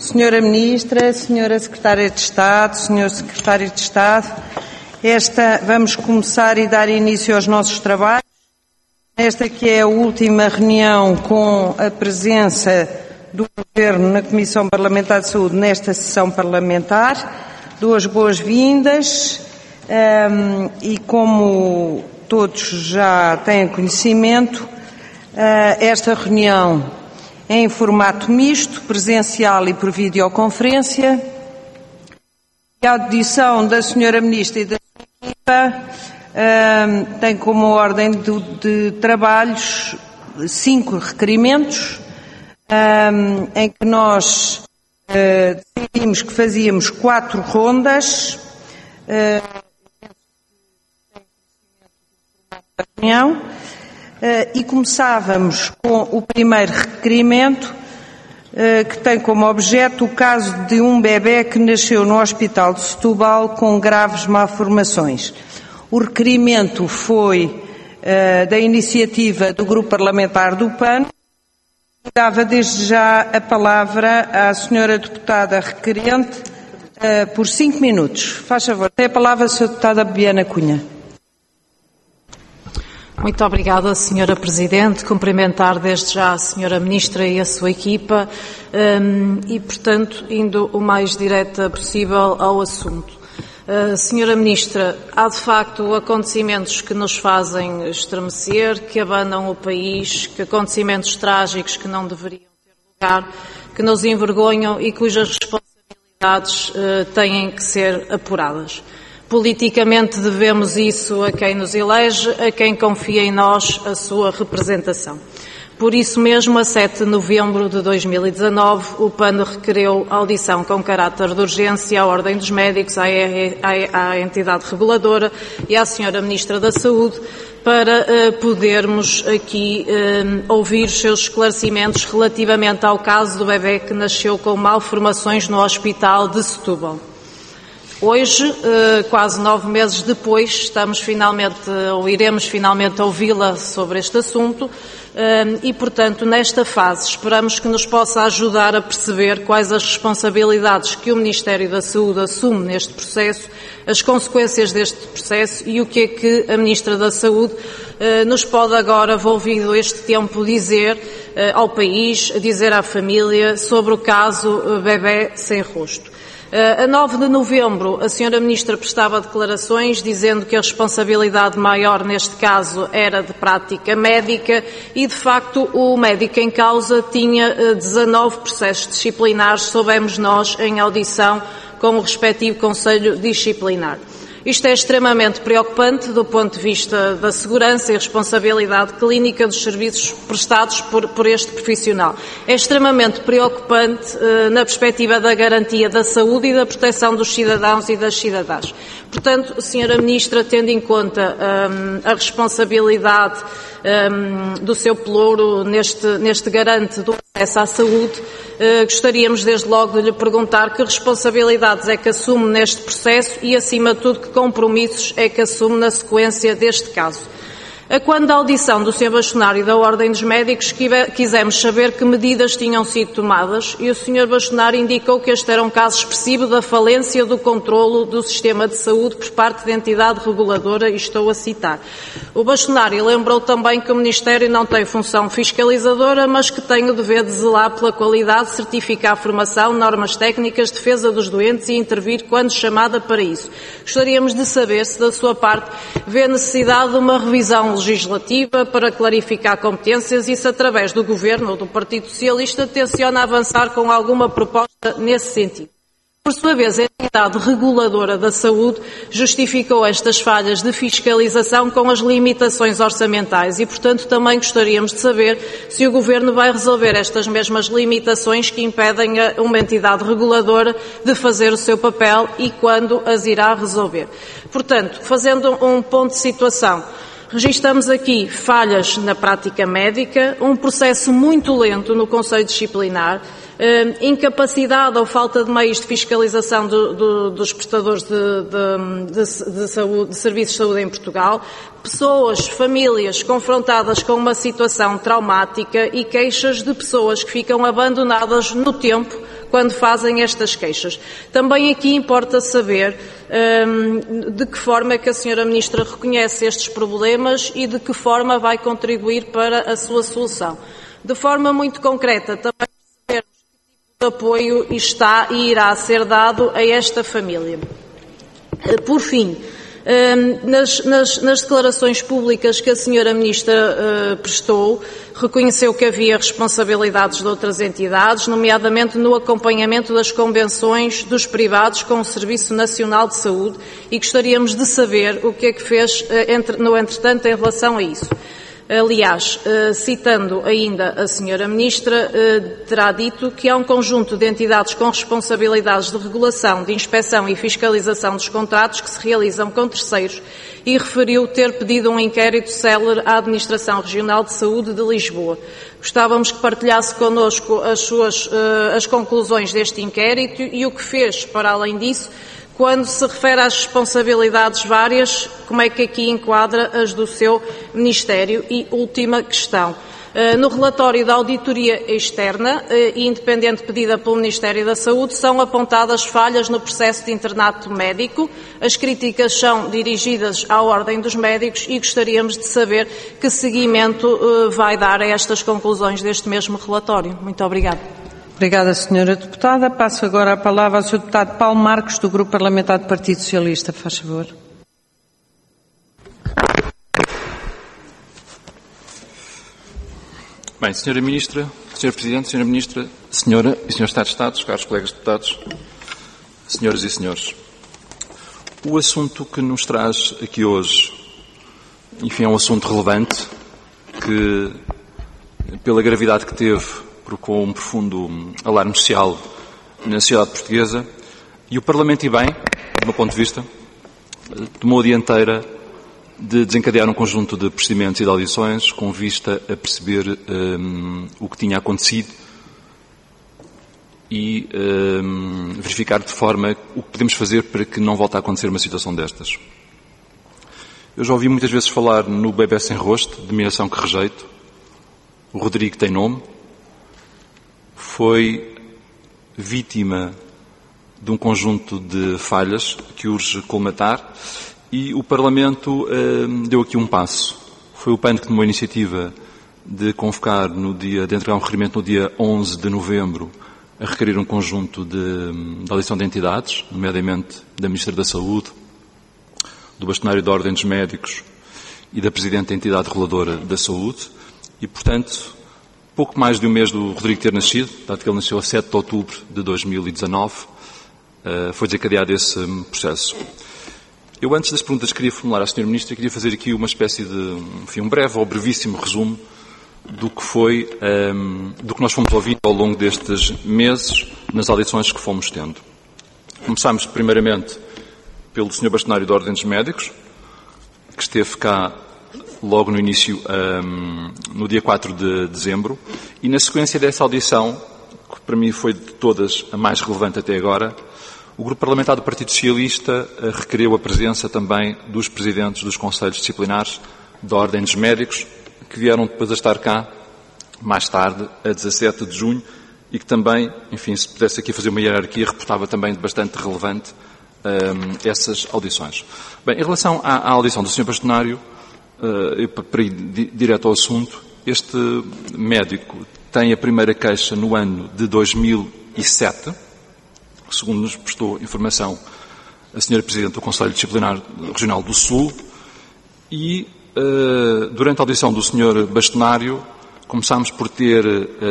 Senhora Ministra, Senhora Secretária de Estado, Senhor Secretário de Estado, vamos começar e dar início aos nossos trabalhos. Esta que é a última reunião com a presença do Governo na Comissão Parlamentar de Saúde nesta sessão parlamentar. Duas boas-vindas e como todos já têm conhecimento, esta reunião é em formato misto, presencial e por videoconferência. E a audição da Senhora Ministra e da sua equipa tem como ordem de trabalhos 5 requerimentos, em que nós decidimos que fazíamos 4 rondas da reunião. E começávamos com o primeiro requerimento, que tem como objeto o caso de um bebê que nasceu no Hospital de Setúbal com graves malformações. O requerimento foi da iniciativa do Grupo Parlamentar do PAN. Dava desde já a palavra à senhora deputada requerente por 5 minutos. Faz favor, tem a palavra a senhora deputada Bibiana Cunha. Muito obrigada, Senhora Presidente. Cumprimentar desde já a Senhora Ministra e a sua equipa e, portanto, indo o mais direta possível ao assunto. Senhora Ministra, há de facto acontecimentos que nos fazem estremecer, que abanam o país, que acontecimentos trágicos que não deveriam ter lugar, que nos envergonham e cujas responsabilidades têm que ser apuradas. Politicamente devemos isso a quem nos elege, a quem confia em nós a sua representação. Por isso mesmo, a 7 de novembro de 2019, o PAN requereu audição com caráter de urgência à Ordem dos Médicos, à entidade reguladora e à Senhora Ministra da Saúde, para podermos aqui ouvir os seus esclarecimentos relativamente ao caso do bebê que nasceu com malformações no Hospital de Setúbal. Hoje, quase 9 meses depois, iremos finalmente ouvi-la sobre este assunto e, portanto, nesta fase esperamos que nos possa ajudar a perceber quais as responsabilidades que o Ministério da Saúde assume neste processo, as consequências deste processo e o que é que a Ministra da Saúde nos pode agora, volvido este tempo, dizer ao país, dizer à família sobre o caso bebê sem rosto. A 9 de novembro, a Senhora Ministra prestava declarações dizendo que a responsabilidade maior neste caso era de prática médica e, de facto, o médico em causa tinha 19 processos disciplinares, soubemos nós em audição com o respectivo Conselho Disciplinar. Isto é extremamente preocupante do ponto de vista da segurança e responsabilidade clínica dos serviços prestados por este profissional. É extremamente preocupante na perspectiva da garantia da saúde e da proteção dos cidadãos e das cidadãs. Portanto, Senhora Ministra, tendo em conta a responsabilidade do seu pelouro neste garante do acesso à saúde, gostaríamos desde logo de lhe perguntar que responsabilidades é que assume neste processo e, acima de tudo, que compromissos é que assume na sequência deste caso. Quando da audição do Sr. Bastonário da Ordem dos Médicos, quisemos saber que medidas tinham sido tomadas e o Sr. Bastonário indicou que este era um caso expressivo da falência do controlo do sistema de saúde por parte da entidade reguladora, e estou a citar. O Bastonário lembrou também que o Ministério não tem função fiscalizadora, mas que tem o dever de zelar pela qualidade, certificar a formação, normas técnicas, defesa dos doentes e intervir quando chamada para isso. Gostaríamos de saber se, da sua parte, vê a necessidade de uma revisão legislativa para clarificar competências e se, através do Governo ou do Partido Socialista, tenciona avançar com alguma proposta nesse sentido. Por sua vez, a entidade reguladora da saúde justificou estas falhas de fiscalização com as limitações orçamentais e, portanto, também gostaríamos de saber se o Governo vai resolver estas mesmas limitações que impedem a uma entidade reguladora de fazer o seu papel e quando as irá resolver. Portanto, fazendo um ponto de situação, registramos aqui falhas na prática médica, um processo muito lento no Conselho Disciplinar, incapacidade ou falta de meios de fiscalização dos prestadores de serviços de saúde em Portugal, pessoas, famílias confrontadas com uma situação traumática e queixas de pessoas que ficam abandonadas no tempo quando fazem estas queixas. Também aqui importa saber de que forma é que a Sra. Ministra reconhece estes problemas e de que forma vai contribuir para a sua solução. De forma muito concreta, também percebermos que tipo de apoio está e irá ser dado a esta família. Por fim, nas declarações públicas que a Sra. Ministra prestou, reconheceu que havia responsabilidades de outras entidades, nomeadamente no acompanhamento das convenções dos privados com o Serviço Nacional de Saúde, e gostaríamos de saber o que é que fez no entretanto em relação a isso. Aliás, citando ainda a Sra. Ministra, terá dito que há um conjunto de entidades com responsabilidades de regulação, de inspeção e fiscalização dos contratos que se realizam com terceiros e referiu ter pedido um inquérito célere à Administração Regional de Saúde de Lisboa. Gostávamos que partilhasse connosco as conclusões deste inquérito e o que fez para além disso. Quando se refere às responsabilidades várias, como é que aqui enquadra as do seu Ministério? E última questão. No relatório da auditoria externa e independente pedida pelo Ministério da Saúde, são apontadas falhas no processo de internato médico. As críticas são dirigidas à Ordem dos Médicos e gostaríamos de saber que seguimento vai dar a estas conclusões deste mesmo relatório. Muito obrigada. Obrigada, Sra. Deputada. Passo agora a palavra ao Sr. Deputado Paulo Marcos, do Grupo Parlamentar do Partido Socialista. Faz favor. Bem, Sra. Ministra, Sr. Presidente, Sra. Ministra, Senhora e Sr. Estado de Estado, caros colegas deputados, Senhoras e Senhores, o assunto que nos traz aqui hoje, enfim, é um assunto relevante que, pela gravidade que teve, provocou um profundo alarme social na sociedade portuguesa e o Parlamento, e bem, do meu ponto de vista, tomou a dianteira de desencadear um conjunto de procedimentos e de audições com vista a perceber o que tinha acontecido e verificar de forma o que podemos fazer para que não volte a acontecer uma situação destas. Eu já ouvi muitas vezes falar no bebé sem rosto, denominação que rejeito. O Rodrigo tem nome. Foi vítima de um conjunto de falhas que urge colmatar e o Parlamento deu aqui um passo. Foi o PAN que tomou a iniciativa de convocar de entregar um requerimento no dia 11 de novembro a requerer um conjunto de audição de entidades, nomeadamente da Ministra da Saúde, do Bastonário da Ordem dos Médicos e da Presidente da Entidade Reguladora da Saúde e, portanto, pouco mais de um mês do Rodrigo ter nascido, dado que ele nasceu a 7 de outubro de 2019, foi desencadeado esse processo. Eu, antes das perguntas que queria formular à Sra. Ministra, queria fazer aqui uma espécie de, enfim, um breve ou brevíssimo resumo do que foi, do que nós fomos ouvindo ao longo destes meses nas audições que fomos tendo. Começámos, primeiramente, pelo Sr. Bastonário da Ordem dos Médicos, que esteve cá logo no início, no dia 4 de dezembro, e na sequência dessa audição, que para mim foi de todas a mais relevante até agora, o Grupo Parlamentar do Partido Socialista requeriu a presença também dos presidentes dos Conselhos Disciplinares da Ordem dos Médicos, que vieram depois a estar cá, mais tarde, a 17 de junho, e que também, enfim, se pudesse aqui fazer uma hierarquia, reportava também de bastante relevante essas audições. Bem, em relação à audição do Sr. Bastonário, para ir direto ao assunto, este médico tem a primeira queixa no ano de 2007, segundo nos prestou informação a Sra. Presidente do Conselho Disciplinar Regional do Sul, e durante a audição do Sr. Bastonário começámos por ter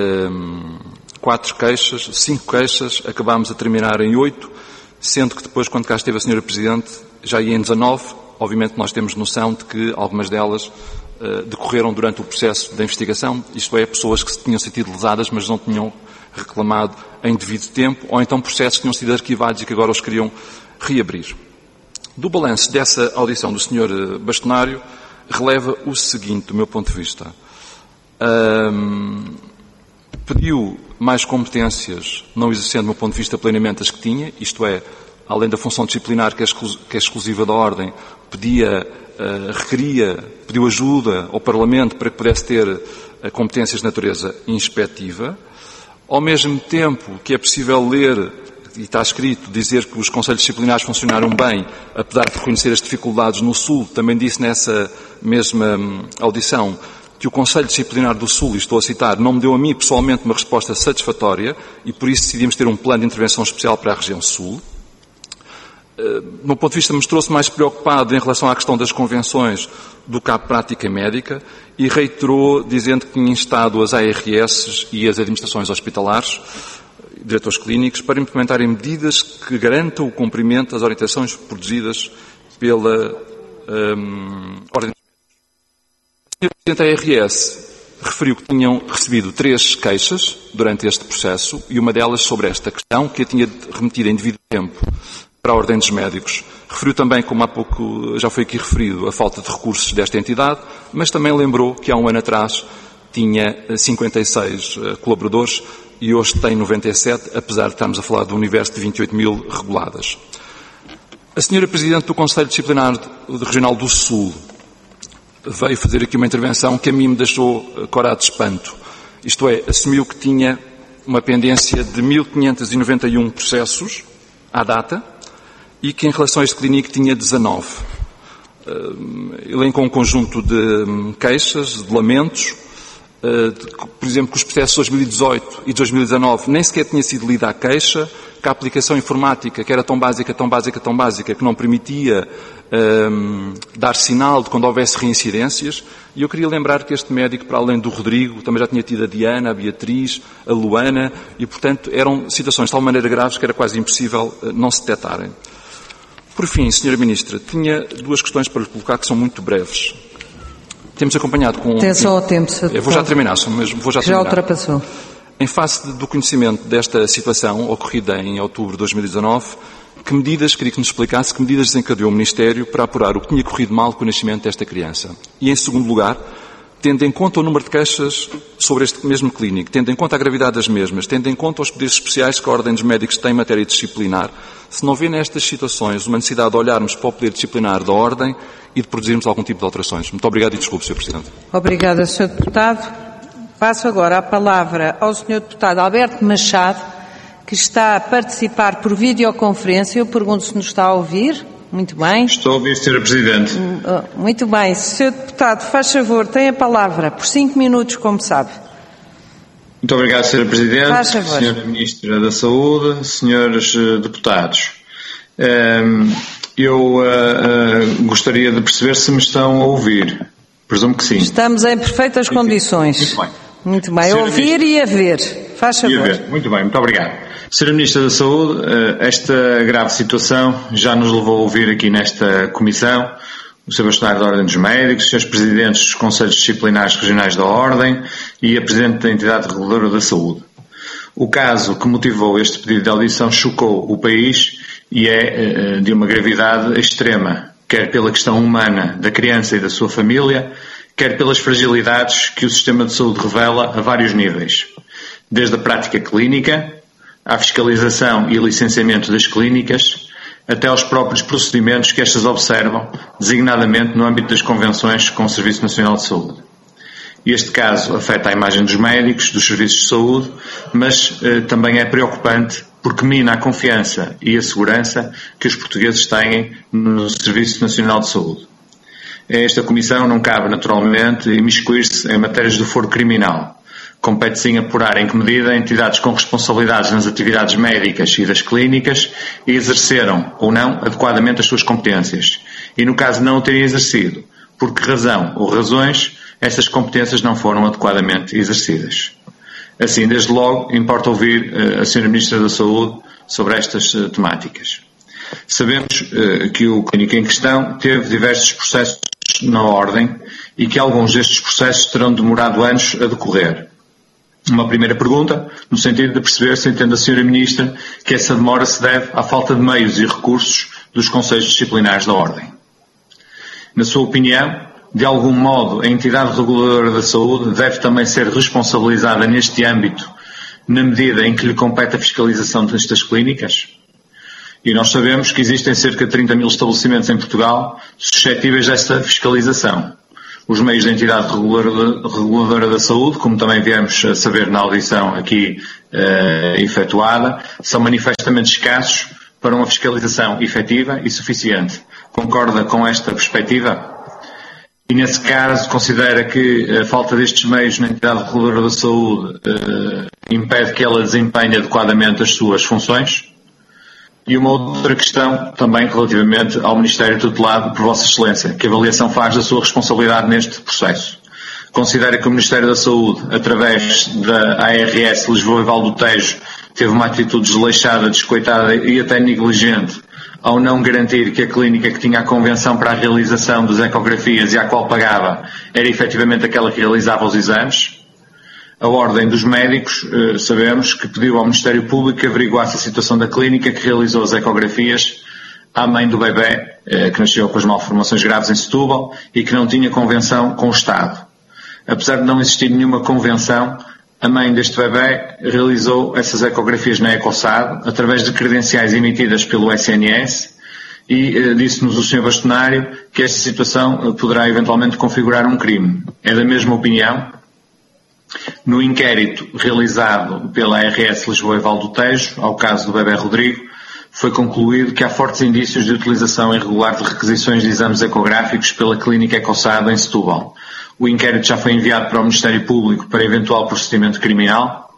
4 queixas, 5 queixas, acabámos a terminar em 8, sendo que depois, quando cá esteve a Sra. Presidente, já ia em 19. Obviamente nós temos noção de que algumas delas decorreram durante o processo da investigação, isto é, pessoas que tinham sido lesadas, mas não tinham reclamado em devido tempo, ou então processos que tinham sido arquivados e que agora os queriam reabrir. Do balanço dessa audição do Sr. Bastonário, releva o seguinte, do meu ponto de vista. Pediu mais competências, não exercendo, do meu ponto de vista, plenamente as que tinha, isto é, além da função disciplinar que é exclusiva da Ordem, pediu ajuda ao Parlamento para que pudesse ter competências de natureza inspectiva. Ao mesmo tempo que é possível ler, e está escrito, dizer que os conselhos disciplinares funcionaram bem, apesar de reconhecer as dificuldades no Sul, também disse nessa mesma audição que o Conselho Disciplinar do Sul, e estou a citar, não me deu a mim pessoalmente uma resposta satisfatória e por isso decidimos ter um plano de intervenção especial para a região Sul. Do meu ponto de vista, mostrou-se mais preocupado em relação à questão das convenções do que à prática médica e reiterou dizendo que tinha instado as ARS e as administrações hospitalares, diretores clínicos, para implementarem medidas que garantam o cumprimento das orientações produzidas pela Ordem. O Sr. Presidente da ARS referiu que tinham recebido 3 queixas durante este processo e uma delas sobre esta questão, que a tinha remetido em devido tempo para a Ordem dos Médicos. Referiu também, como há pouco já foi aqui referido, a falta de recursos desta entidade, mas também lembrou que há um ano atrás tinha 56 colaboradores e hoje tem 97, apesar de estarmos a falar de um universo de 28 mil reguladas. A senhora Presidente do Conselho Disciplinar Regional do Sul veio fazer aqui uma intervenção que a mim me deixou corado de espanto. Isto é, assumiu que tinha uma pendência de 1.591 processos à data e que em relação a este clínico tinha 19. Elencou um conjunto de queixas, de lamentos, por exemplo, que os processos de 2018 e de 2019 nem sequer tinha sido lida a queixa, que a aplicação informática, que era tão básica, que não permitia dar sinal de quando houvesse reincidências. E eu queria lembrar que este médico, para além do Rodrigo, também já tinha tido a Diana, a Beatriz, a Luana, e, portanto, eram situações de tal maneira graves que era quase impossível não se detectarem. Por fim, Sra. Ministra, tinha 2 questões para lhe colocar que são muito breves. Temos acompanhado com... Atenção ao tempo, Sr. Eu vou já terminar, mas vou já terminar. Já ultrapassou. Em face do conhecimento desta situação ocorrida em outubro de 2019, que medidas, queria que nos explicasse, que medidas desencadeou o Ministério para apurar o que tinha corrido mal com o nascimento desta criança? E, em segundo lugar, tendo em conta o número de queixas sobre este mesmo clínico, tendo em conta a gravidade das mesmas, tendo em conta os poderes especiais que a Ordem dos Médicos tem em matéria disciplinar, se não vê nestas situações uma necessidade de olharmos para o poder disciplinar da Ordem e de produzirmos algum tipo de alterações. Muito obrigado e desculpe, Sr. Presidente. Obrigada, Sr. Deputado. Passo agora a palavra ao Sr. Deputado Alberto Machado, que está a participar por videoconferência. Eu pergunto se nos está a ouvir. Muito bem. Estou a ouvir, Sra. Presidente. Muito bem. Sr. Deputado, faz favor, tem a palavra por 5 minutos, como sabe. Muito obrigado, Sra. Presidente. Faz favor. Sra. Ministra da Saúde, senhores deputados. Eu gostaria de perceber se me estão a ouvir. Presumo que sim. Estamos em perfeitas condições. Muito bem. Muito bem. A ouvir e a ver. Faz favor. Muito bem, muito obrigado. Sra. Ministra da Saúde, esta grave situação já nos levou a ouvir aqui nesta comissão o Sr. Bastonário da Ordem dos Médicos, os Srs. Presidentes dos Conselhos Disciplinares Regionais da Ordem e a Presidente da Entidade Reguladora da Saúde. O caso que motivou este pedido de audição chocou o país e é de uma gravidade extrema, quer pela questão humana da criança e da sua família, quer pelas fragilidades que o sistema de saúde revela a vários níveis, desde a prática clínica, à fiscalização e licenciamento das clínicas, até aos próprios procedimentos que estas observam, designadamente no âmbito das convenções com o Serviço Nacional de Saúde. Este caso afeta a imagem dos médicos, dos serviços de saúde, mas também é preocupante porque mina a confiança e a segurança que os portugueses têm no Serviço Nacional de Saúde. A esta Comissão não cabe, naturalmente, imiscuir-se em matérias do foro criminal. Compete sim apurar em que medida entidades com responsabilidades nas atividades médicas e das clínicas exerceram ou não adequadamente as suas competências. E no caso de não o terem exercido, por que razão ou razões estas competências não foram adequadamente exercidas. Assim, desde logo, importa ouvir a Sra. Ministra da Saúde sobre estas temáticas. Sabemos que o clínico em questão teve diversos processos na Ordem e que alguns destes processos terão demorado anos a decorrer. Uma primeira pergunta, no sentido de perceber se entende a Sra. Ministra que essa demora se deve à falta de meios e recursos dos Conselhos Disciplinares da Ordem. Na sua opinião, de algum modo, a entidade reguladora da saúde deve também ser responsabilizada neste âmbito, na medida em que lhe compete a fiscalização destas clínicas? E nós sabemos que existem cerca de 30 mil estabelecimentos em Portugal suscetíveis desta fiscalização. Os meios da entidade reguladora da saúde, como também viemos a saber na audição aqui efetuada, são manifestamente escassos para uma fiscalização efetiva e suficiente. Concorda com esta perspectiva? E, nesse caso, considera que a falta destes meios na entidade reguladora da saúde impede que ela desempenhe adequadamente as suas funções? E uma outra questão, também relativamente ao Ministério tutelado por Vossa Excelência, que avaliação faz da sua responsabilidade neste processo? Considera que o Ministério da Saúde, através da ARS Lisboa e Val do Tejo, teve uma atitude desleixada, descoitada e até negligente ao não garantir que a clínica que tinha a convenção para a realização das ecografias e à qual pagava era efetivamente aquela que realizava os exames? A Ordem dos Médicos, sabemos que pediu ao Ministério Público que averiguasse a situação da clínica que realizou as ecografias à mãe do bebê, que nasceu com as malformações graves em Setúbal e que não tinha convenção com o Estado. Apesar de não existir nenhuma convenção, a mãe deste bebê realizou essas ecografias na EcoSAD através de credenciais emitidas pelo SNS e disse-nos o Sr. Bastonário que esta situação poderá eventualmente configurar um crime. É da mesma opinião? No inquérito realizado pela ARS Lisboa e Val do Tejo, ao caso do bebê Rodrigo, foi concluído que há fortes indícios de utilização irregular de requisições de exames ecográficos pela clínica EcoSAD em Setúbal. O inquérito já foi enviado para o Ministério Público para eventual procedimento criminal.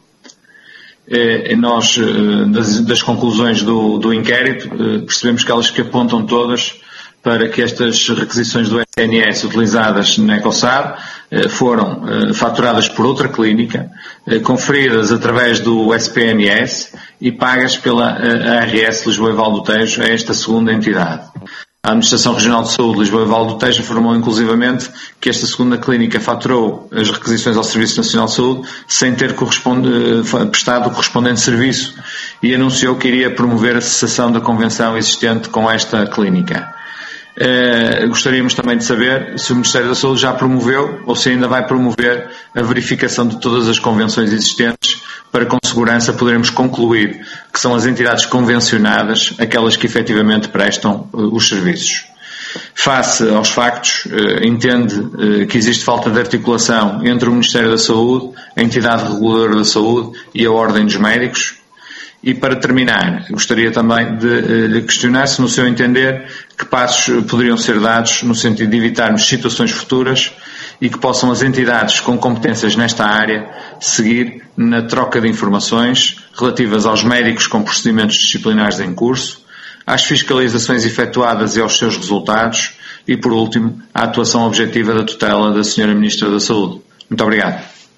Nós, das conclusões do inquérito, percebemos que elas que apontam todas para que estas requisições do SNS utilizadas na EcoSAD foram faturadas por outra clínica, conferidas através do SPMS e pagas pela ARS Lisboa e Val do Tejo a esta segunda entidade. A Administração Regional de Saúde Lisboa e Val do Tejo informou inclusivamente que esta segunda clínica faturou as requisições ao Serviço Nacional de Saúde sem ter prestado o correspondente serviço e anunciou que iria promover a cessação da convenção existente com esta clínica. Gostaríamos também de saber se o Ministério da Saúde já promoveu ou se ainda vai promover a verificação de todas as convenções existentes para com segurança podermos concluir que são as entidades convencionadas aquelas que efetivamente prestam os serviços. Face aos factos, entende que existe falta de articulação entre o Ministério da Saúde, a entidade reguladora da saúde e a Ordem dos Médicos? E para terminar, gostaria também de lhe questionar se, no seu entender, que passos poderiam ser dados no sentido de evitarmos situações futuras e que possam as entidades com competências nesta área seguir na troca de informações relativas aos médicos com procedimentos disciplinares em curso, às fiscalizações efetuadas e aos seus resultados e, por último, à atuação objetiva da tutela da Sra. Ministra da Saúde. Muito obrigado.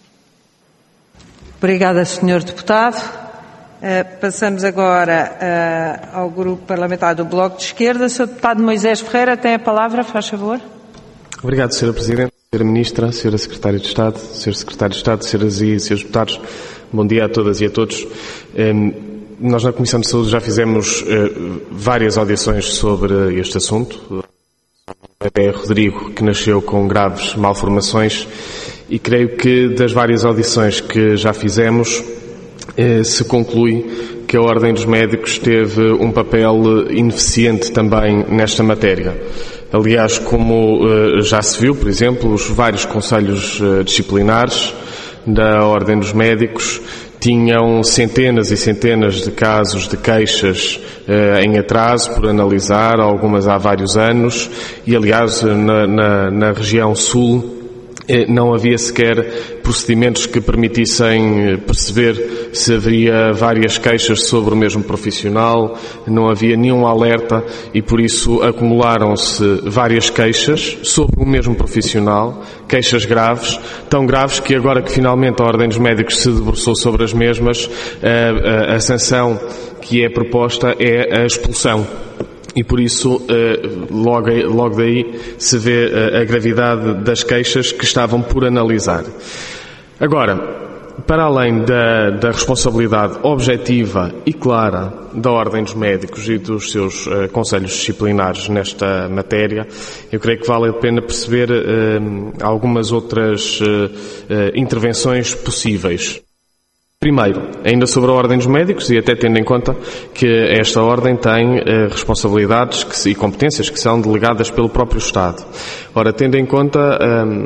Obrigada, Sr. Deputado. Passamos agora ao Grupo Parlamentar do Bloco de Esquerda. Sr. Deputado Moisés Ferreira tem a palavra, faz favor. Obrigado, Sra. Presidente, Sra. Ministra, Sra. Secretária de Estado, Sr. Secretário de Estado, Sras. e Srs. Deputados. Bom dia a todas e a todos. Nós na Comissão de Saúde já fizemos várias audições sobre este assunto. O bebé Rodrigo, que nasceu com graves malformações, e creio que das várias audições que já fizemos, se conclui que a Ordem dos Médicos teve um papel ineficiente também nesta matéria. Aliás, como já se viu, por exemplo, os vários conselhos disciplinares da Ordem dos Médicos tinham centenas e centenas de casos de queixas em atraso por analisar, algumas há vários anos, e aliás na região sul não havia sequer procedimentos que permitissem perceber se haveria várias queixas sobre o mesmo profissional, não havia nenhum alerta e por isso acumularam-se várias queixas sobre o mesmo profissional, queixas graves, tão graves que agora que finalmente a Ordem dos Médicos se debruçou sobre as mesmas, a sanção que é proposta é a expulsão. E por isso, logo daí, se vê a gravidade das queixas que estavam por analisar. Agora, para além da responsabilidade objetiva e clara da Ordem dos Médicos e dos seus conselhos disciplinares nesta matéria, eu creio que vale a pena perceber algumas outras intervenções possíveis. Primeiro, ainda sobre a Ordem dos Médicos, e até tendo em conta que esta Ordem tem responsabilidades e competências que são delegadas pelo próprio Estado. Ora, tendo em conta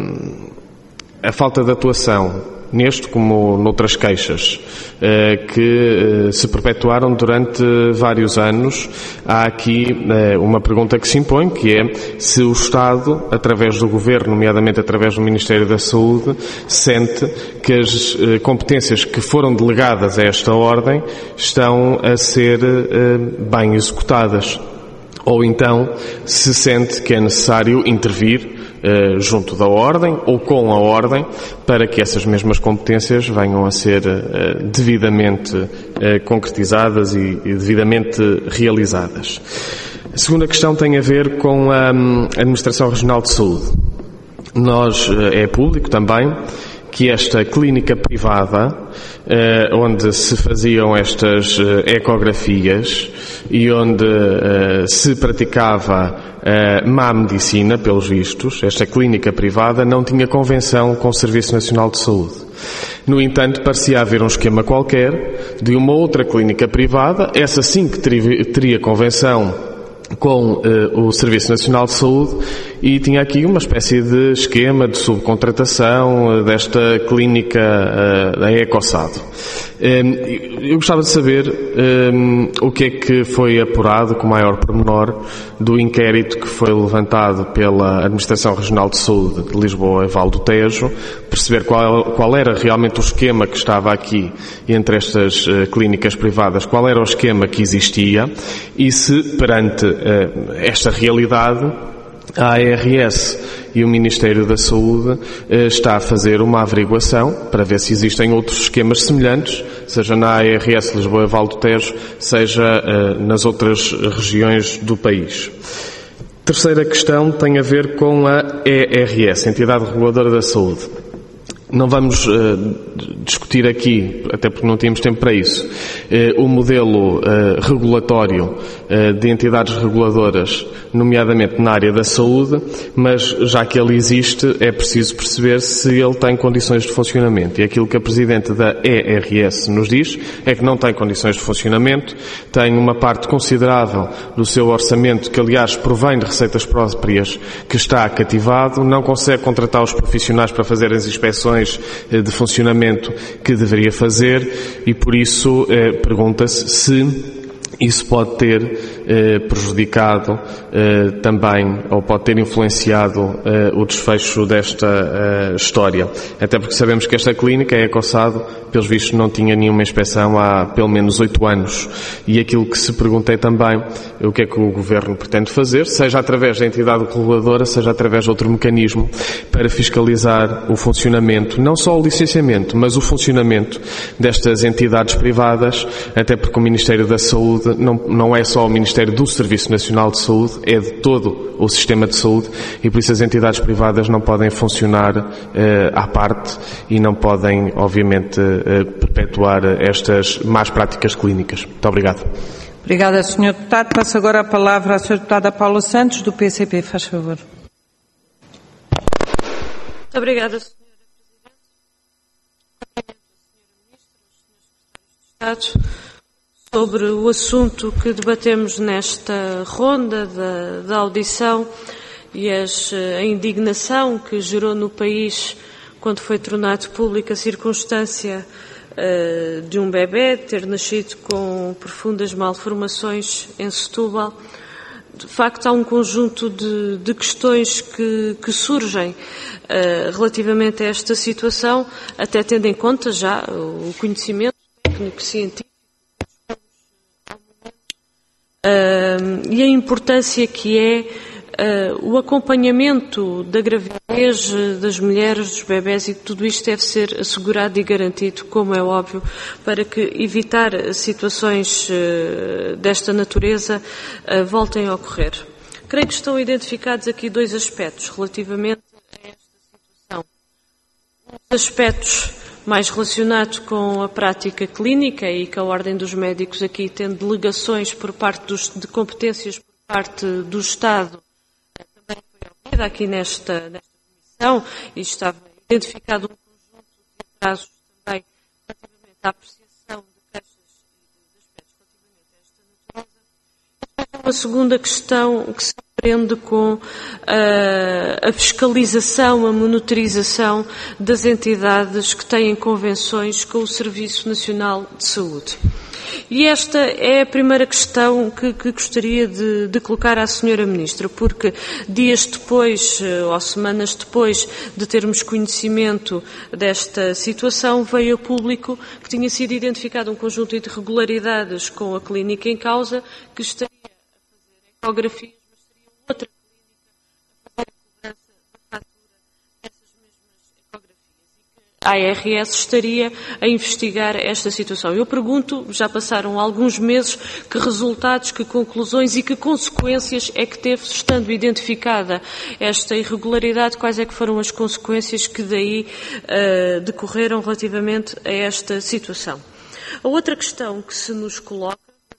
a falta de atuação neste como noutras queixas que se perpetuaram durante vários anos, há aqui uma pergunta que se impõe, que é se o Estado, através do Governo, nomeadamente através do Ministério da Saúde, sente que as competências que foram delegadas a esta Ordem estão a ser bem executadas. Ou então se sente que é necessário intervir junto da Ordem ou com a Ordem para que essas mesmas competências venham a ser devidamente concretizadas e devidamente realizadas. A segunda questão tem a ver com a Administração Regional de Saúde. É público também que esta clínica privada, onde se faziam estas ecografias e onde se praticava má medicina, pelos vistos, esta clínica privada não tinha convenção com o Serviço Nacional de Saúde. No entanto, parecia haver um esquema qualquer de uma outra clínica privada, essa sim que teria convenção com o Serviço Nacional de Saúde, e tinha aqui uma espécie de esquema de subcontratação desta clínica, a EcoSado. Eu gostava de saber o que é que foi apurado com maior pormenor do inquérito que foi levantado pela Administração Regional de Saúde de Lisboa e Val do Tejo, perceber qual era realmente o esquema que estava aqui entre estas clínicas privadas, qual era o esquema que existia e se, perante esta realidade, a ARS e o Ministério da Saúde está a fazer uma averiguação para ver se existem outros esquemas semelhantes, seja na ARS Lisboa e Val do Tejo, seja nas outras regiões do país. Terceira questão tem a ver com a ERS, Entidade Reguladora da Saúde. Não vamos discutir aqui, até porque não tínhamos tempo para isso, o modelo regulatório de entidades reguladoras, nomeadamente na área da saúde, mas já que ele existe, é preciso perceber se ele tem condições de funcionamento. E aquilo que a Presidente da ERS nos diz é que não tem condições de funcionamento, tem uma parte considerável do seu orçamento, que aliás provém de receitas próprias, que está cativado, não consegue contratar os profissionais para fazer as inspeções de funcionamento que deveria fazer e, por isso, pergunta-se se isso pode ter prejudicado também, ou pode ter influenciado o desfecho desta história. Até porque sabemos que esta clínica, a EcoSado, pelos vistos não tinha nenhuma inspeção há pelo menos 8 anos. E aquilo que se perguntei também, o que é que o Governo pretende fazer, seja através da entidade reguladora, seja através de outro mecanismo, para fiscalizar o funcionamento, não só o licenciamento, mas o funcionamento destas entidades privadas, até porque o Ministério da Saúde não é só o Ministério do Serviço Nacional de Saúde, é de todo o sistema de saúde e por isso as entidades privadas não podem funcionar à parte e não podem, obviamente, perpetuar estas más práticas clínicas. Muito obrigado. Obrigada, Sr. Deputado. Passo agora a palavra à Sra. Deputada Paula Santos, do PCP. Faz favor. Muito obrigada, Sra. Presidente. Sra. Ministra, Srs. Secretários de Estado, sobre o assunto que debatemos nesta ronda da audição e a indignação que gerou no país quando foi tornado pública a circunstância de um bebê ter nascido com profundas malformações em Setúbal. De facto, há um conjunto de questões que surgem relativamente a esta situação, até tendo em conta já o conhecimento técnico-científico e a importância que é o acompanhamento da gravidez das mulheres, dos bebés, e tudo isto deve ser assegurado e garantido, como é óbvio, para que evitar situações desta natureza voltem a ocorrer. Creio que estão identificados aqui 2 aspectos relativamente a esta situação. Os aspectos mais relacionados com a prática clínica e que a Ordem dos Médicos aqui tem delegações por parte de competências por parte do Estado, também foi ouvida aqui nesta comissão e estava identificado um conjunto de atrasos também relativamente da apreciação de queixas e de aspectos relativamente a esta natureza. Uma segunda questão que se prende com a fiscalização, a monitorização das entidades que têm convenções com o Serviço Nacional de Saúde. E esta é a primeira questão que gostaria de colocar à Sra. Ministra, porque dias depois, ou semanas depois de termos conhecimento desta situação, veio a público que tinha sido identificado um conjunto de irregularidades com a clínica em causa, que estaria a fazer ecografias, mas seria outra clínica a fazer a cobrança da fatura dessas mesmas ecografias e que a ARS estaria a investigar esta situação. Eu pergunto, já passaram alguns meses, que resultados, que conclusões e que consequências é que teve, estando identificada esta irregularidade, quais é que foram as consequências que daí decorreram relativamente a esta situação. A outra questão que se nos coloca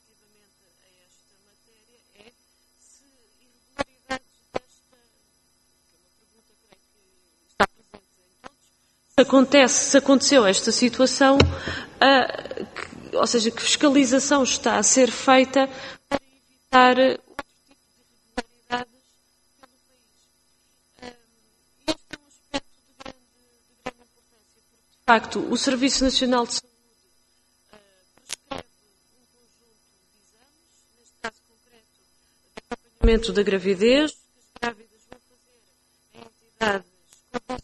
se aconteceu esta situação, ou seja, que fiscalização está a ser feita para evitar outro tipo de irregularidades pelo país. Este é um aspecto de grande importância, porque, de facto, o Serviço Nacional de Saúde prescreve um conjunto de exames, neste caso concreto, de acompanhamento da gravidez, que as grávidas vão fazer em entidades convencionais.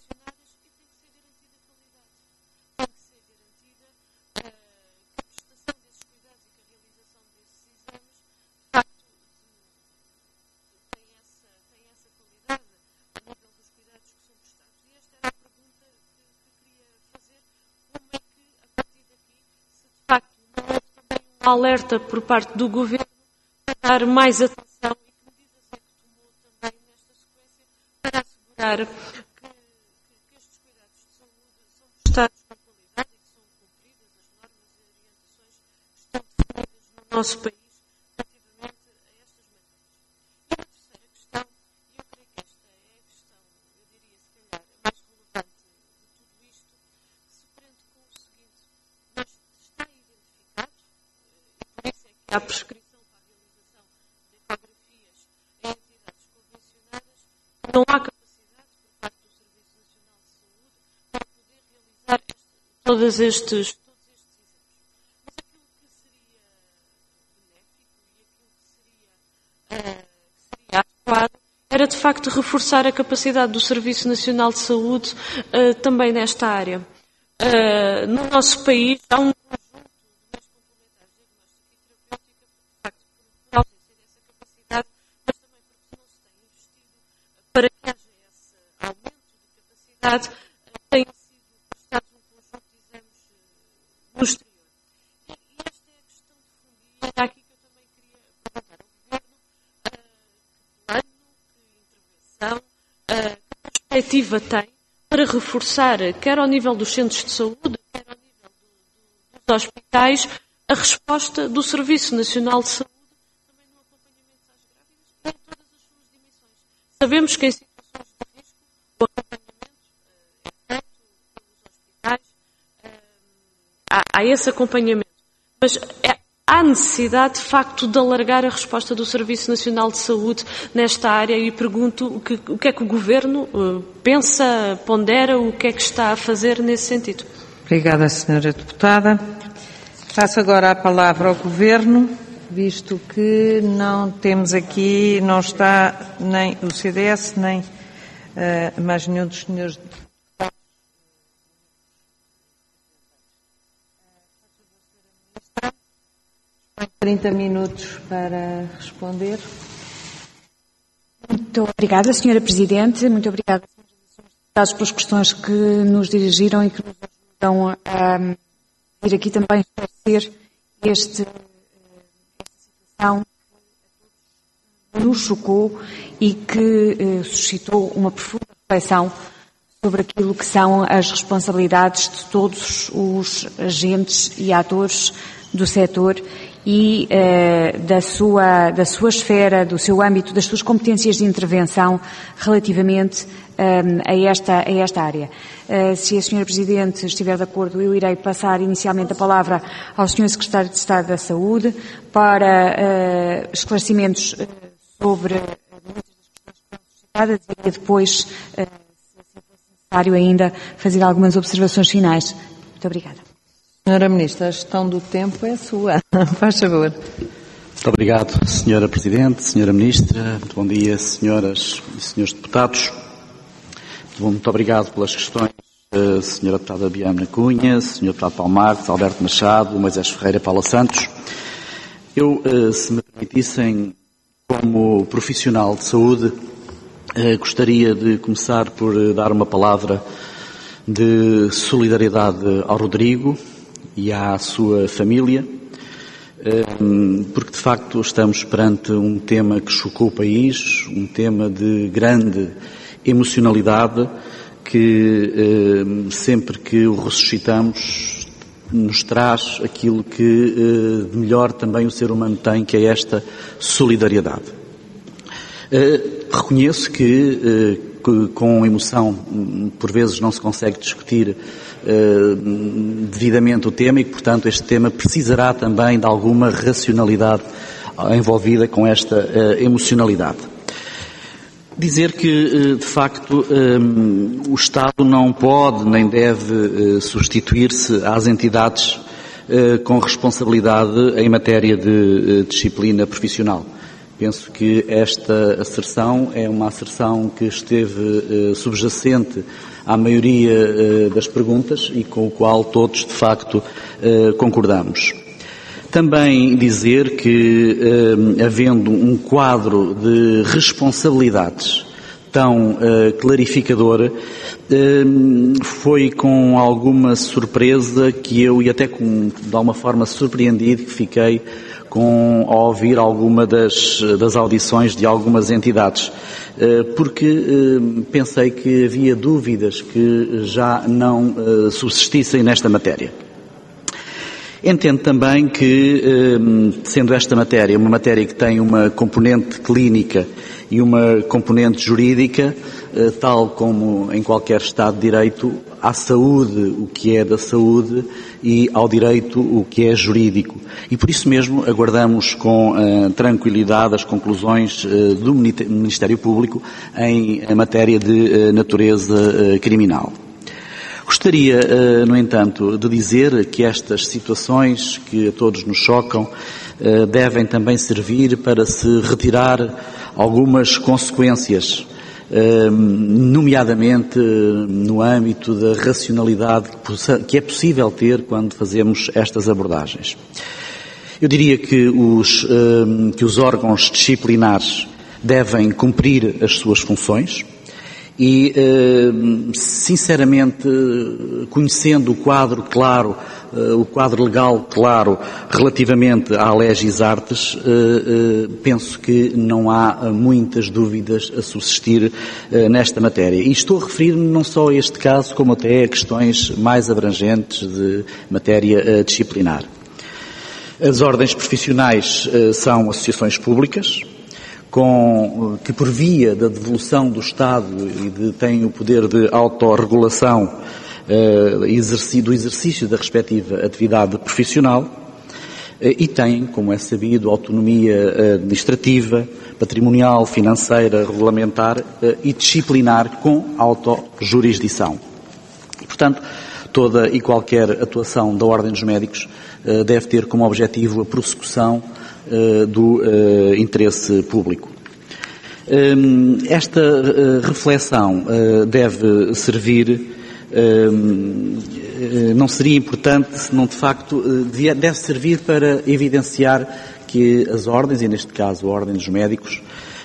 Alerta por parte do Governo para dar mais atenção e que medidas é que tomou também nesta sequência para assegurar que estes cuidados de saúde são prestados com qualidade e que são cumpridas as normas e orientações que estão definidas no nosso país relativamente a estas matérias. E a terceira questão, e eu creio que esta é a questão, eu diria se calhar, a mais relevante de tudo isto, que se prende com o seguinte: mas está identificado, por isso é que há prescrição para a realização de ecografias em entidades convencionadas, que não há capacidade por parte do Serviço Nacional de Saúde para poder realizar todos estes exames. Mas aquilo que seria benéfico e aquilo que seria adequado era, de facto, reforçar a capacidade do Serviço Nacional de Saúde também nesta área. No nosso país há um para que haja esse aumento de capacidade, tenham sido prestados um conjunto de exames no exterior. E esta é a questão de fundo. E era aqui que eu também queria perguntar ao Governo que plano, que intervenção, que perspectiva tem para reforçar, quer ao nível dos centros de saúde, quer ao nível dos hospitais, a resposta do Serviço Nacional de Saúde também no acompanhamento às grávidas e em todas as suas dimensões. Sabemos que em situações de risco o acompanhamento é feito pelos hospitais, há esse acompanhamento, mas há necessidade de facto de alargar a resposta do Serviço Nacional de Saúde nesta área e pergunto o que é que o Governo pensa, pondera, o que é que está a fazer nesse sentido. Obrigada, Sra. Deputada. Passo agora a palavra ao Governo, visto que não temos aqui, não está nem o CDS, nem mais nenhum dos senhores deputados. 30 minutos para responder. Muito obrigada, Sra. Presidente. Muito obrigada, Srs. Deputados, pelas questões que nos dirigiram e que nos ajudam a vir aqui também esclarecer esta situação que nos chocou e que suscitou uma profunda reflexão sobre aquilo que são as responsabilidades de todos os agentes e atores do setor e da sua esfera, do seu âmbito, das suas competências de intervenção relativamente a esta área. Se a Sra. Presidente estiver de acordo, eu irei passar inicialmente a palavra ao Sr. Secretário de Estado da Saúde para esclarecimentos sobre muitas das questões suscitadas e depois, se for necessário ainda, fazer algumas observações finais. Muito obrigada. Senhora Ministra, a gestão do tempo é sua. Faz favor. Muito obrigado, Senhora Presidente, Senhora Ministra. Muito bom dia, senhoras e senhores deputados. Muito obrigado pelas questões, Senhora Deputada Biana Cunha, Senhor Deputado Paulo Marques, Alberto Machado, Moisés Ferreira e Paula Santos. Eu, se me permitissem, como profissional de saúde, gostaria de começar por dar uma palavra de solidariedade ao Rodrigo e à sua família, porque de facto estamos perante um tema que chocou o país, um tema de grande emocionalidade que sempre que o ressuscitamos nos traz aquilo que de melhor também o ser humano tem, que é esta solidariedade. Reconheço que com emoção por vezes não se consegue discutir devidamente o tema e que, portanto, este tema precisará também de alguma racionalidade envolvida com esta emocionalidade. Dizer que, de facto, o Estado não pode nem deve substituir-se às entidades com responsabilidade em matéria de disciplina profissional. Penso que esta asserção é uma asserção que esteve subjacente à maioria das perguntas e com o qual todos, de facto, concordamos. Também dizer que, havendo um quadro de responsabilidades tão clarificador, foi com alguma surpresa que eu, e até de alguma forma surpreendido, que fiquei ao ouvir alguma das audições de algumas entidades, porque pensei que havia dúvidas que já não subsistissem nesta matéria. Entendo também que, sendo esta matéria uma matéria que tem uma componente clínica e uma componente jurídica, tal como em qualquer Estado de Direito, à saúde o que é da saúde e ao direito o que é jurídico. E por isso mesmo aguardamos com tranquilidade as conclusões do Ministério Público em matéria de natureza criminal. Gostaria, no entanto, de dizer que estas situações que a todos nos chocam devem também servir para se retirar algumas consequências, nomeadamente no âmbito da racionalidade que é possível ter quando fazemos estas abordagens. Eu diria que os órgãos disciplinares devem cumprir as suas funções e, sinceramente, conhecendo o quadro claro, o quadro legal claro relativamente à Legis Artes, penso que não há muitas dúvidas a subsistir nesta matéria. E estou a referir-me não só a este caso, como até a questões mais abrangentes de matéria disciplinar. As ordens profissionais são associações públicas, que por via da devolução do Estado têm o poder de autorregulação do exercício da respectiva atividade profissional e têm, como é sabido, autonomia administrativa, patrimonial, financeira, regulamentar e disciplinar com autojurisdição. E, portanto, toda e qualquer atuação da Ordem dos Médicos deve ter como objetivo a prossecução do interesse público. Esta reflexão deve servir, não seria importante se não de facto deve servir para evidenciar que as ordens, e neste caso a Ordem dos Médicos,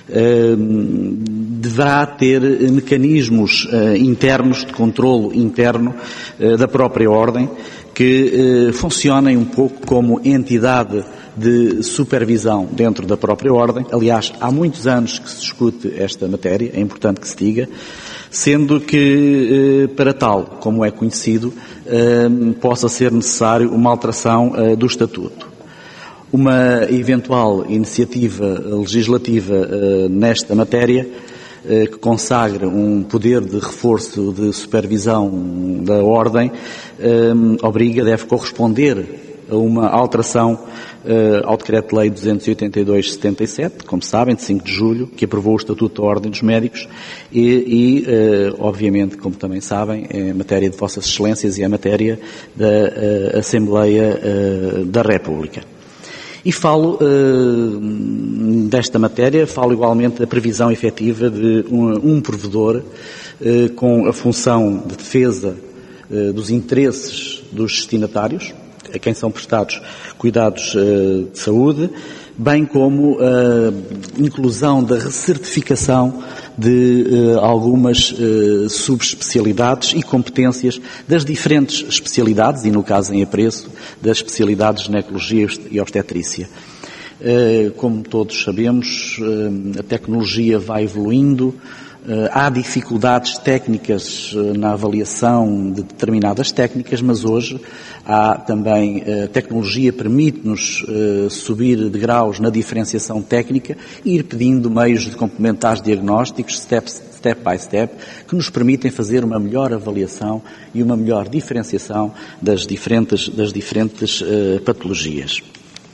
deverá ter mecanismos internos de controlo interno da própria Ordem que funcionem um pouco como entidade de supervisão dentro da própria Ordem. Aliás, há muitos anos que se discute esta matéria, é importante que se diga, sendo que, para tal, como é conhecido, possa ser necessário uma alteração do Estatuto. Uma eventual iniciativa legislativa nesta matéria que consagre um poder de reforço de supervisão da Ordem deve corresponder a uma alteração ao Decreto-Lei 282/77, como sabem, de 5 de julho, que aprovou o Estatuto da Ordem dos Médicos e obviamente, como também sabem, é matéria de Vossas Excelências e é matéria da Assembleia da República. E falo desta matéria, falo igualmente da previsão efetiva de um provedor com a função de defesa dos interesses dos destinatários, a quem são prestados cuidados de saúde, bem como a inclusão da recertificação de algumas subespecialidades e competências das diferentes especialidades, e no caso em apreço, das especialidades de ginecologia e obstetrícia. Como todos sabemos, a tecnologia vai evoluindo, há dificuldades técnicas na avaliação de determinadas técnicas, mas hoje há também, a tecnologia permite-nos subir de graus na diferenciação técnica e ir pedindo meios de complementares diagnósticos, step by step, que nos permitem fazer uma melhor avaliação e uma melhor diferenciação das diferentes patologias.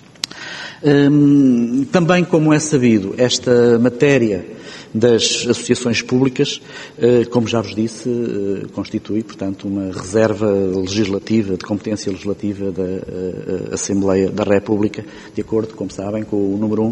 Também, como é sabido, esta matéria das associações públicas, como já vos disse, constitui, portanto, uma reserva legislativa, de competência legislativa da Assembleia da República, de acordo, como sabem, com o número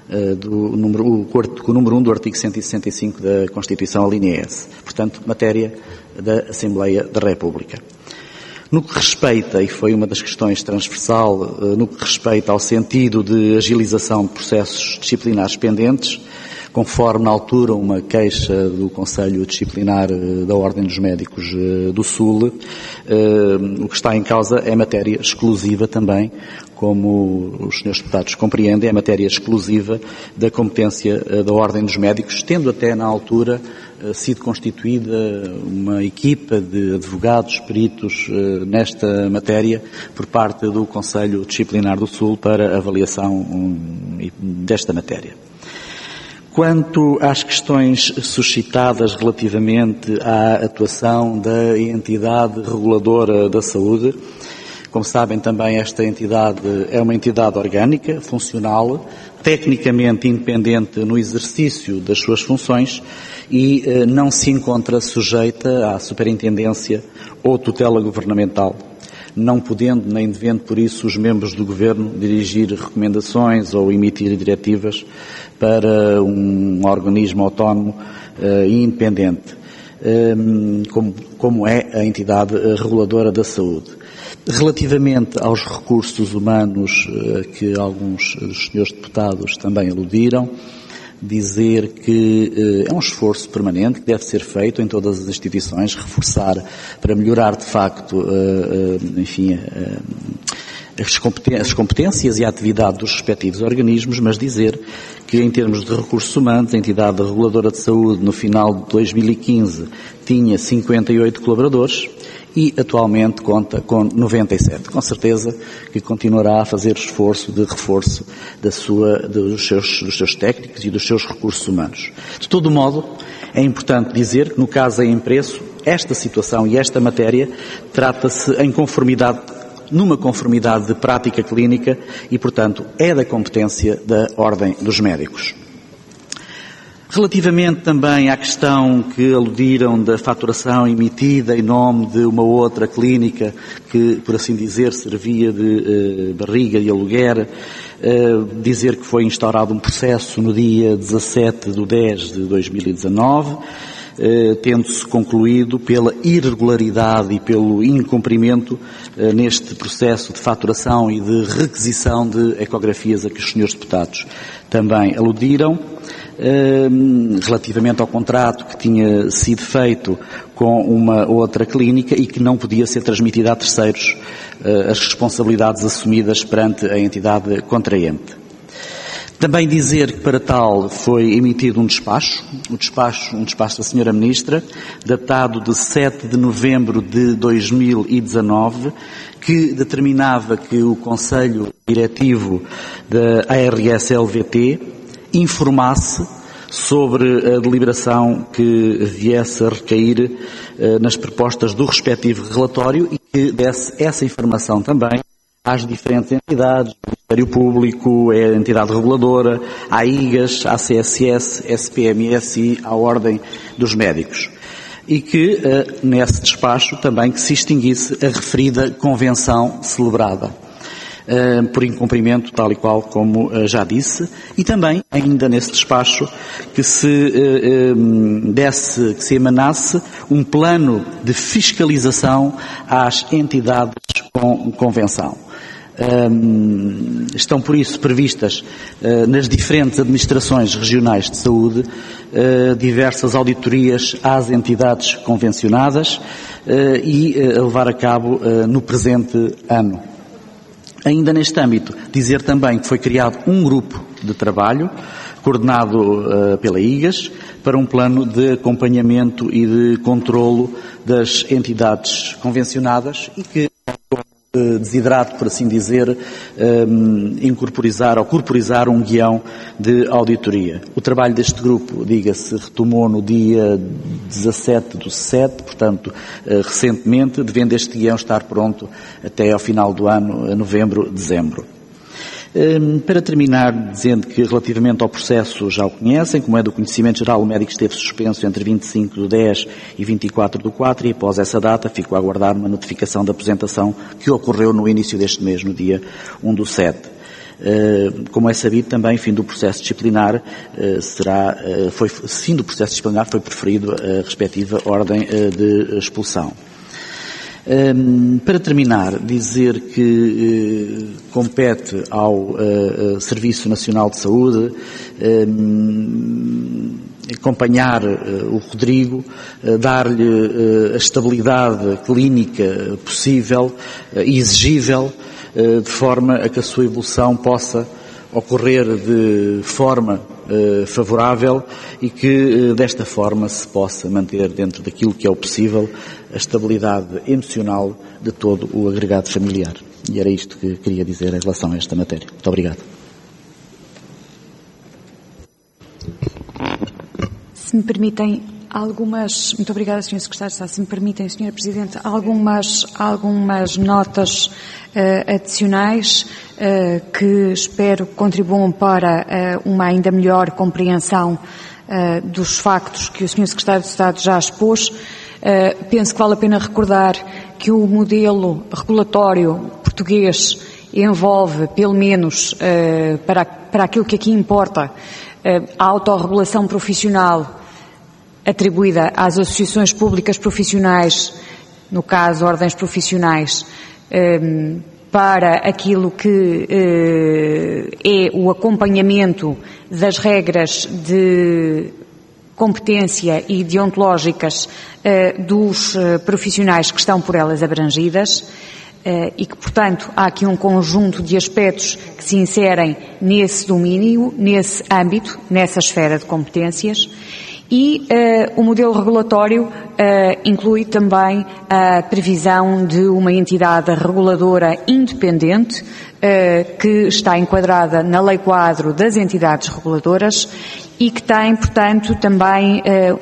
1 do artigo 165 da Constituição, a linha S. Portanto, matéria da Assembleia da República. No que respeita, e foi uma das questões transversal, no que respeita ao sentido de agilização de processos disciplinares pendentes, conforme na altura uma queixa do Conselho Disciplinar da Ordem dos Médicos do Sul, o que está em causa é matéria exclusiva também, como os senhores deputados compreendem, é matéria exclusiva da competência da Ordem dos Médicos, tendo até na altura sido constituída uma equipa de advogados, peritos nesta matéria por parte do Conselho Disciplinar do Sul para avaliação desta matéria. Quanto às questões suscitadas relativamente à atuação da entidade reguladora da saúde, como sabem também esta entidade é uma entidade orgânica, funcional, tecnicamente independente no exercício das suas funções e não se encontra sujeita à superintendência ou tutela governamental, não podendo nem devendo por isso os membros do Governo dirigir recomendações ou emitir diretivas para um organismo autónomo e independente, como é a entidade reguladora da saúde. Relativamente aos recursos humanos que alguns dos senhores deputados também aludiram, dizer que é um esforço permanente que deve ser feito em todas as instituições, reforçar para melhorar de facto, as competências e a atividade dos respectivos organismos, mas dizer que em termos de recursos humanos, a entidade reguladora de saúde no final de 2015 tinha 58 colaboradores e atualmente conta com 97. Com certeza que continuará a fazer esforço de reforço dos seus técnicos e dos seus recursos humanos. De todo modo, é importante dizer que no caso em preço, esta situação e esta matéria trata-se numa conformidade de prática clínica e, portanto, é da competência da Ordem dos Médicos. Relativamente também à questão que aludiram da faturação emitida em nome de uma outra clínica que, por assim dizer, servia de barriga de aluguer, dizer que foi instaurado um processo no dia 17/10/2019, tendo-se concluído pela irregularidade e pelo incumprimento neste processo de faturação e de requisição de ecografias a que os senhores deputados também aludiram. relativamente ao contrato que tinha sido feito com uma outra clínica e que não podia ser transmitida a terceiros as responsabilidades assumidas perante a entidade contraente. Também dizer que para tal foi emitido um despacho da Sra. Ministra, datado de 7 de novembro de 2019, que determinava que o Conselho Diretivo da ARS-LVT informasse sobre a deliberação que viesse a recair nas propostas do respectivo relatório e que desse essa informação também às diferentes entidades, o Ministério Público, a entidade reguladora, à IGAS, à CSS, SPMSI, à Ordem dos Médicos. E que, nesse despacho, também que se extinguisse a referida convenção celebrada por incumprimento, tal e qual como já disse, e também, ainda nesse despacho, que se emanasse um plano de fiscalização às entidades com convenção. Estão, por isso, previstas nas diferentes administrações regionais de saúde diversas auditorias às entidades convencionadas e a levar a cabo no presente ano. Ainda neste âmbito, dizer também que foi criado um grupo de trabalho coordenado pela IGAS para um plano de acompanhamento e de controlo das entidades convencionadas e que desidrato, por assim dizer, corporizar um guião de auditoria. O trabalho deste grupo, diga-se, retomou no dia 17/7, portanto, recentemente, devendo este guião estar pronto até ao final do ano, novembro, dezembro. Para terminar, dizendo que relativamente ao processo já o conhecem, como é do conhecimento geral, o médico esteve suspenso entre 25/10 e 24/4 e após essa data ficou a aguardar uma notificação de aposentação que ocorreu no início deste mês, no dia 1/7. Como é sabido também, fim do processo disciplinar foi preferido a respectiva ordem de expulsão. Para terminar, dizer que compete ao Serviço Nacional de Saúde acompanhar o Rodrigo, dar-lhe a estabilidade clínica possível e exigível, de forma a que a sua evolução possa ocorrer de forma favorável e que desta forma se possa manter dentro daquilo que é o possível a estabilidade emocional de todo o agregado familiar. E era isto que queria dizer em relação a esta matéria. Muito obrigado. Se me permitem muito obrigada, Sr. Secretário de Estado, se me permitem, Sra. Presidente, algumas notas adicionais que espero que contribuam para uma ainda melhor compreensão dos factos que o Sr. Secretário de Estado já expôs. Penso que vale a pena recordar que o modelo regulatório português envolve, pelo menos para aquilo que aqui importa, a autorregulação profissional atribuída às associações públicas profissionais, no caso ordens profissionais, para aquilo que é o acompanhamento das regras de competência e deontológicas dos profissionais que estão por elas abrangidas e que, portanto, há aqui um conjunto de aspectos que se inserem nesse domínio, nesse âmbito, nessa esfera de competências. E o modelo regulatório inclui também a previsão de uma entidade reguladora independente que está enquadrada na Lei Quadro das Entidades Reguladoras e que tem, portanto, também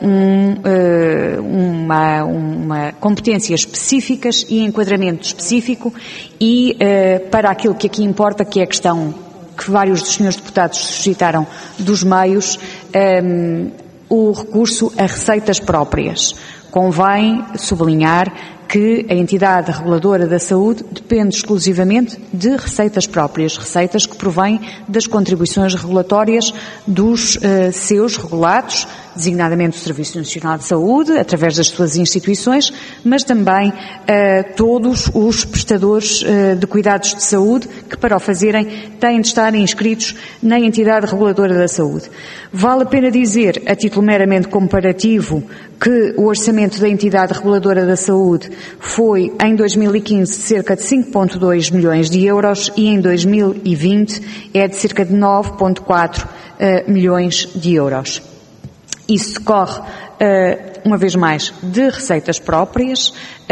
uma competências específicas e enquadramento específico e para aquilo que aqui importa, que é a questão que vários dos senhores deputados suscitaram dos meios, o recurso a receitas próprias. Convém sublinhar que a entidade reguladora da saúde depende exclusivamente de receitas próprias, receitas que provêm das contribuições regulatórias dos seus regulados, designadamente o Serviço Nacional de Saúde, através das suas instituições, mas também todos os prestadores de cuidados de saúde que, para o fazerem, têm de estar inscritos na entidade reguladora da saúde. Vale a pena dizer, a título meramente comparativo, que o orçamento da entidade reguladora da saúde foi, em 2015, de cerca de 5,2 milhões de euros e em 2020 é de cerca de 9,4 milhões de euros. Isso decorre, uma vez mais, de receitas próprias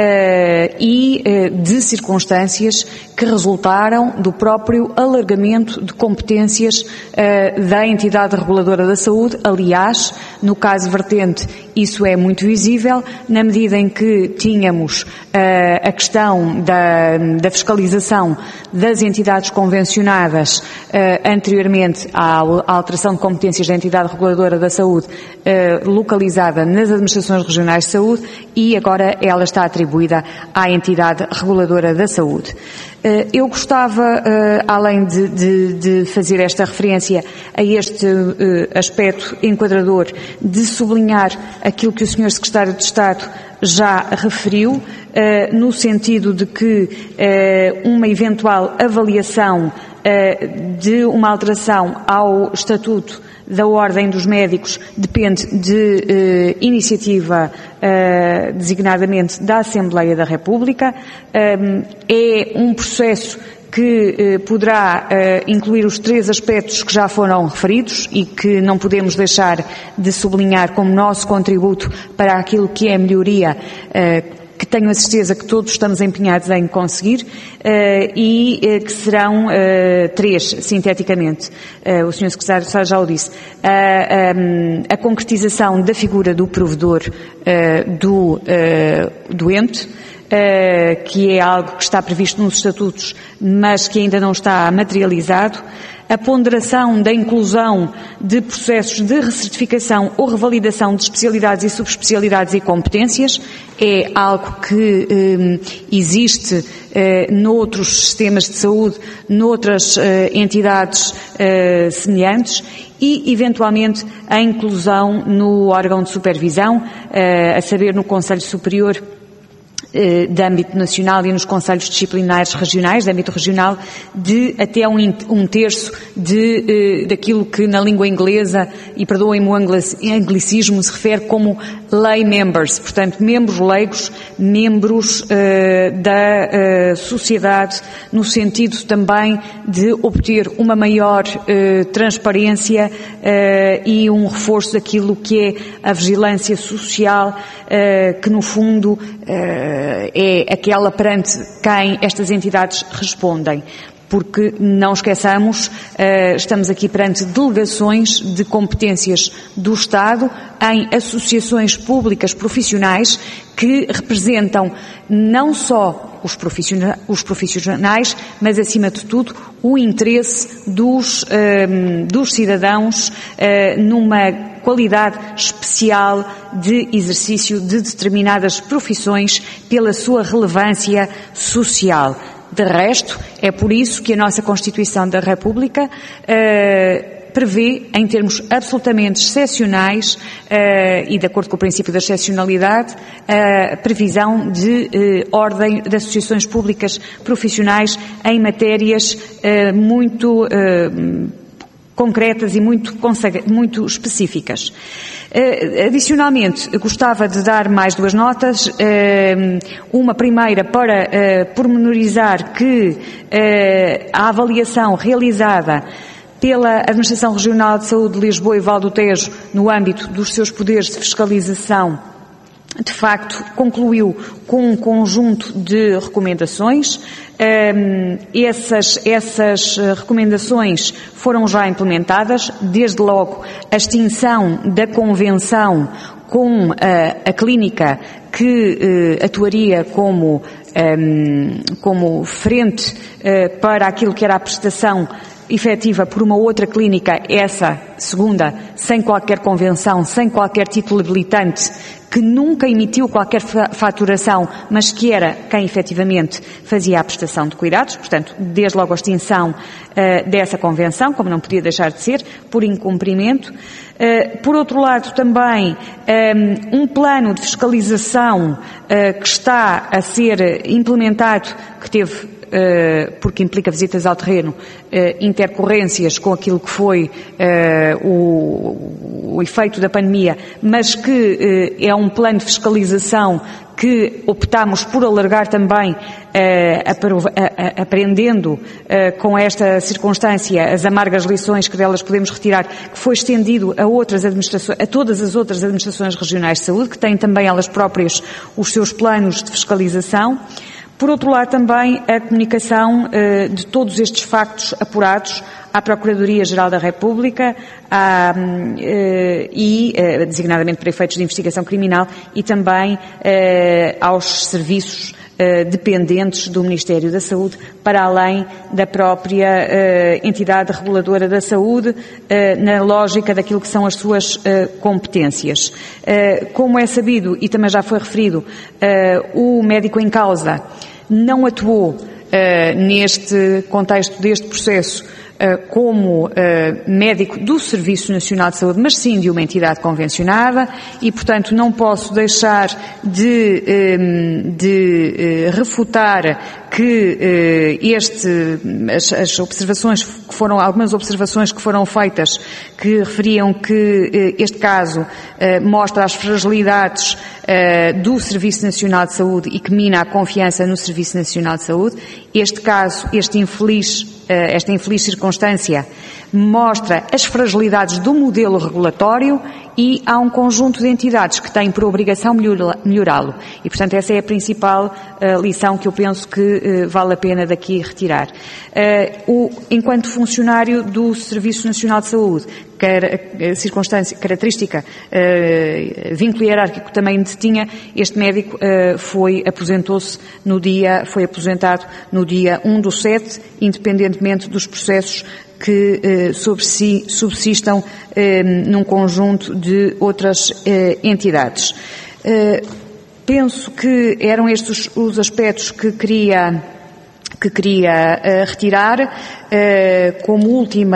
e de circunstâncias que resultaram do próprio alargamento de competências da entidade reguladora da saúde. Aliás, no caso vertente, isso é muito visível, na medida em que tínhamos a questão da fiscalização das entidades convencionadas anteriormente à alteração de competências da entidade reguladora da saúde localizada nas administrações regionais de saúde e agora ela está atribuída à entidade reguladora da saúde. Eu gostava, além de fazer esta referência a este aspecto enquadrador, de sublinhar aquilo que o Sr. Secretário de Estado já referiu, no sentido de que uma eventual avaliação de uma alteração ao Estatuto da Ordem dos Médicos depende de iniciativa designadamente da Assembleia da República. É um processo que poderá incluir os 3 aspectos que já foram referidos e que não podemos deixar de sublinhar como nosso contributo para aquilo que é a melhoria que tenho a certeza que todos estamos empenhados em conseguir e que serão 3, sinteticamente. O Sr. Secretário já o disse. A concretização da figura do provedor do doente, que é algo que está previsto nos estatutos, mas que ainda não está materializado. A ponderação da inclusão de processos de recertificação ou revalidação de especialidades e subespecialidades e competências é algo que existe noutros sistemas de saúde, noutras entidades semelhantes e, eventualmente, a inclusão no órgão de supervisão, a saber, no Conselho Superior de âmbito nacional e nos conselhos disciplinares regionais, de âmbito regional, de até um terço daquilo que na língua inglesa, e perdoem-me o anglicismo, se refere como lay members, portanto, membros leigos, membros da sociedade, no sentido também de obter uma maior transparência e um reforço daquilo que é a vigilância social, que no fundo é aquela perante quem estas entidades respondem. Porque, não esqueçamos, estamos aqui perante delegações de competências do Estado em associações públicas profissionais que representam não só os profissionais, mas, acima de tudo, o interesse dos cidadãos numa qualidade especial de exercício de determinadas profissões pela sua relevância social. De resto, é por isso que a nossa Constituição da República prevê, em termos absolutamente excepcionais e de acordo com o princípio da excepcionalidade, a previsão de ordem de associações públicas profissionais em matérias muito concretas e muito específicas. Adicionalmente, gostava de dar mais 2 notas. Uma primeira para pormenorizar que a avaliação realizada pela Administração Regional de Saúde de Lisboa e Val do Tejo, no âmbito dos seus poderes de fiscalização, de facto, concluiu com um conjunto de recomendações. Essas recomendações foram já implementadas, desde logo a extinção da convenção com a clínica que atuaria como frente para aquilo que era a prestação efetiva por uma outra clínica, essa segunda, sem qualquer convenção, sem qualquer título habilitante, que nunca emitiu qualquer faturação, mas que era quem efetivamente fazia a prestação de cuidados, portanto, desde logo a extinção dessa convenção, como não podia deixar de ser, por incumprimento. Por outro lado, também um plano de fiscalização que está a ser implementado, que teve, porque implica visitas ao terreno, intercorrências com aquilo que foi o efeito da pandemia, mas que é um plano de fiscalização que optámos por alargar também, aprendendo com esta circunstância as amargas lições que delas podemos retirar, que foi estendido a outras administrações, a todas as outras administrações regionais de saúde, que têm também elas próprias os seus planos de fiscalização. Por outro lado, também a comunicação de todos estes factos apurados à Procuradoria-Geral da República designadamente para efeitos de investigação criminal, e também aos serviços dependentes do Ministério da Saúde, para além da própria entidade reguladora da saúde, na lógica daquilo que são as suas competências. Como é sabido, e também já foi referido, o médico em causa não atuou neste contexto deste processo como médico do Serviço Nacional de Saúde, mas sim de uma entidade convencionada, e, portanto, não posso deixar de refutar que as observações que foram, algumas observações que foram feitas, que referiam que este caso mostra as fragilidades do Serviço Nacional de Saúde e que mina a confiança no Serviço Nacional de Saúde. Este caso, esta infeliz circunstância mostra as fragilidades do modelo regulatório, e há um conjunto de entidades que têm por obrigação melhorá-lo. E, portanto, essa é a principal lição que eu penso que vale a pena daqui retirar. Enquanto funcionário do Serviço Nacional de Saúde, característica, vínculo hierárquico também detinha, este médico foi aposentado no dia 1/7, independentemente dos processos que sobre si subsistam num conjunto de outras entidades. Penso que eram estes os aspectos que queria retirar. Como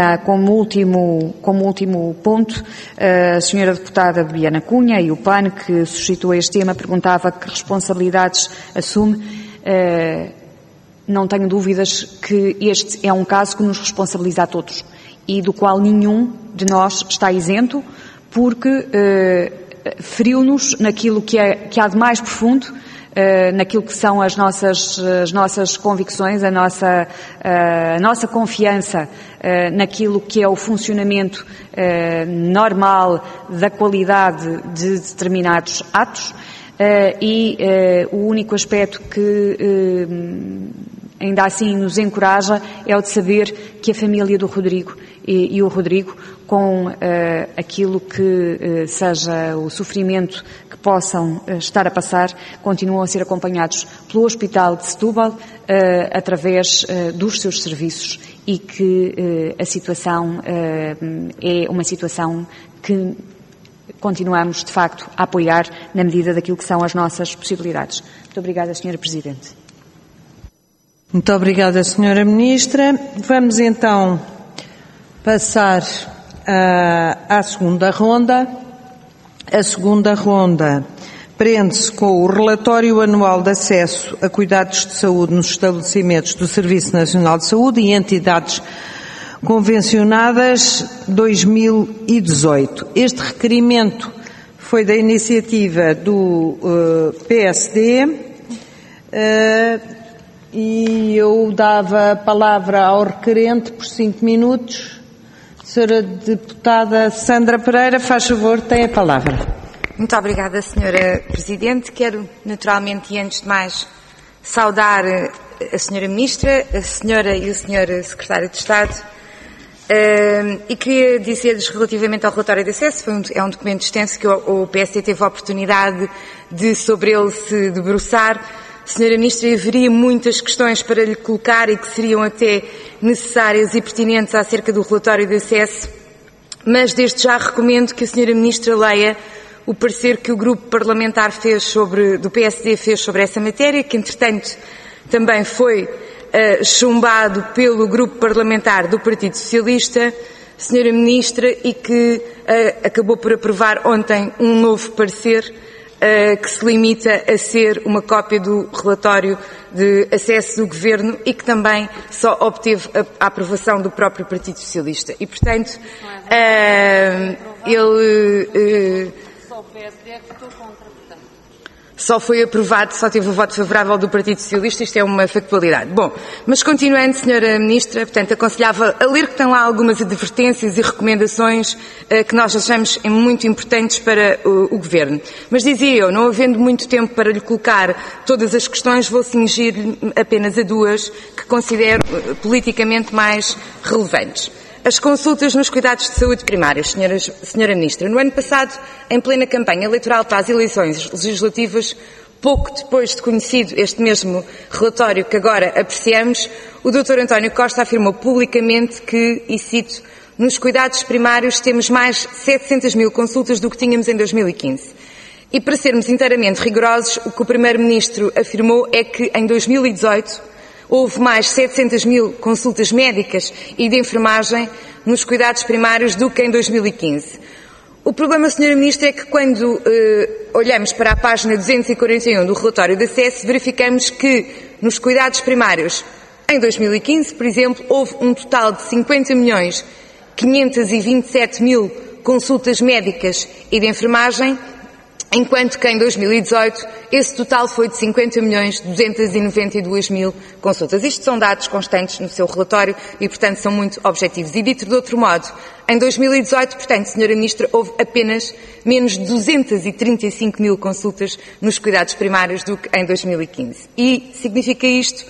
último ponto, a senhora deputada Bibiana Cunha e o PAN, que suscitou este tema, perguntava que responsabilidades assume. Não tenho dúvidas que este é um caso que nos responsabiliza a todos e do qual nenhum de nós está isento, porque feriu-nos naquilo que há de mais profundo, naquilo que são as nossas convicções, a nossa confiança naquilo que é o funcionamento normal da qualidade de determinados atos. O único aspecto que ainda assim nos encoraja é o de saber que a família do Rodrigo e o Rodrigo, com aquilo que seja o sofrimento que possam estar a passar, continuam a ser acompanhados pelo Hospital de Setúbal através dos seus serviços, e que a situação é uma situação que continuamos, de facto, a apoiar na medida daquilo que são as nossas possibilidades. Muito obrigada, Sra. Presidente. Muito obrigada, Sra. Ministra. Vamos então passar à segunda ronda. A segunda ronda prende-se com o relatório anual de acesso a cuidados de saúde nos estabelecimentos do Serviço Nacional de Saúde e entidades convencionadas 2018. Este requerimento foi da iniciativa do PSD e eu dava a palavra ao requerente por 5 minutos. Senhora Deputada Sandra Pereira, faz favor, tem a palavra. Muito obrigada, Senhora Presidente. Quero, naturalmente, e antes de mais, saudar a Senhora Ministra, a Senhora e o Senhor Secretário de Estado. E queria dizer-lhes relativamente ao relatório de acesso, é um documento extenso que o PSD teve a oportunidade de sobre ele se debruçar. Sra. Ministra, haveria muitas questões para lhe colocar e que seriam até necessárias e pertinentes acerca do relatório de acesso, mas desde já recomendo que a Sra. Ministra leia o parecer que o grupo parlamentar do PSD fez sobre essa matéria, que entretanto também foi chumbado pelo grupo parlamentar do Partido Socialista, Sra. Ministra, e que acabou por aprovar ontem um novo parecer que se limita a ser uma cópia do relatório de acesso do Governo e que também só obteve a aprovação do próprio Partido Socialista. E, portanto, só foi aprovado, só teve o voto favorável do Partido Socialista, isto é uma factualidade. Bom, mas continuando, Sra. Ministra, portanto, aconselhava a ler que tem lá algumas advertências e recomendações que nós achamos muito importantes para o Governo. Mas dizia eu, não havendo muito tempo para lhe colocar todas as questões, vou cingir-lhe apenas a duas que considero politicamente mais relevantes. As consultas nos cuidados de saúde primários, Sra. Ministra. No ano passado, em plena campanha eleitoral para as eleições legislativas, pouco depois de conhecido este mesmo relatório que agora apreciamos, o Dr. António Costa afirmou publicamente que, e cito, nos cuidados primários temos mais 700 mil consultas do que tínhamos em 2015. E para sermos inteiramente rigorosos, o que o Primeiro-Ministro afirmou é que em 2018 houve mais 700 mil consultas médicas e de enfermagem nos cuidados primários do que em 2015. O problema, Sra. Ministra, é que quando olhamos para a página 241 do relatório de acesso, verificamos que nos cuidados primários, em 2015, por exemplo, houve um total de 50.527.000 consultas médicas e de enfermagem, enquanto que em 2018 esse total foi de 50.292.000 consultas. Isto são dados constantes no seu relatório e, portanto, são muito objetivos. E dito de outro modo, em 2018, portanto, Sra. Ministra, houve apenas menos de 235.000 consultas nos cuidados primários do que em 2015. E significa isto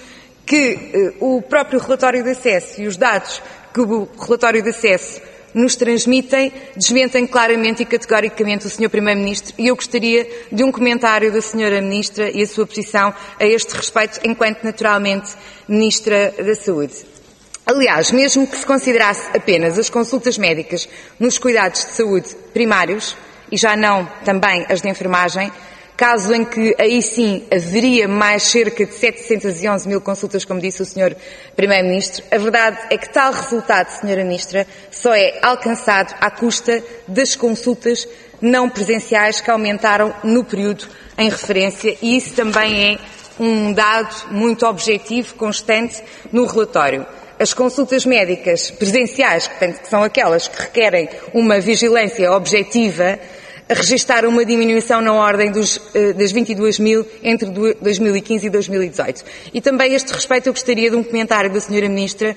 que o próprio relatório de acesso e os dados que o relatório de acesso nos transmitem, desmentem claramente e categoricamente o Sr. Primeiro-Ministro, e eu gostaria de um comentário da Sra. Ministra e a sua posição a este respeito, enquanto naturalmente Ministra da Saúde. Aliás, mesmo que se considerasse apenas as consultas médicas nos cuidados de saúde primários, e já não também as de enfermagem, caso em que aí sim haveria mais cerca de 711 mil consultas, como disse o Sr. Primeiro-Ministro, a verdade é que tal resultado, Sra. Ministra, só é alcançado à custa das consultas não presenciais que aumentaram no período em referência, e isso também é um dado muito objetivo, constante, no relatório. As consultas médicas presenciais, portanto, que são aquelas que requerem uma vigilância objetiva, registaram uma diminuição na ordem das 22.000 entre 2015 e 2018. E também a este respeito eu gostaria de um comentário da Sra. Ministra,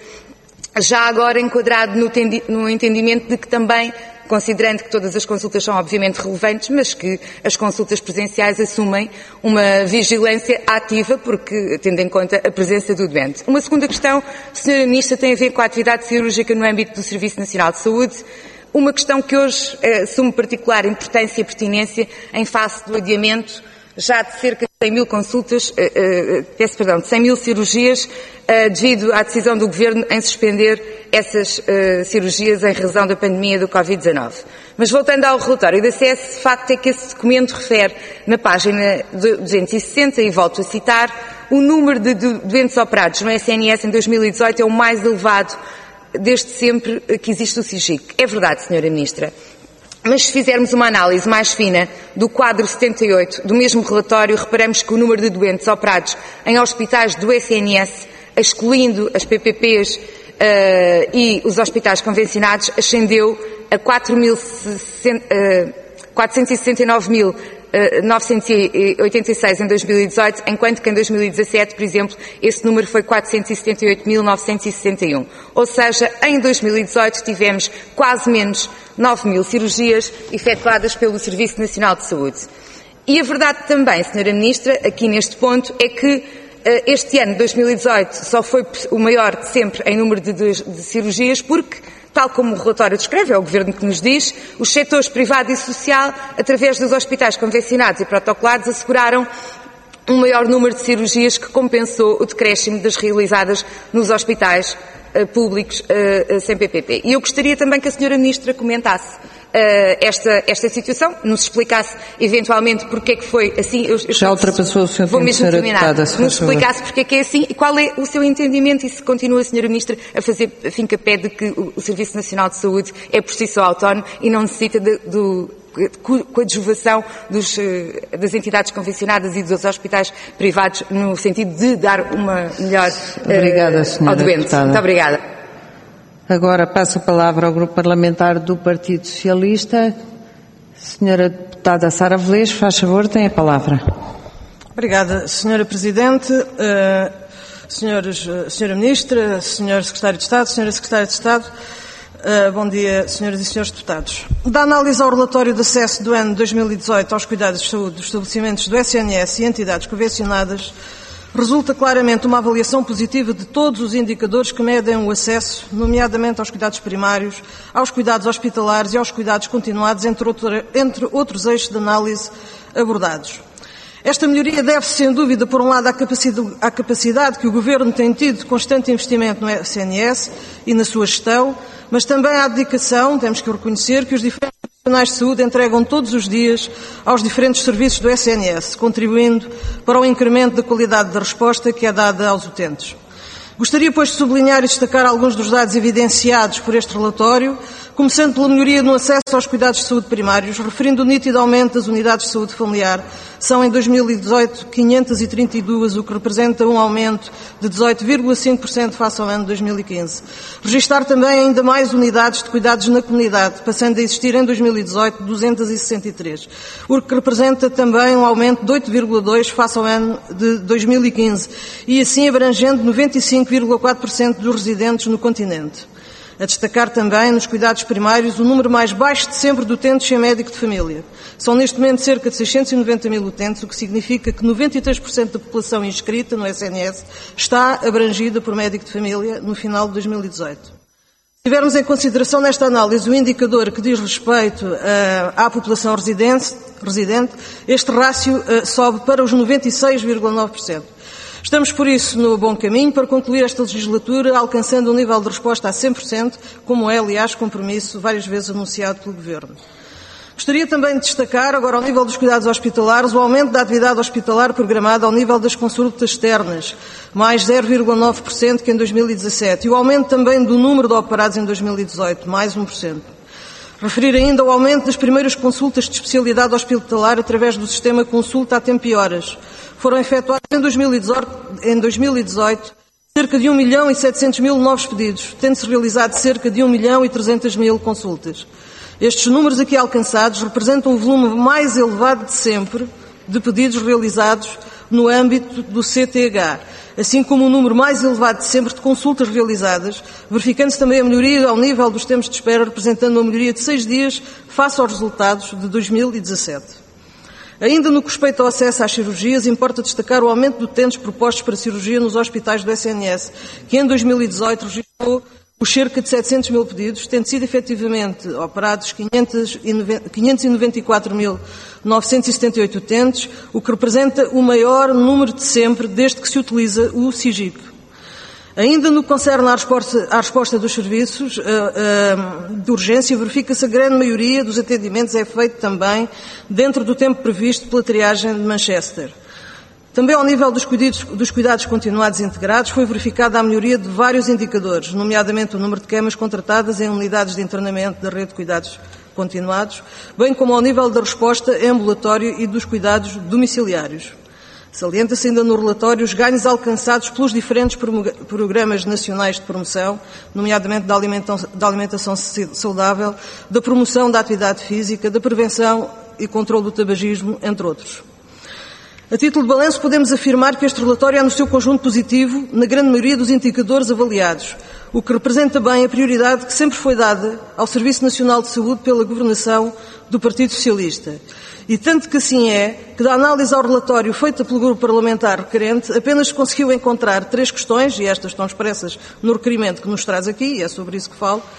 já agora enquadrado no entendimento de que também, considerando que todas as consultas são obviamente relevantes, mas que as consultas presenciais assumem uma vigilância ativa, porque tendo em conta a presença do doente. Uma segunda questão, Sra. Ministra, tem a ver com a atividade cirúrgica no âmbito do Serviço Nacional de Saúde. Uma questão que hoje assume particular importância e pertinência em face do adiamento já de cerca de 100 mil consultas, de 100 mil cirurgias, devido à decisão do Governo em suspender essas cirurgias em razão da pandemia do Covid-19. Mas voltando ao relatório de acesso, de facto é que esse documento refere na página 260, e volto a citar, o número de doentes operados no SNS em 2018 é o mais elevado desde sempre que existe o SIGIC. É verdade, Sra. Ministra. Mas se fizermos uma análise mais fina do quadro 78 do mesmo relatório, reparamos que o número de doentes operados em hospitais do SNS, excluindo as PPPs e os hospitais convencionados, ascendeu a 469.986 em 2018, enquanto que em 2017, por exemplo, esse número foi 478.961. Ou seja, em 2018 tivemos quase menos 9 mil cirurgias efetuadas pelo Serviço Nacional de Saúde. E a verdade também, Sra. Ministra, aqui neste ponto, é que este ano, 2018, só foi o maior de sempre em número de cirurgias, porque, tal como o relatório descreve, é o Governo que nos diz, os setores privado e social, através dos hospitais convencionados e protocolados, asseguraram um maior número de cirurgias que compensou o decréscimo das realizadas nos hospitais públicos sem PPP. E eu gostaria também que a Sra. Ministra comentasse esta situação, nos explicasse eventualmente porque é que foi assim. Já ultrapassou o seu tempo, Sra. Deputada, se nos explicasse porque é que é assim e qual é o seu entendimento e se continua a Sra. Ministra a fazer fim-capé de que o Serviço Nacional de Saúde é por si só autónomo e não necessita com a adjuvação das entidades convencionadas e dos hospitais privados no sentido de dar uma melhor ao doente. Deputada. Muito obrigada. Agora passo a palavra ao Grupo Parlamentar do Partido Socialista. Senhora Deputada Sara Velez, faz favor, tem a palavra. Obrigada, Senhora Presidente, Senhora Ministra, Senhor Secretário de Estado, Senhora Secretária de Estado, bom dia, Senhoras e Senhores Deputados. Da análise ao relatório de acesso do ano 2018 aos cuidados de saúde dos estabelecimentos do SNS e entidades convencionadas, resulta claramente uma avaliação positiva de todos os indicadores que medem o acesso, nomeadamente aos cuidados primários, aos cuidados hospitalares e aos cuidados continuados, entre outros eixos de análise abordados. Esta melhoria deve-se, sem dúvida, por um lado, à capacidade que o Governo tem tido de constante investimento no SNS e na sua gestão, mas também à dedicação, temos que reconhecer, que os diferentes profissionais de saúde entregam todos os dias aos diferentes serviços do SNS, contribuindo para o incremento da qualidade da resposta que é dada aos utentes. Gostaria, pois, de sublinhar e destacar alguns dos dados evidenciados por este relatório, começando pela melhoria no acesso aos cuidados de saúde primários, referindo o nítido aumento das unidades de saúde familiar. São, em 2018, 532, o que representa um aumento de 18,5% face ao ano de 2015. Registar também ainda mais unidades de cuidados na comunidade, passando a existir em 2018 263, o que representa também um aumento de 8,2% face ao ano de 2015 e assim abrangendo 95,4% dos residentes no continente. A destacar também, nos cuidados primários, o número mais baixo de sempre de utentes sem médico de família. São, neste momento, cerca de 690 mil utentes, o que significa que 93% da população inscrita no SNS está abrangida por médico de família no final de 2018. Se tivermos em consideração nesta análise o indicador que diz respeito à população residente, este rácio sobe para os 96,9%. Estamos, por isso, no bom caminho para concluir esta legislatura, alcançando um nível de resposta a 100%, como é, aliás, compromisso várias vezes anunciado pelo Governo. Gostaria também de destacar, agora ao nível dos cuidados hospitalares, o aumento da atividade hospitalar programada ao nível das consultas externas, mais 0,9% que em 2017, e o aumento também do número de operados em 2018, mais 1%. Referir ainda o aumento das primeiras consultas de especialidade hospitalar através do sistema Consulta a Tempo e Horas. Foram efetuados em 2018 cerca de 1.700.000 novos pedidos, tendo-se realizado cerca de 1.300.000 consultas. Estes números aqui alcançados representam o volume mais elevado de sempre de pedidos realizados no âmbito do CTH, assim como o número mais elevado de sempre de consultas realizadas, verificando-se também a melhoria ao nível dos tempos de espera, representando uma melhoria de 6 dias face aos resultados de 2017. Ainda no que respeita ao acesso às cirurgias, importa destacar o aumento de utentes propostos para cirurgia nos hospitais do SNS, que em 2018 registrou os cerca de 700 mil pedidos, tendo sido efetivamente operados 594.978 utentes, o que representa o maior número de sempre desde que se utiliza o SIGIC. Ainda no que concerne à resposta dos serviços de urgência, verifica-se a grande maioria dos atendimentos é feito também dentro do tempo previsto pela triagem de Manchester. Também ao nível dos cuidados continuados e integrados foi verificada a melhoria de vários indicadores, nomeadamente o número de camas contratadas em unidades de internamento da rede de cuidados continuados, bem como ao nível da resposta em ambulatório e dos cuidados domiciliários. Salienta-se ainda no relatório os ganhos alcançados pelos diferentes programas nacionais de promoção, nomeadamente da alimentação saudável, da promoção da atividade física, da prevenção e controle do tabagismo, entre outros. A título de balanço, podemos afirmar que este relatório é no seu conjunto positivo na grande maioria dos indicadores avaliados, o que representa bem a prioridade que sempre foi dada ao Serviço Nacional de Saúde pela governação do Partido Socialista. E tanto que assim é, que da análise ao relatório feita pelo grupo parlamentar requerente, apenas conseguiu encontrar 3 questões, e estas estão expressas no requerimento que nos traz aqui, e é sobre isso que falo,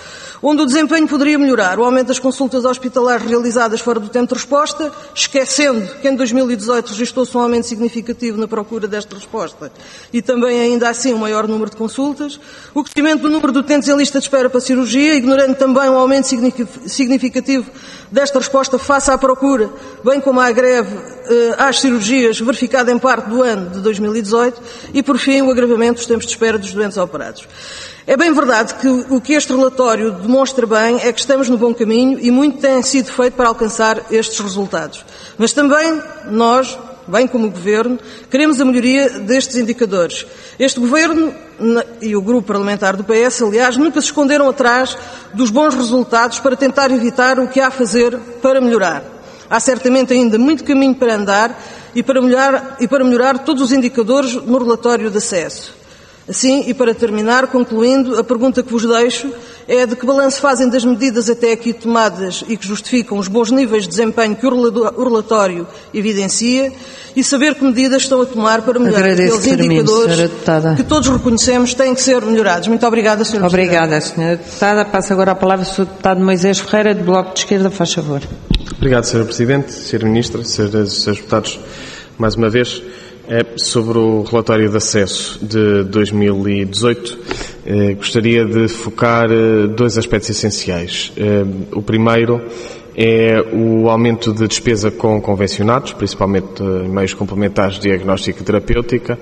onde o desempenho poderia melhorar, o aumento das consultas hospitalares realizadas fora do tempo de resposta, esquecendo que em 2018 registrou-se um aumento significativo na procura desta resposta e também ainda assim um maior número de consultas, o crescimento do número de utentes em lista de espera para cirurgia, ignorando também um aumento significativo desta resposta face à procura, bem como à greve às cirurgias verificada em parte do ano de 2018 e, por fim, o agravamento dos tempos de espera dos doentes operados. É bem verdade que o que este relatório demonstra bem é que estamos no bom caminho e muito tem sido feito para alcançar estes resultados. Mas também nós, bem como o Governo, queremos a melhoria destes indicadores. Este Governo e o Grupo Parlamentar do PS, aliás, nunca se esconderam atrás dos bons resultados para tentar evitar o que há a fazer para melhorar. Há certamente ainda muito caminho para andar e para melhorar todos os indicadores no relatório de acesso. Assim, e para terminar, concluindo, a pergunta que vos deixo é de que balanço fazem das medidas até aqui tomadas e que justificam os bons níveis de desempenho que o relatório evidencia e saber que medidas estão a tomar para melhorar aqueles indicadores que todos reconhecemos têm que ser melhorados. Muito obrigada, Sra. Obrigada, Sra. Deputada. Passo agora a palavra ao Sr. Deputado Moisés Ferreira, do Bloco de Esquerda. Faz favor. Obrigado, Sra. Presidente, Sra. Ministra, Sras. e Srs. Deputados, mais uma vez. Sobre o relatório de acesso de 2018, gostaria de focar dois aspectos essenciais. O primeiro é o aumento de despesa com convencionados, principalmente em meios complementares de diagnóstico e terapêutica,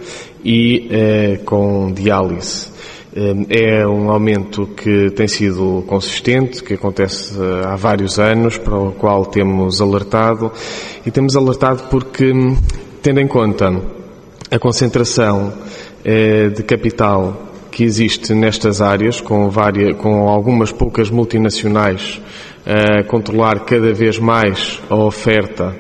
e com diálise. É um aumento que tem sido consistente, que acontece há vários anos, para o qual temos alertado, e temos alertado porque, tendo em conta a concentração de capital que existe nestas áreas, com algumas poucas multinacionais a controlar cada vez mais a oferta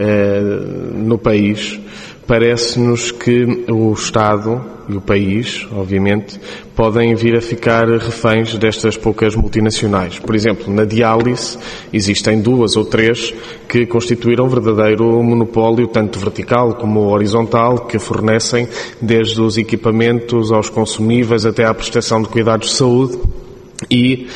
no país, parece-nos que o Estado e o país, obviamente, podem vir a ficar reféns destas poucas multinacionais. Por exemplo, na diálise existem 2 ou 3 que constituíram um verdadeiro monopólio, tanto vertical como horizontal, que fornecem desde os equipamentos aos consumíveis até à prestação de cuidados de saúde, e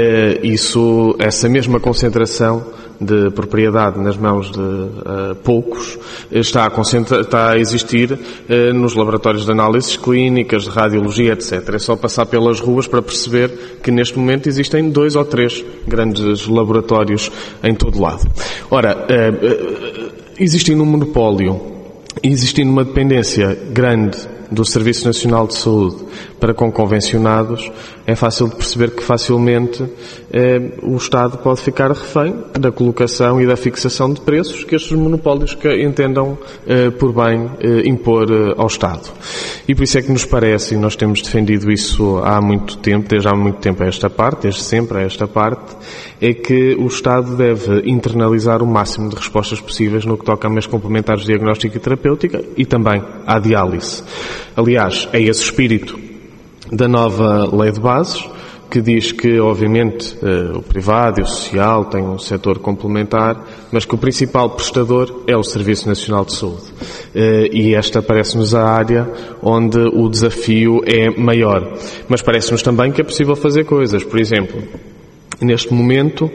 essa mesma concentração de propriedade nas mãos de poucos está a existir nos laboratórios de análises clínicas, de radiologia, etc. É só passar pelas ruas para perceber que neste momento existem 2 ou 3 grandes laboratórios em todo lado. Ora, existindo um monopólio e existindo uma dependência grande do Serviço Nacional de Saúde para com convencionados, é fácil de perceber que facilmente o Estado pode ficar refém da colocação e da fixação de preços que estes monopólios que entendam por bem impor ao Estado. E por isso é que nos parece, e nós temos defendido isso há muito tempo, desde há muito tempo a esta parte, desde sempre a esta parte, é que o Estado deve internalizar o máximo de respostas possíveis no que toca a meios complementares de diagnóstico e terapêutica e também à diálise. Aliás, é esse espírito da nova lei de bases, que diz que, obviamente, o privado e o social têm um setor complementar, mas que o principal prestador é o Serviço Nacional de Saúde. E esta parece-nos a área onde o desafio é maior. Mas parece-nos também que é possível fazer coisas. Por exemplo, neste momento,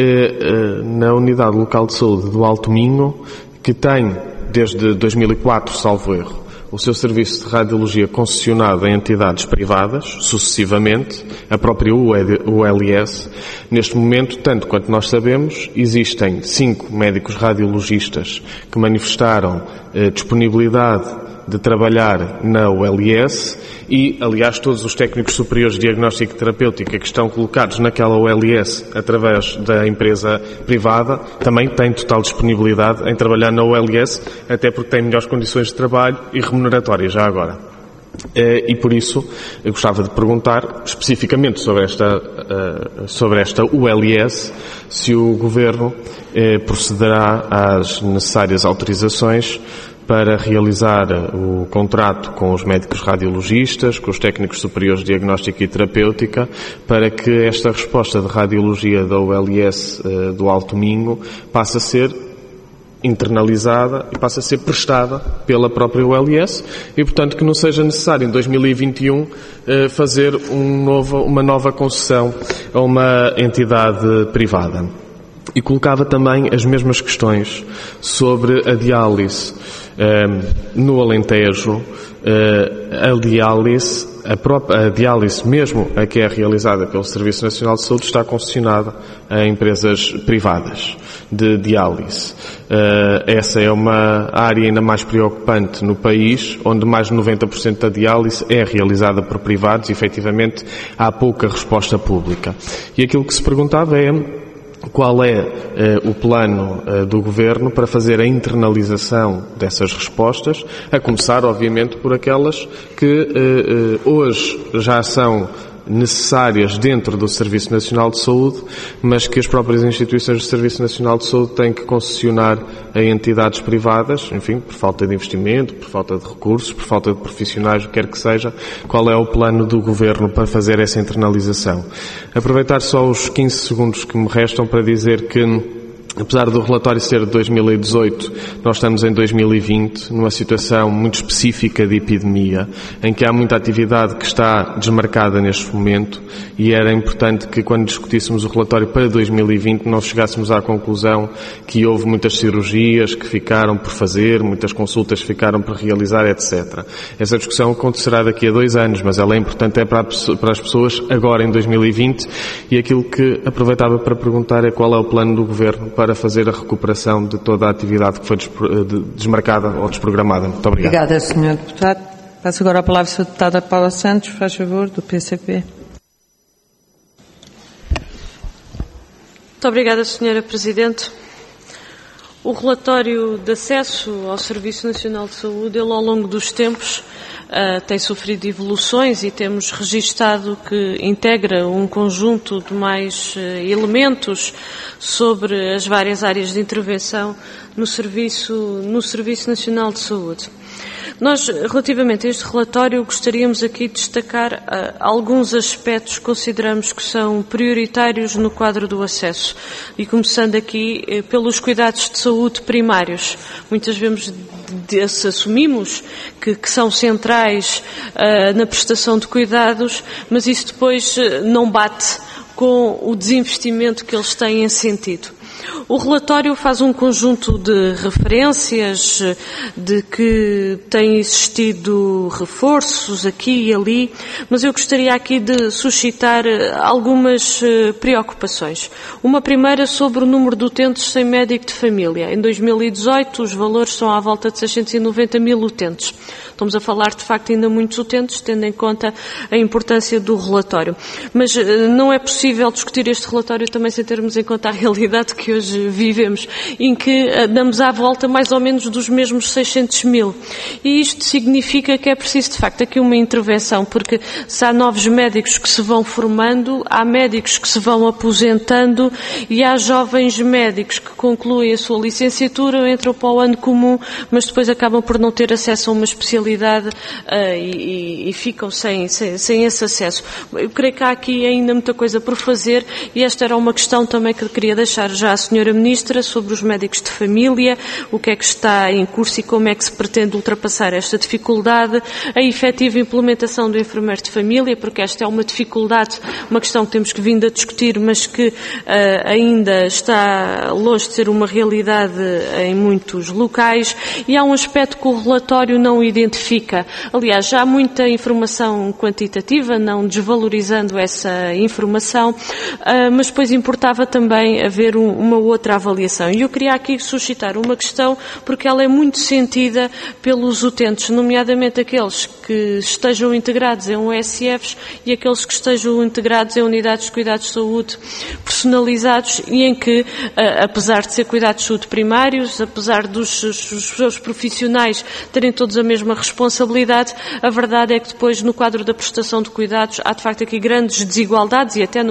na Unidade Local de Saúde do Alto Minho, que tem, desde 2004, salvo erro, o seu serviço de radiologia concessionado a entidades privadas, sucessivamente, a própria ULS. Neste momento, tanto quanto nós sabemos, existem 5 médicos radiologistas que manifestaram disponibilidade de trabalhar na ULS e, aliás, todos os técnicos superiores de diagnóstico e terapêutica que estão colocados naquela ULS através da empresa privada também têm total disponibilidade em trabalhar na ULS, até porque têm melhores condições de trabalho e remuneratórias já agora. E por isso eu gostava de perguntar especificamente sobre esta ULS, se o Governo procederá às necessárias autorizações para realizar o contrato com os médicos radiologistas, com os técnicos superiores de diagnóstico e terapêutica, para que esta resposta de radiologia da ULS do Alto Minho passe a ser internalizada e passe a ser prestada pela própria ULS e, portanto, que não seja necessário em 2021 fazer uma nova concessão a uma entidade privada. E colocava também as mesmas questões sobre a diálise no Alentejo. A diálise, mesmo a que é realizada pelo Serviço Nacional de Saúde, está concessionada a empresas privadas de diálise. Essa é uma área ainda mais preocupante no país, onde mais de 90% da diálise é realizada por privados e, efetivamente, há pouca resposta pública. E aquilo que se perguntava é: qual é o plano do Governo para fazer a internalização dessas respostas, a começar, obviamente, por aquelas que hoje já são necessárias dentro do Serviço Nacional de Saúde, mas que as próprias instituições do Serviço Nacional de Saúde têm que concessionar a entidades privadas, enfim, por falta de investimento, por falta de recursos, por falta de profissionais, o que quer que seja. Qual é o plano do Governo para fazer essa internalização? Aproveitar só os 15 segundos que me restam para dizer que, apesar do relatório ser de 2018, nós estamos em 2020, numa situação muito específica de epidemia, em que há muita atividade que está desmarcada neste momento, e era importante que, quando discutíssemos o relatório para 2020, não chegássemos à conclusão que houve muitas cirurgias que ficaram por fazer, muitas consultas que ficaram por realizar, etc. Essa discussão acontecerá daqui a 2 anos, mas ela é importante para as pessoas agora, em 2020, e aquilo que aproveitava para perguntar é qual é o plano do Governo para fazer a recuperação de toda a atividade que foi desmarcada ou desprogramada. Muito obrigado. Obrigada, Sr. Deputado. Passo agora a palavra à Sra. Deputada Paula Santos, faz favor, do PCP. Muito obrigada, Sra. Presidente. O relatório de acesso ao Serviço Nacional de Saúde, ele, ao longo dos tempos, tem sofrido evoluções e temos registado que integra um conjunto de mais elementos sobre as várias áreas de intervenção no Serviço Nacional de Saúde. Nós, relativamente a este relatório, gostaríamos aqui de destacar alguns aspectos que consideramos que são prioritários no quadro do acesso. E começando aqui pelos cuidados de saúde primários. Muitas vezes assumimos que são centrais na prestação de cuidados, mas isso depois não bate com o desinvestimento que eles têm sentido. O relatório faz um conjunto de referências de que têm existido reforços aqui e ali, mas eu gostaria aqui de suscitar algumas preocupações. Uma primeira sobre o número de utentes sem médico de família. Em 2018 os valores são à volta de 690 mil utentes. Estamos a falar, de facto, ainda muitos utentes, tendo em conta a importância do relatório. Mas não é possível discutir este relatório também sem termos em conta a realidade que hoje vivemos, em que damos à volta mais ou menos dos mesmos 600 mil. E isto significa que é preciso, de facto, aqui uma intervenção, porque se há novos médicos que se vão formando, há médicos que se vão aposentando e há jovens médicos que concluem a sua licenciatura, entram para o ano comum, mas depois acabam por não ter acesso a uma especialidade e ficam sem esse acesso. Eu creio que há aqui ainda muita coisa por fazer e esta era uma questão também que queria deixar já à Sra. Ministra sobre os médicos de família, o que é que está em curso e como é que se pretende ultrapassar esta dificuldade, a efetiva implementação do enfermeiro de família, porque esta é uma dificuldade, uma questão que temos que vindo a discutir, mas que ainda está longe de ser uma realidade em muitos locais, e há um aspecto que o relatório não identifica. Aliás, já há muita informação quantitativa, não desvalorizando essa informação, mas depois importava também haver uma outra avaliação. E eu queria aqui suscitar uma questão, porque ela é muito sentida pelos utentes, nomeadamente aqueles que estejam integrados em USFs e aqueles que estejam integrados em unidades de cuidados de saúde personalizados e em que, apesar de ser cuidados de saúde primários, apesar dos seus profissionais terem todos a mesma responsabilidade, a verdade é que depois, no quadro da prestação de cuidados, há de facto aqui grandes desigualdades e até no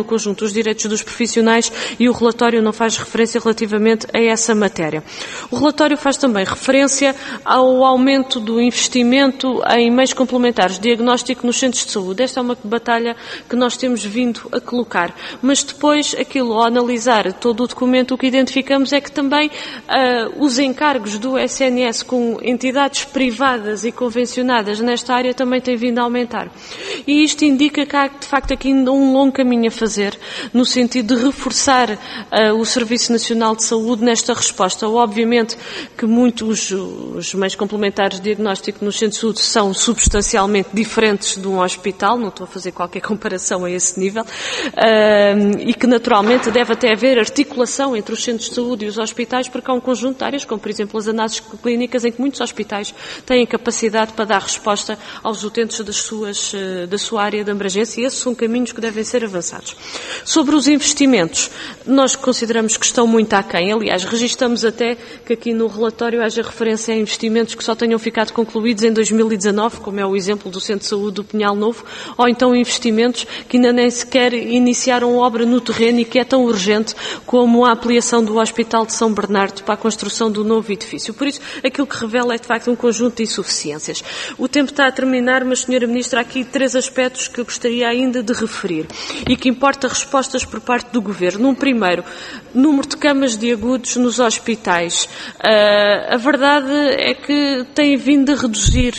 conjunto dos direitos dos profissionais e o relatório não faz referência relativamente a essa matéria. O relatório faz também referência ao aumento do investimento em meios complementares de diagnóstico nos centros de saúde. Esta é uma batalha que nós temos vindo a colocar. Mas depois, ao analisar todo o documento, o que identificamos é que também os encargos do SNS com entidades privadas e convencionadas nesta área também têm vindo a aumentar. E isto indica que há, de facto, aqui ainda um longo caminho a fazer, no sentido de reforçar o Serviço Nacional de Saúde nesta resposta. Obviamente que muitos os meios complementares de diagnóstico nos centros de saúde são substancialmente diferentes de um hospital, não estou a fazer qualquer comparação a esse nível, e que naturalmente deve até haver articulação entre os centros de saúde e os hospitais, porque há um conjunto de áreas, como por exemplo as análises clínicas, em que muitos hospitais têm capacidade para dar resposta aos utentes da sua área de abrangência, e esses são caminhos que devem ser avançados. Sobre os investimentos, nós consideramos que estão muito aquém. Aliás, registamos até que aqui no relatório haja referência a investimentos que só tenham ficado concluídos em 2019, como é o exemplo do Centro de Saúde do Pinhal Novo, ou então investimentos que ainda nem sequer iniciaram obra no terreno e que é tão urgente como a ampliação do Hospital de São Bernardo para a construção do novo edifício. Por isso, aquilo que revela é de facto um conjunto de insuficiências. O tempo está a terminar, mas, Sra. Ministra, há aqui 3 aspectos que eu gostaria ainda de referir e que importa respostas por parte do Governo. Um primeiro, número de camas de agudos nos hospitais. A verdade é que tem vindo a reduzir.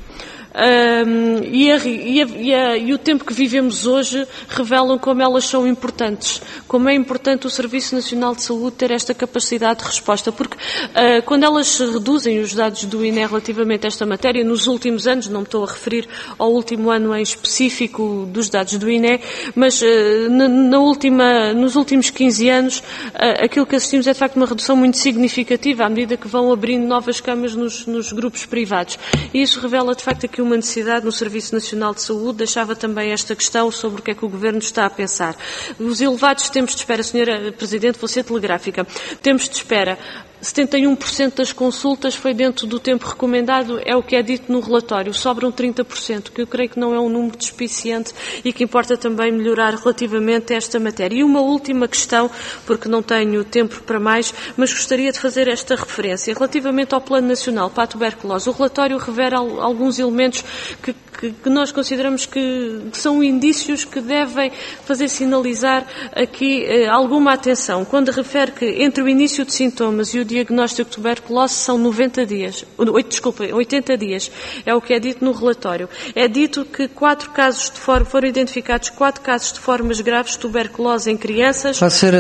E o tempo que vivemos hoje revelam como elas são importantes, como é importante o Serviço Nacional de Saúde ter esta capacidade de resposta, porque quando elas se reduzem, os dados do INE relativamente a esta matéria, nos últimos anos, não me estou a referir ao último ano em específico dos dados do INE, mas nos últimos 15 anos, aquilo que assistimos é de facto uma redução muito significativa à medida que vão abrindo novas camas nos grupos privados. E isso revela de facto aqui uma necessidade no Serviço Nacional de Saúde. Deixava também esta questão sobre o que é que o Governo está a pensar. Os elevados tempos de espera, Sra. Presidente, vou ser telegráfica. Tempos de espera. 71% das consultas foi dentro do tempo recomendado, é o que é dito no relatório. Sobram 30%, que eu creio que não é um número despiciente e que importa também melhorar relativamente a esta matéria. E uma última questão, porque não tenho tempo para mais, mas gostaria de fazer esta referência. Relativamente ao Plano Nacional para a Tuberculose, o relatório revela alguns elementos que nós consideramos que são indícios que devem fazer sinalizar aqui alguma atenção. Quando refere que entre o início de sintomas e o diagnóstico de tuberculose são 80 dias. É o que é dito no relatório. É dito que foram identificados 4 casos de formas graves de tuberculose em crianças.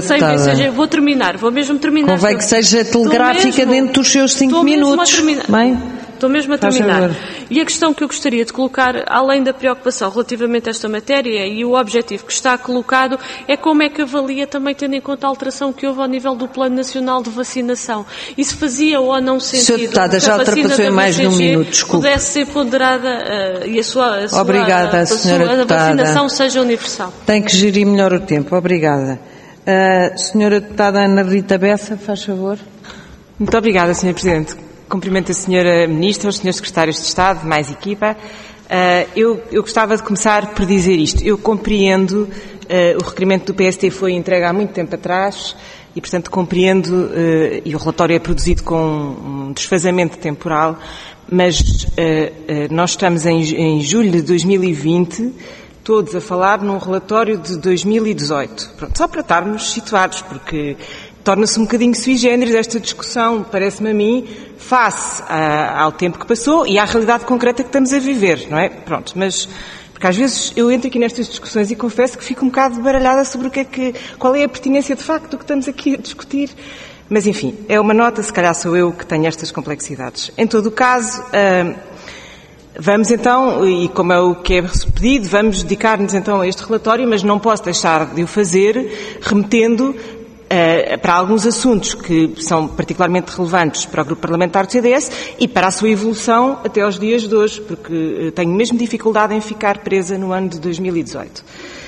Vou mesmo terminar. Convém que seja telegráfica dentro dos seus 5 minutos. Estou mesmo a terminar. E a questão que eu gostaria de colocar, além da preocupação relativamente a esta matéria e o objetivo que está colocado, é como é que avalia também tendo em conta a alteração que houve ao nível do Plano Nacional de Vacinação. E se fazia ou não sentido que a vacina da BCG pudesse ser ponderada e a vacinação seja universal. Tem que gerir melhor o tempo. Obrigada. Senhora Deputada Ana Rita Bessa, faz favor. Muito obrigada, Sra. Presidente. Cumprimento a Sra. Ministra, os Srs. Secretários de Estado, mais equipa. Eu gostava de começar por dizer isto. Eu compreendo, o requerimento do PST foi entregue há muito tempo atrás e, portanto, compreendo, e o relatório é produzido com um desfazamento temporal, mas nós estamos em julho de 2020, todos a falar num relatório de 2018. Pronto, só para estarmos situados, porque torna-se um bocadinho sui generis esta discussão, parece-me a mim, face ao tempo que passou e à realidade concreta que estamos a viver, não é? Pronto, mas porque às vezes eu entro aqui nestas discussões e confesso que fico um bocado baralhada sobre qual é a pertinência de facto do que estamos aqui a discutir. Mas enfim, é uma nota, se calhar sou eu que tenho estas complexidades. Em todo o caso, vamos então, e como é o que é pedido, vamos dedicar-nos então a este relatório, mas não posso deixar de o fazer remetendo para alguns assuntos que são particularmente relevantes para o Grupo Parlamentar do CDS e para a sua evolução até aos dias de hoje, porque tenho mesmo dificuldade em ficar presa no ano de 2018.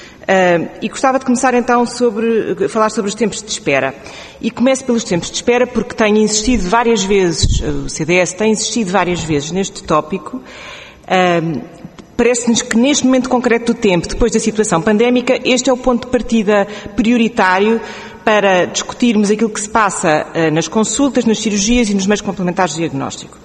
E gostava de começar então a falar sobre os tempos de espera. E começo pelos tempos de espera porque tenho insistido várias vezes, o CDS tem insistido várias vezes neste tópico, Parece-nos que neste momento concreto do tempo, depois da situação pandémica, este é o ponto de partida prioritário para discutirmos aquilo que se passa nas consultas, nas cirurgias e nos meios complementares de diagnóstico.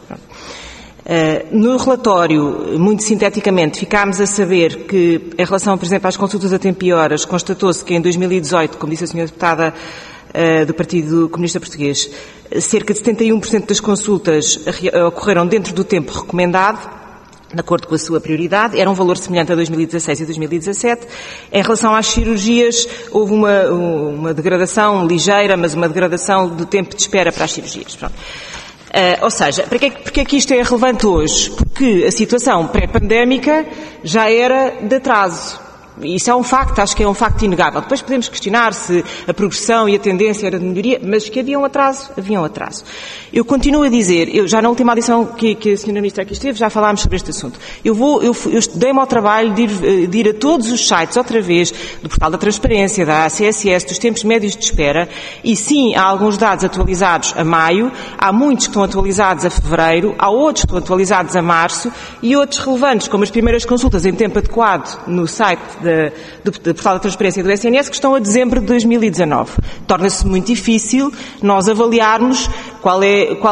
No relatório, muito sinteticamente, ficámos a saber que, em relação, por exemplo, às consultas a tempo e horas, constatou-se que em 2018, como disse a senhora deputada do Partido Comunista Português, cerca de 71% das consultas ocorreram dentro do tempo recomendado, de acordo com a sua prioridade. Era um valor semelhante a 2016 e 2017. Em relação às cirurgias, houve uma degradação ligeira, mas uma degradação do tempo de espera para as cirurgias. Pronto. Ou seja, porque é que isto é relevante hoje? Porque a situação pré-pandémica já era de atraso. Isso é um facto, acho que é um facto inegável. Depois podemos questionar se a progressão e a tendência era de melhoria, mas que havia um atraso. Eu continuo a dizer, já na última audição que a Sra. Ministra aqui esteve, já falámos sobre este assunto. Eu dei-me ao trabalho de ir a todos os sites, outra vez, do Portal da Transparência, da ACSS, dos tempos médios de espera, e sim, há alguns dados atualizados a maio, há muitos que estão atualizados a fevereiro, há outros que estão atualizados a março, e outros relevantes, como as primeiras consultas em tempo adequado no site do Portal da Transparência do SNS, que estão a dezembro de 2019. Torna-se muito difícil nós avaliarmos qual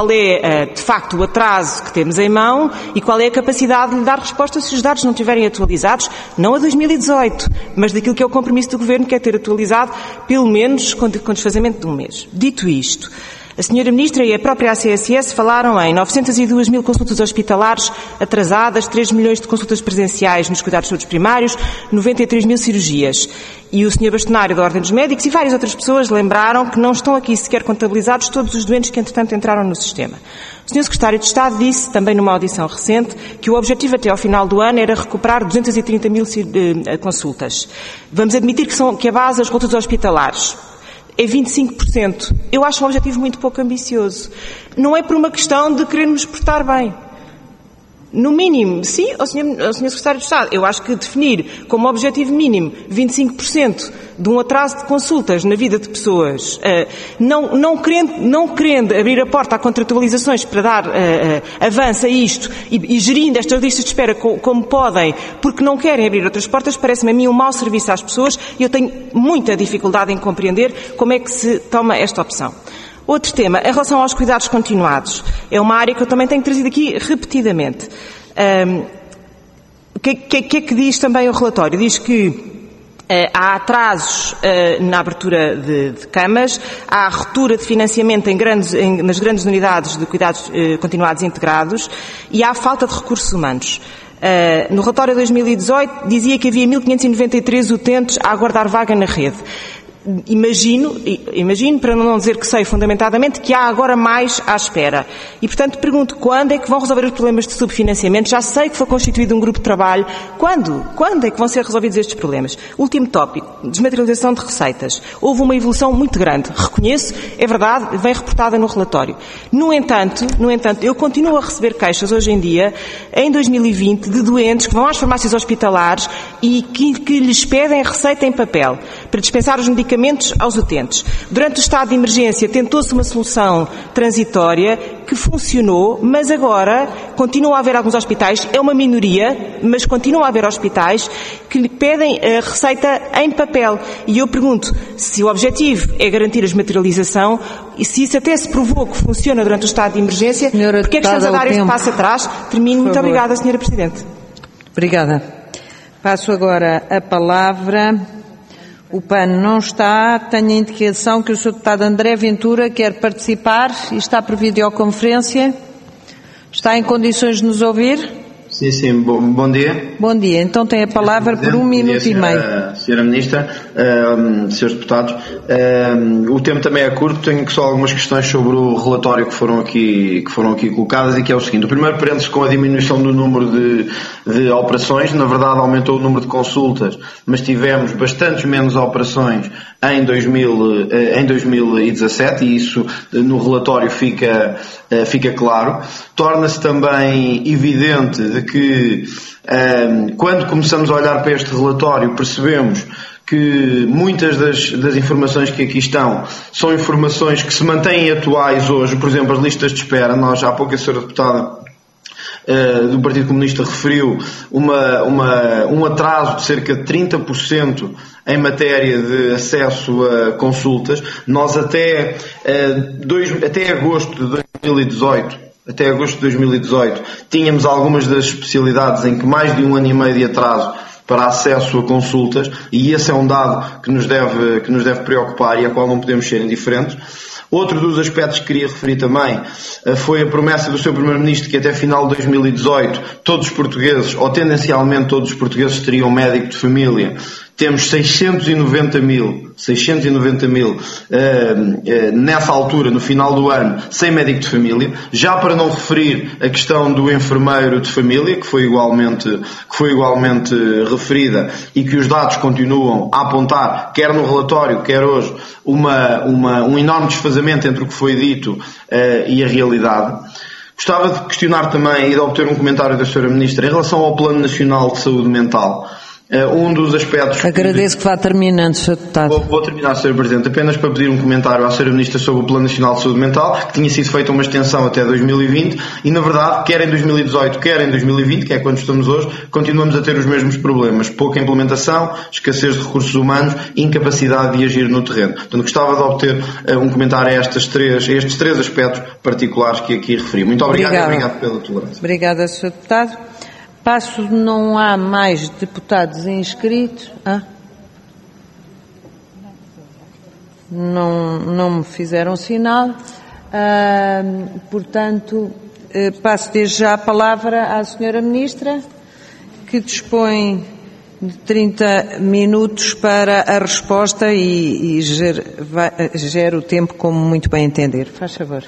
é de facto o atraso que temos em mão e qual é a capacidade de lhe dar resposta se os dados não estiverem atualizados, não a 2018, mas daquilo que é o compromisso do Governo, que é ter atualizado pelo menos com desfazamento de um mês. Dito isto, a Sra. Ministra e a própria ACSS falaram em 902 mil consultas hospitalares atrasadas, 3 milhões de consultas presenciais nos cuidados de saúde primários, 93 mil cirurgias. E o Sr. Bastonário da Ordem dos Médicos e várias outras pessoas lembraram que não estão aqui sequer contabilizados todos os doentes que, entretanto, entraram no sistema. O Sr. Secretário de Estado disse, também numa audição recente, que o objetivo até ao final do ano era recuperar 230 mil consultas. Vamos admitir que a base das consultas hospitalares é 25%. Eu acho um objetivo muito pouco ambicioso. Não é por uma questão de querermos portar bem. No mínimo, sim, ao Sr. Secretário de Estado, eu acho que definir como objetivo mínimo 25% de um atraso de consultas na vida de pessoas, não querendo abrir a porta a contratualizações para dar avanço a isto e gerindo estas listas de espera como podem, porque não querem abrir outras portas, parece-me a mim um mau serviço às pessoas e eu tenho muita dificuldade em compreender como é que se toma esta opção. Outro tema, em relação aos cuidados continuados, é uma área que eu também tenho trazido aqui repetidamente. O que é que diz também o relatório? Diz que há atrasos na abertura de camas, há ruptura de financiamento nas grandes unidades de cuidados continuados integrados e há falta de recursos humanos. No relatório de 2018 dizia que havia 1.593 utentes a aguardar vaga na rede. Imagino, para não dizer que sei fundamentadamente, que há agora mais à espera. E, portanto, pergunto, quando é que vão resolver os problemas de subfinanciamento? Já sei que foi constituído um grupo de trabalho. Quando? Quando é que vão ser resolvidos estes problemas? Último tópico, desmaterialização de receitas. Houve uma evolução muito grande. Reconheço, é verdade, vem reportada no relatório. No entanto, eu continuo a receber queixas hoje em dia, em 2020, de doentes que vão às farmácias hospitalares e que lhes pedem receita em papel para dispensar os medicamentos aos utentes. Durante o estado de emergência tentou-se uma solução transitória que funcionou, mas agora continua a haver alguns hospitais, é uma minoria, mas continua a haver hospitais que pedem a receita em papel. E eu pergunto se o objetivo é garantir a desmaterialização e se isso até se provou que funciona durante o estado de emergência, porque é que estamos a dar este passo atrás? Termino. Muito obrigada, Sra. Presidente. Obrigada. Passo agora a palavra. O PAN não está. Tenho a indicação que o Sr. Deputado André Ventura quer participar e está por videoconferência. Está em condições de nos ouvir? Sim. Bom dia. Bom dia. Então tem a palavra por 1 minuto e meio. Sra. Ministra, Srs. Deputados, o tempo também é curto, tenho só algumas questões sobre o relatório que foram aqui colocadas e que é o seguinte. O primeiro prende-se com a diminuição do número de operações, na verdade aumentou o número de consultas, mas tivemos bastantes menos operações em 2017 e isso no relatório fica claro. Torna-se também evidente de que quando começamos a olhar para este relatório percebemos que muitas das informações que aqui estão são informações que se mantêm atuais hoje, por exemplo, as listas de espera. Nós, há pouco a Sra. Deputada do Partido Comunista referiu um atraso de cerca de 30% em matéria de acesso a consultas. Nós até agosto de 2018, tínhamos algumas das especialidades em que mais de 1 ano e meio de atraso para acesso a consultas, e esse é um dado que nos deve preocupar e a qual não podemos ser indiferentes. Outro dos aspectos que queria referir também foi a promessa do Sr. Primeiro-Ministro que até final de 2018 todos os portugueses, ou tendencialmente todos os portugueses, teriam médico de família. Temos 690 mil nessa altura, no final do ano, sem médico de família. Já para não referir a questão do enfermeiro de família, que foi igualmente referida e que os dados continuam a apontar, quer no relatório, quer hoje, um enorme desfazamento entre o que foi dito e a realidade. Gostava de questionar também e de obter um comentário da Sra. Ministra em relação ao Plano Nacional de Saúde Mental. Um dos aspectos... Agradeço que vá terminando, Sr. Deputado. Vou terminar, Sr. Presidente, apenas para pedir um comentário à Sra. Ministra sobre o Plano Nacional de Saúde Mental, que tinha sido feita uma extensão até 2020 e, na verdade, quer em 2018, quer em 2020, que é quando estamos hoje, continuamos a ter os mesmos problemas. Pouca implementação, escassez de recursos humanos e incapacidade de agir no terreno. Portanto, gostava de obter um comentário a estes três aspectos particulares que aqui referi. Muito obrigado e obrigado pela tolerância. Obrigada, Sr. Deputado. Passo, não há mais deputados inscritos. Não me fizeram sinal. Portanto, passo desde já a palavra à Sra. Ministra, que dispõe de 30 minutos para a resposta e gera o tempo como muito bem entender. Faz favor.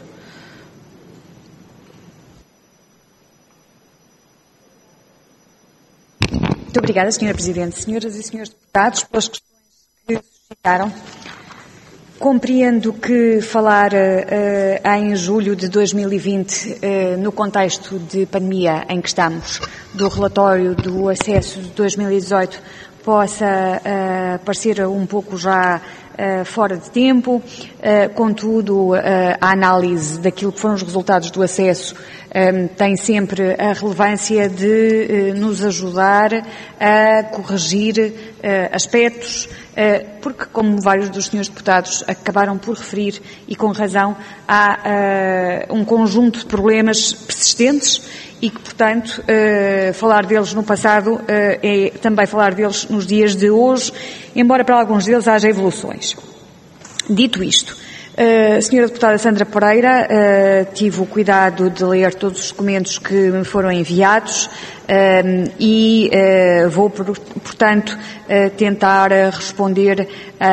Muito obrigada, Sra. Presidente. Senhoras e senhores deputados, pelas questões que suscitaram, compreendo que falar em julho de 2020, no contexto de pandemia em que estamos, do relatório do acesso de 2018, possa parecer um pouco já fora de tempo. Contudo, a análise daquilo que foram os resultados do acesso tem sempre a relevância de nos ajudar a corrigir aspectos, porque, como vários dos senhores deputados acabaram por referir, e com razão, há um conjunto de problemas persistentes e que, portanto, falar deles no passado é também falar deles nos dias de hoje, embora para alguns deles haja evoluções. Dito isto, Senhora Deputada Sandra Pereira, tive o cuidado de ler todos os documentos que me foram enviados e vou, portanto, tentar responder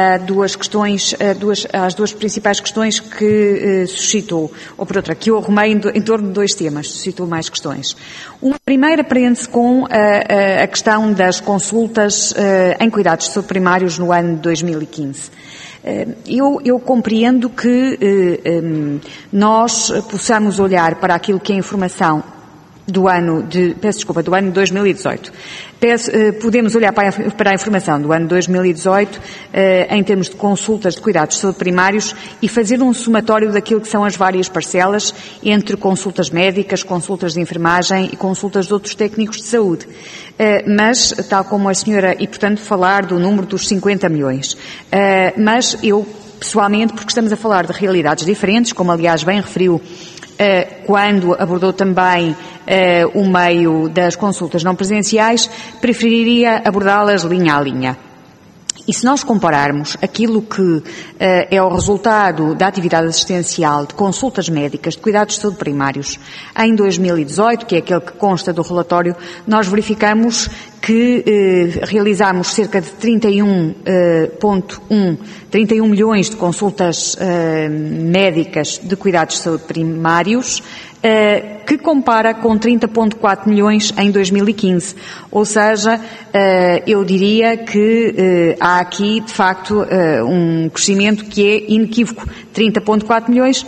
às duas principais questões que suscitou, ou por outra, que eu arrumei em torno de 2 temas, suscitou mais questões. Uma primeira prende-se com a questão das consultas em cuidados de saúde primários no ano de 2015. Eu compreendo que nós possamos olhar para aquilo que é a informação do ano de 2018. Podemos olhar para a informação do ano 2018 em termos de consultas de cuidados de saúde primários e fazer um somatório daquilo que são as várias parcelas entre consultas médicas, consultas de enfermagem e consultas de outros técnicos de saúde. Mas, tal como a senhora, e portanto falar do número dos 50 milhões. Mas eu, pessoalmente, porque estamos a falar de realidades diferentes, como aliás bem referiu quando abordou também o meio das consultas não presenciais, preferiria abordá-las linha a linha. E se nós compararmos aquilo que é o resultado da atividade assistencial de consultas médicas de cuidados de saúde primários em 2018, que é aquele que consta do relatório, nós verificamos que realizámos cerca de 31 milhões de consultas médicas de cuidados de saúde primários, que compara com 30,4 milhões em 2015. Ou seja, eu diria que há aqui, de facto, um crescimento que é inequívoco. 30,4 milhões,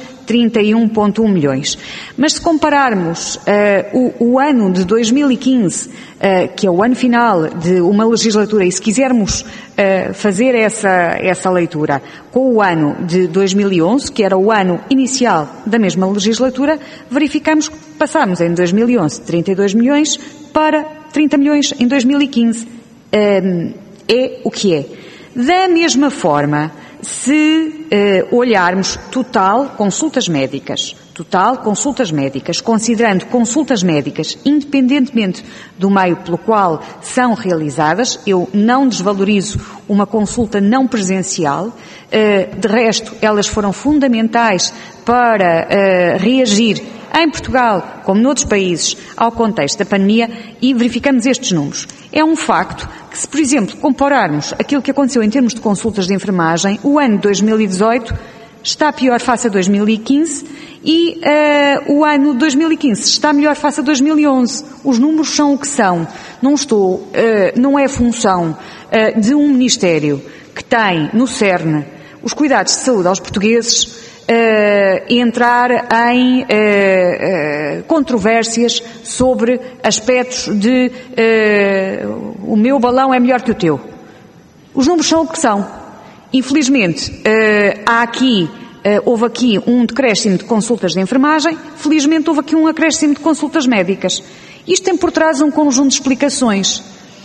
31,1 milhões. Mas se compararmos o ano de 2015 que é o ano final de uma legislatura, e se quisermos fazer essa leitura com o ano de 2011, que era o ano inicial da mesma legislatura, verificamos que passámos em 2011 de 32 milhões para 30 milhões em 2015. É o que é. Da mesma forma, se olharmos total consultas médicas, considerando consultas médicas, independentemente do meio pelo qual são realizadas, eu não desvalorizo uma consulta não presencial, de resto elas foram fundamentais para reagir em Portugal, como noutros países, ao contexto da pandemia, e verificamos estes números. É um facto que, se, por exemplo, compararmos aquilo que aconteceu em termos de consultas de enfermagem, o ano de 2018 está pior face a 2015 e o ano de 2015 está melhor face a 2011. Os números são o que são. Não é função de um Ministério que tem no cerne os cuidados de saúde aos portugueses entrar em controvérsias sobre aspectos de o meu balão é melhor que o teu. Os números são o que são. Infelizmente, houve aqui um decréscimo de consultas de enfermagem, felizmente houve aqui um acréscimo de consultas médicas. Isto tem por trás um conjunto de explicações.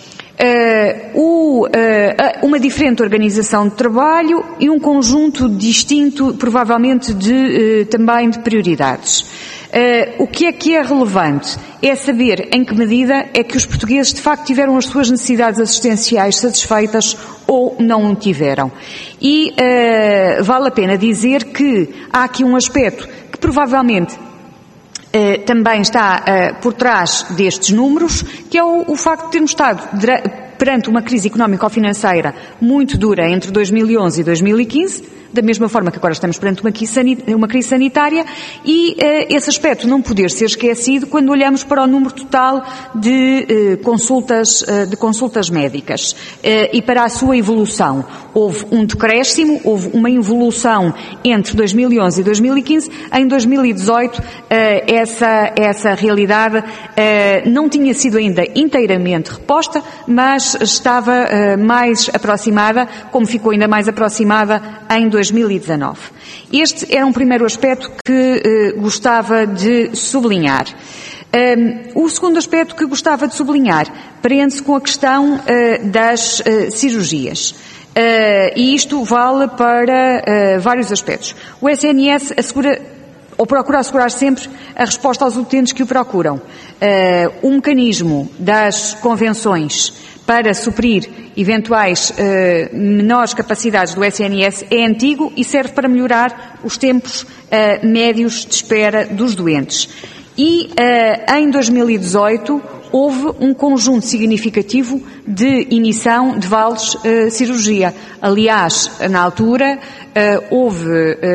Uma diferente organização de trabalho e um conjunto distinto, provavelmente, também de prioridades. O que é relevante é saber em que medida é que os portugueses de facto tiveram as suas necessidades assistenciais satisfeitas ou não o tiveram. E vale a pena dizer que há aqui um aspecto que provavelmente também está por trás destes números, que é o facto de termos estado perante uma crise económico-financeira muito dura entre 2011 e 2015, da mesma forma que agora estamos perante uma crise sanitária, e esse aspecto não poder ser esquecido quando olhamos para o número total de consultas médicas e para a sua evolução. Houve um decréscimo, houve uma evolução entre 2011 e 2015. Em 2018 essa realidade não tinha sido ainda inteiramente reposta, mas estava mais aproximada, como ficou ainda mais aproximada em 2019. Este era um primeiro aspecto que gostava de sublinhar. O segundo aspecto que gostava de sublinhar prende-se com a questão das cirurgias. E isto vale para vários aspectos. O SNS procura assegurar sempre a resposta aos utentes que o procuram. O mecanismo das convenções para suprir eventuais menores capacidades do SNS é antigo e serve para melhorar os tempos médios de espera dos doentes. E em 2018 houve um conjunto significativo de emissão de vales cirurgia. Aliás, na altura houve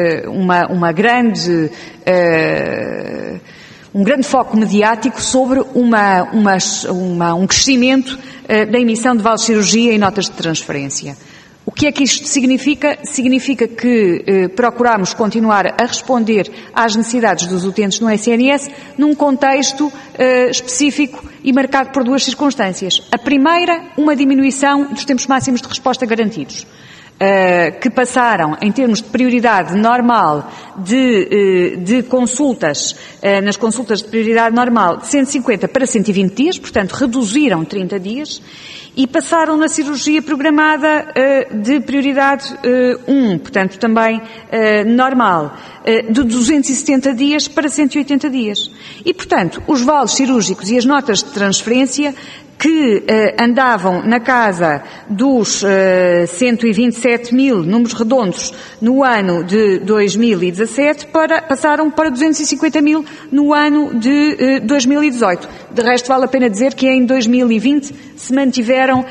um grande foco mediático sobre um crescimento da emissão de vales de cirurgia e notas de transferência. O que é que isto significa? Significa que procuramos continuar a responder às necessidades dos utentes no SNS num contexto específico e marcado por duas circunstâncias. A primeira, uma diminuição dos tempos máximos de resposta garantidos, que passaram, em termos de prioridade normal de consultas, nas consultas de prioridade normal, de 150 para 120 dias, portanto reduziram 30 dias, e passaram na cirurgia programada de prioridade 1, portanto também normal, de 270 dias para 180 dias. E, portanto, os vales cirúrgicos e as notas de transferência que andavam na casa dos 127 mil, números redondos, no ano de 2017, passaram para 250 mil no ano de 2018. De resto, vale a pena dizer que em 2020 se mantiveram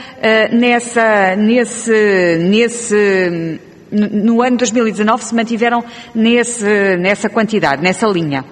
no ano de 2019 se mantiveram nessa quantidade, nessa linha.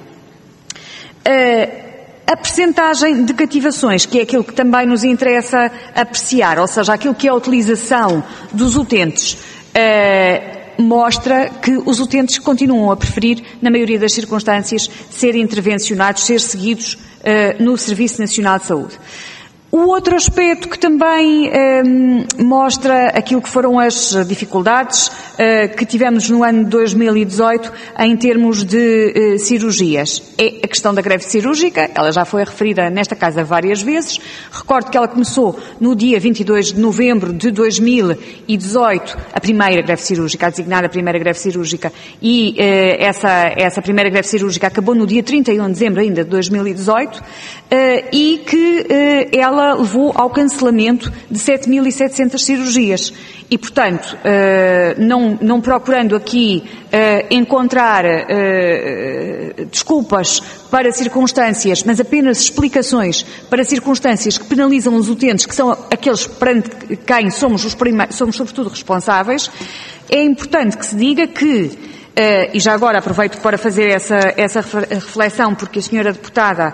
A percentagem de cativações, que é aquilo que também nos interessa apreciar, ou seja, aquilo que é a utilização dos utentes, mostra que os utentes continuam a preferir, na maioria das circunstâncias, ser intervencionados, ser seguidos no Serviço Nacional de Saúde. O outro aspecto que também mostra aquilo que foram as dificuldades que tivemos no ano de 2018 em termos de cirurgias é a questão da greve cirúrgica. Ela já foi referida nesta casa várias vezes. Recordo que ela começou no dia 22 de novembro de 2018, a primeira greve cirúrgica, a designada primeira greve cirúrgica, e essa primeira greve cirúrgica acabou no dia 31 de dezembro ainda de 2018, e que ela levou ao cancelamento de 7.700 cirurgias. E, portanto, não procurando aqui encontrar desculpas para circunstâncias, mas apenas explicações para circunstâncias que penalizam os utentes, que são aqueles perante quem somos sobretudo responsáveis, é importante que se diga que e já agora aproveito para fazer essa reflexão, porque a senhora deputada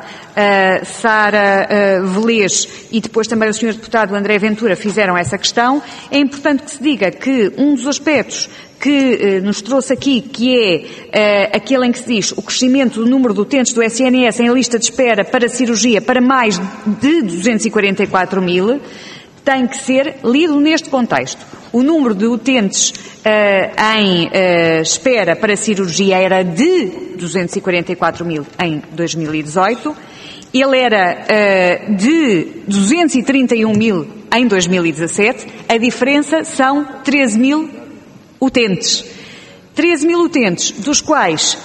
Sara Velez e depois também o senhor deputado André Ventura fizeram essa questão. É importante que se diga que um dos aspectos que nos trouxe aqui, que é aquele em que se diz o crescimento do número de utentes do SNS em lista de espera para cirurgia para mais de 244 mil, tem que ser lido neste contexto. O número de utentes em espera para cirurgia era de 244 mil em 2018, ele era de 231 mil em 2017, a diferença são 13 mil utentes. 13 mil utentes, dos quais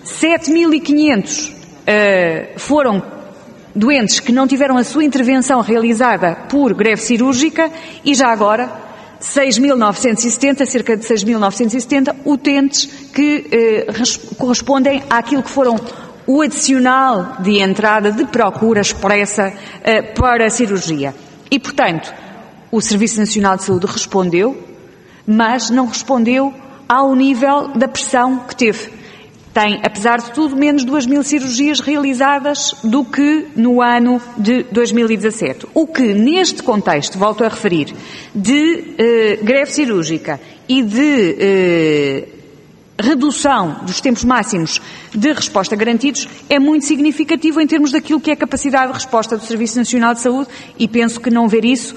7.500 foram doentes que não tiveram a sua intervenção realizada por greve cirúrgica e já agora 6.970, cerca de 6.970 utentes que correspondem àquilo que foram o adicional de entrada de procura expressa para a cirurgia. E, portanto, o Serviço Nacional de Saúde respondeu, mas não respondeu ao nível da pressão que teve. Tem, apesar de tudo, menos 2.000 cirurgias realizadas do que no ano de 2017. O que, neste contexto, volto a referir, de greve cirúrgica e de redução dos tempos máximos de resposta garantidos, é muito significativo em termos daquilo que é a capacidade de resposta do Serviço Nacional de Saúde, e penso que não ver isso,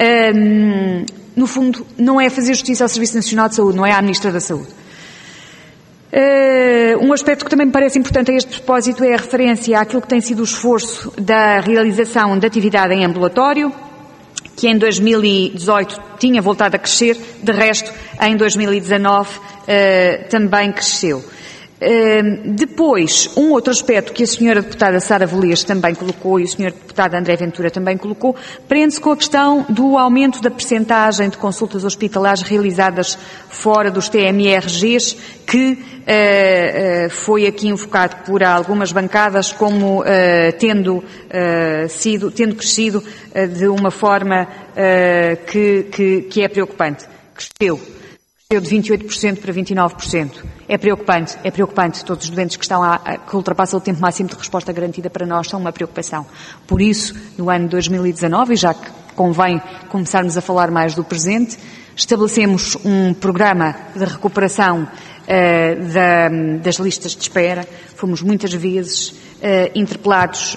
no fundo, não é fazer justiça ao Serviço Nacional de Saúde, não é à Ministra da Saúde. Um aspecto que também me parece importante a este propósito é a referência àquilo que tem sido o esforço da realização de atividade em ambulatório, que em 2018 tinha voltado a crescer, de resto, em 2019 também cresceu. Depois, um outro aspecto que a senhora deputada Sara Velez também colocou e o senhor deputado André Ventura também colocou, prende-se com a questão do aumento da percentagem de consultas hospitalares realizadas fora dos TMRGs, que foi aqui invocado por algumas bancadas como tendo crescido de uma forma que é preocupante. Cresceu de 28% para 29%. É preocupante. Todos os doentes que ultrapassam o tempo máximo de resposta garantida para nós são uma preocupação. Por isso, no ano de 2019, e já que convém começarmos a falar mais do presente, estabelecemos um programa de recuperação das listas de espera. Fomos muitas vezes interpelados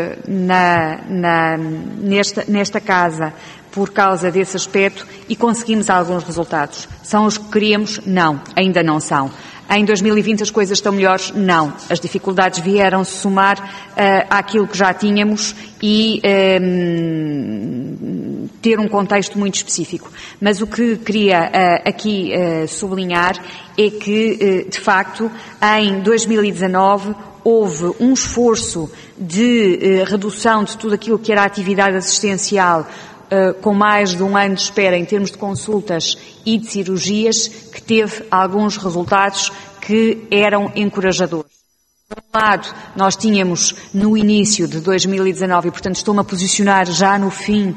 nesta casa por causa desse aspecto e conseguimos alguns resultados. São os que queríamos? Não, ainda não são. Em 2020 as coisas estão melhores? Não. As dificuldades vieram-se somar àquilo que já tínhamos e ter um contexto muito específico. Mas o que queria aqui sublinhar é que, de facto, em 2019 houve um esforço de redução de tudo aquilo que era a atividade assistencial com mais de um ano de espera em termos de consultas e de cirurgias, que teve alguns resultados que eram encorajadores. Por um lado, nós tínhamos no início de 2019, e portanto estou-me a posicionar no fim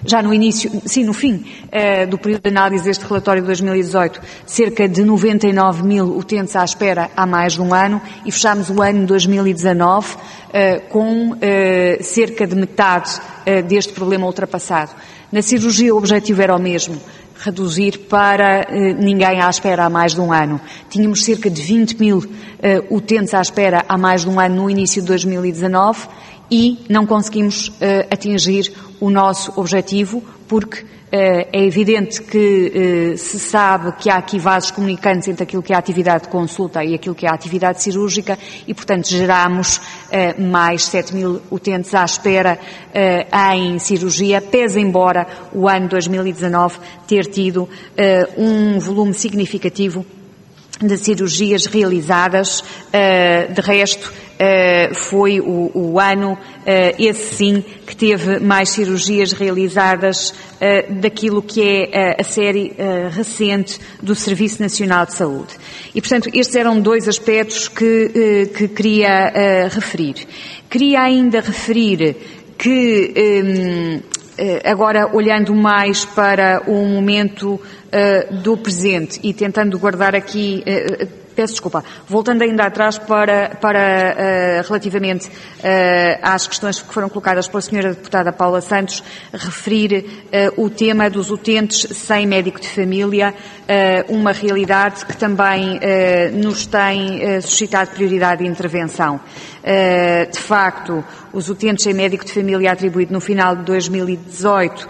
do período de análise deste relatório de 2018, cerca de 99 mil utentes à espera há mais de um ano, e fechámos o ano de 2019 com cerca de metade deste problema ultrapassado. Na cirurgia o objetivo era o mesmo, reduzir para ninguém à espera há mais de um ano. Tínhamos cerca de 20 mil utentes à espera há mais de um ano no início de 2019 e não conseguimos atingir o nosso objetivo, porque é evidente que se sabe que há aqui vasos comunicantes entre aquilo que é a atividade de consulta e aquilo que é a atividade cirúrgica e, portanto, geramos mais 7.000 utentes à espera em cirurgia, pese embora o ano 2019 ter tido um volume significativo de cirurgias realizadas. De resto, foi o ano, esse sim, que teve mais cirurgias realizadas daquilo que é a série recente do Serviço Nacional de Saúde. E, portanto, estes eram dois aspectos que queria referir. Queria ainda referir que, agora olhando mais para o momento do presente e tentando guardar aqui, peço desculpa, voltando ainda atrás para relativamente às questões que foram colocadas pela senhora deputada Paula Santos, referir o tema dos utentes sem médico de família, uma realidade que também nos tem suscitado prioridade de intervenção. De facto, os utentes sem médico de família atribuído no final de 2018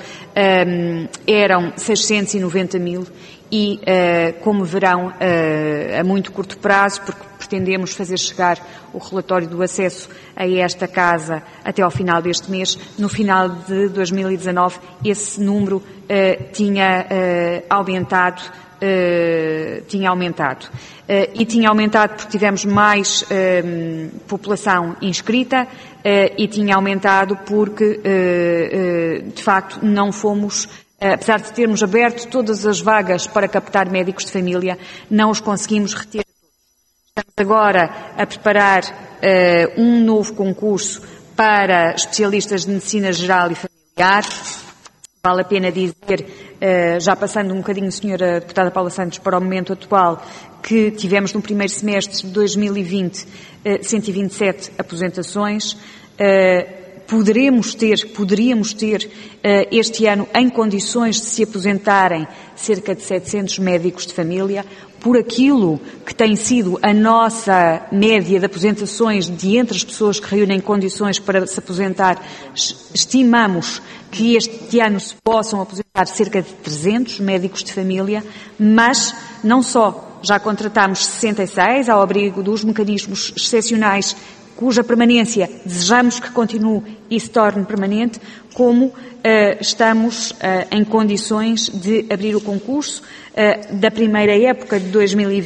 eram 690.000 e, como verão, a muito curto prazo, porque pretendemos fazer chegar o relatório do acesso a esta casa até ao final deste mês, no final de 2019 esse número tinha aumentado. E tinha aumentado porque tivemos mais população inscrita e tinha aumentado porque, de facto, não fomos, apesar de termos aberto todas as vagas para captar médicos de família, não os conseguimos reter. Estamos agora a preparar um novo concurso para especialistas de medicina geral e familiar. Vale a pena dizer, já passando um bocadinho, senhora deputada Paula Santos, para o momento atual, que tivemos no primeiro semestre de 2020 127 aposentações. Poderíamos ter este ano em condições de se aposentarem cerca de 700 médicos de família. Por aquilo que tem sido a nossa média de aposentações de entre as pessoas que reúnem condições para se aposentar, estimamos que este ano se possam aposentar cerca de 300 médicos de família, mas não só, já contratámos 66 ao abrigo dos mecanismos excepcionais cuja permanência desejamos que continue e se torne permanente, como estamos em condições de abrir o concurso da primeira época de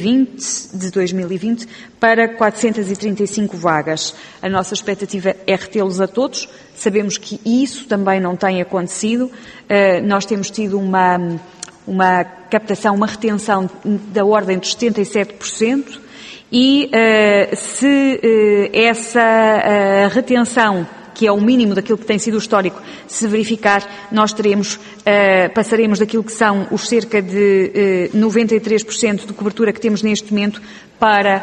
2020 para 435 vagas. A nossa expectativa é retê-los a todos. Sabemos que isso também não tem acontecido. Nós temos tido uma captação, uma retenção da ordem dos 77%. E se essa retenção, que é o mínimo daquilo que tem sido o histórico, se verificar, nós passaremos daquilo que são os cerca de 93% de cobertura que temos neste momento para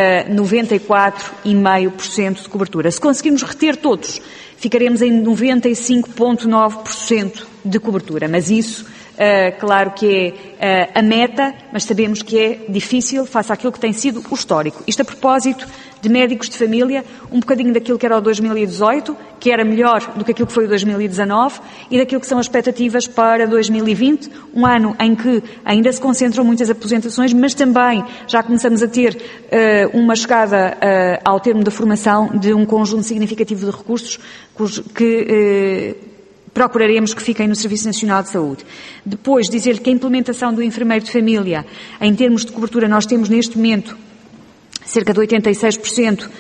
94,5% de cobertura. Se conseguirmos reter todos, ficaremos em 95,9% de cobertura, mas isso claro que é a meta, mas sabemos que é difícil face àquilo que tem sido o histórico. Isto a propósito de médicos de família, um bocadinho daquilo que era o 2018, que era melhor do que aquilo que foi o 2019, e daquilo que são as expectativas para 2020, um ano em que ainda se concentram muitas aposentações, mas também já começamos a ter uma chegada ao termo da formação de um conjunto significativo de recursos que procuraremos que fiquem no Serviço Nacional de Saúde. Depois, dizer-lhe que a implementação do enfermeiro de família, em termos de cobertura, nós temos neste momento cerca de 86%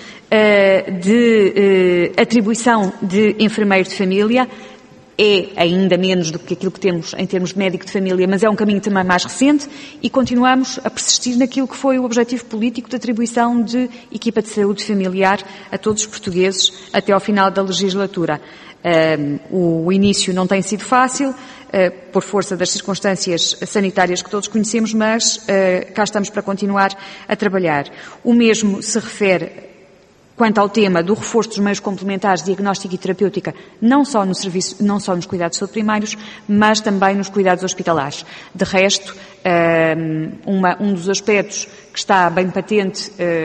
de atribuição de enfermeiro de família. É ainda menos do que aquilo que temos em termos de médico de família, mas é um caminho também mais recente e continuamos a persistir naquilo que foi o objetivo político de atribuição de equipa de saúde familiar a todos os portugueses até ao final da legislatura. O início não tem sido fácil, por força das circunstâncias sanitárias que todos conhecemos, mas cá estamos para continuar a trabalhar. O mesmo se refere quanto ao tema do reforço dos meios complementares de diagnóstica e terapêutica, não só nos cuidados de saúde primários, mas também nos cuidados hospitalares. De resto, um dos aspectos que está bem patente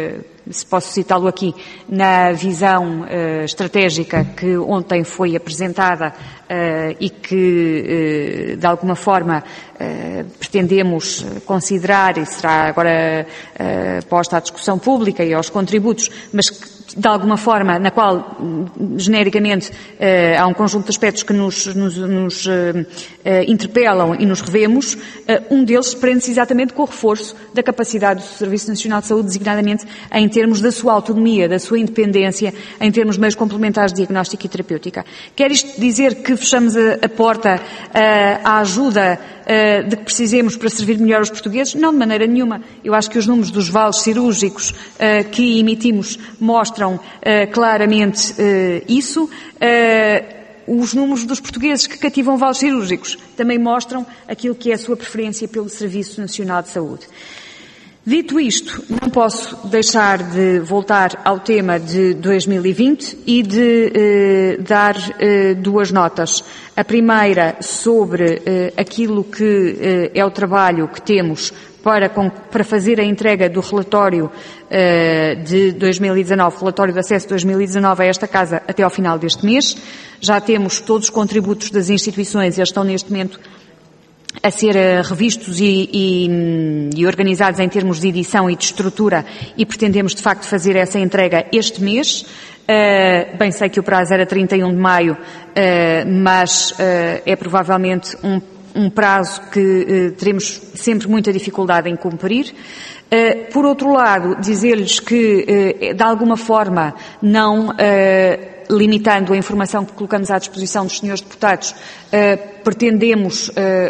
se posso citá-lo aqui, na visão estratégica que ontem foi apresentada e que, de alguma forma, pretendemos considerar e será agora posta à discussão pública e aos contributos, mas que, de alguma forma, na qual, genericamente, há um conjunto de aspectos que nos interpelam e nos revemos. Um deles prende-se exatamente com o reforço da capacidade do Serviço Nacional de Saúde, designadamente em termos da sua autonomia, da sua independência, em termos de meios complementares de diagnóstico e terapêutica. Quer isto dizer que fechamos a porta à ajuda de que precisemos para servir melhor os portugueses? Não, de maneira nenhuma. Eu acho que os números dos vales cirúrgicos que emitimos mostram claramente isso. Os números dos portugueses que cativam vales cirúrgicos também mostram aquilo que é a sua preferência pelo Serviço Nacional de Saúde. Dito isto, não posso deixar de voltar ao tema de 2020 e de dar duas notas. A primeira sobre aquilo que é o trabalho que temos para fazer a entrega do relatório de 2019, relatório de acesso de 2019 a esta Casa até ao final deste mês. Já temos todos os contributos das instituições, eles estão neste momento a ser revistos e organizados em termos de edição e de estrutura, e pretendemos de facto fazer essa entrega este mês. Bem sei que o prazo era 31 de maio, mas é provavelmente um prazo que teremos sempre muita dificuldade em cumprir. Por outro lado, dizer-lhes que, de alguma forma, não limitando a informação que colocamos à disposição dos senhores deputados, pretendemos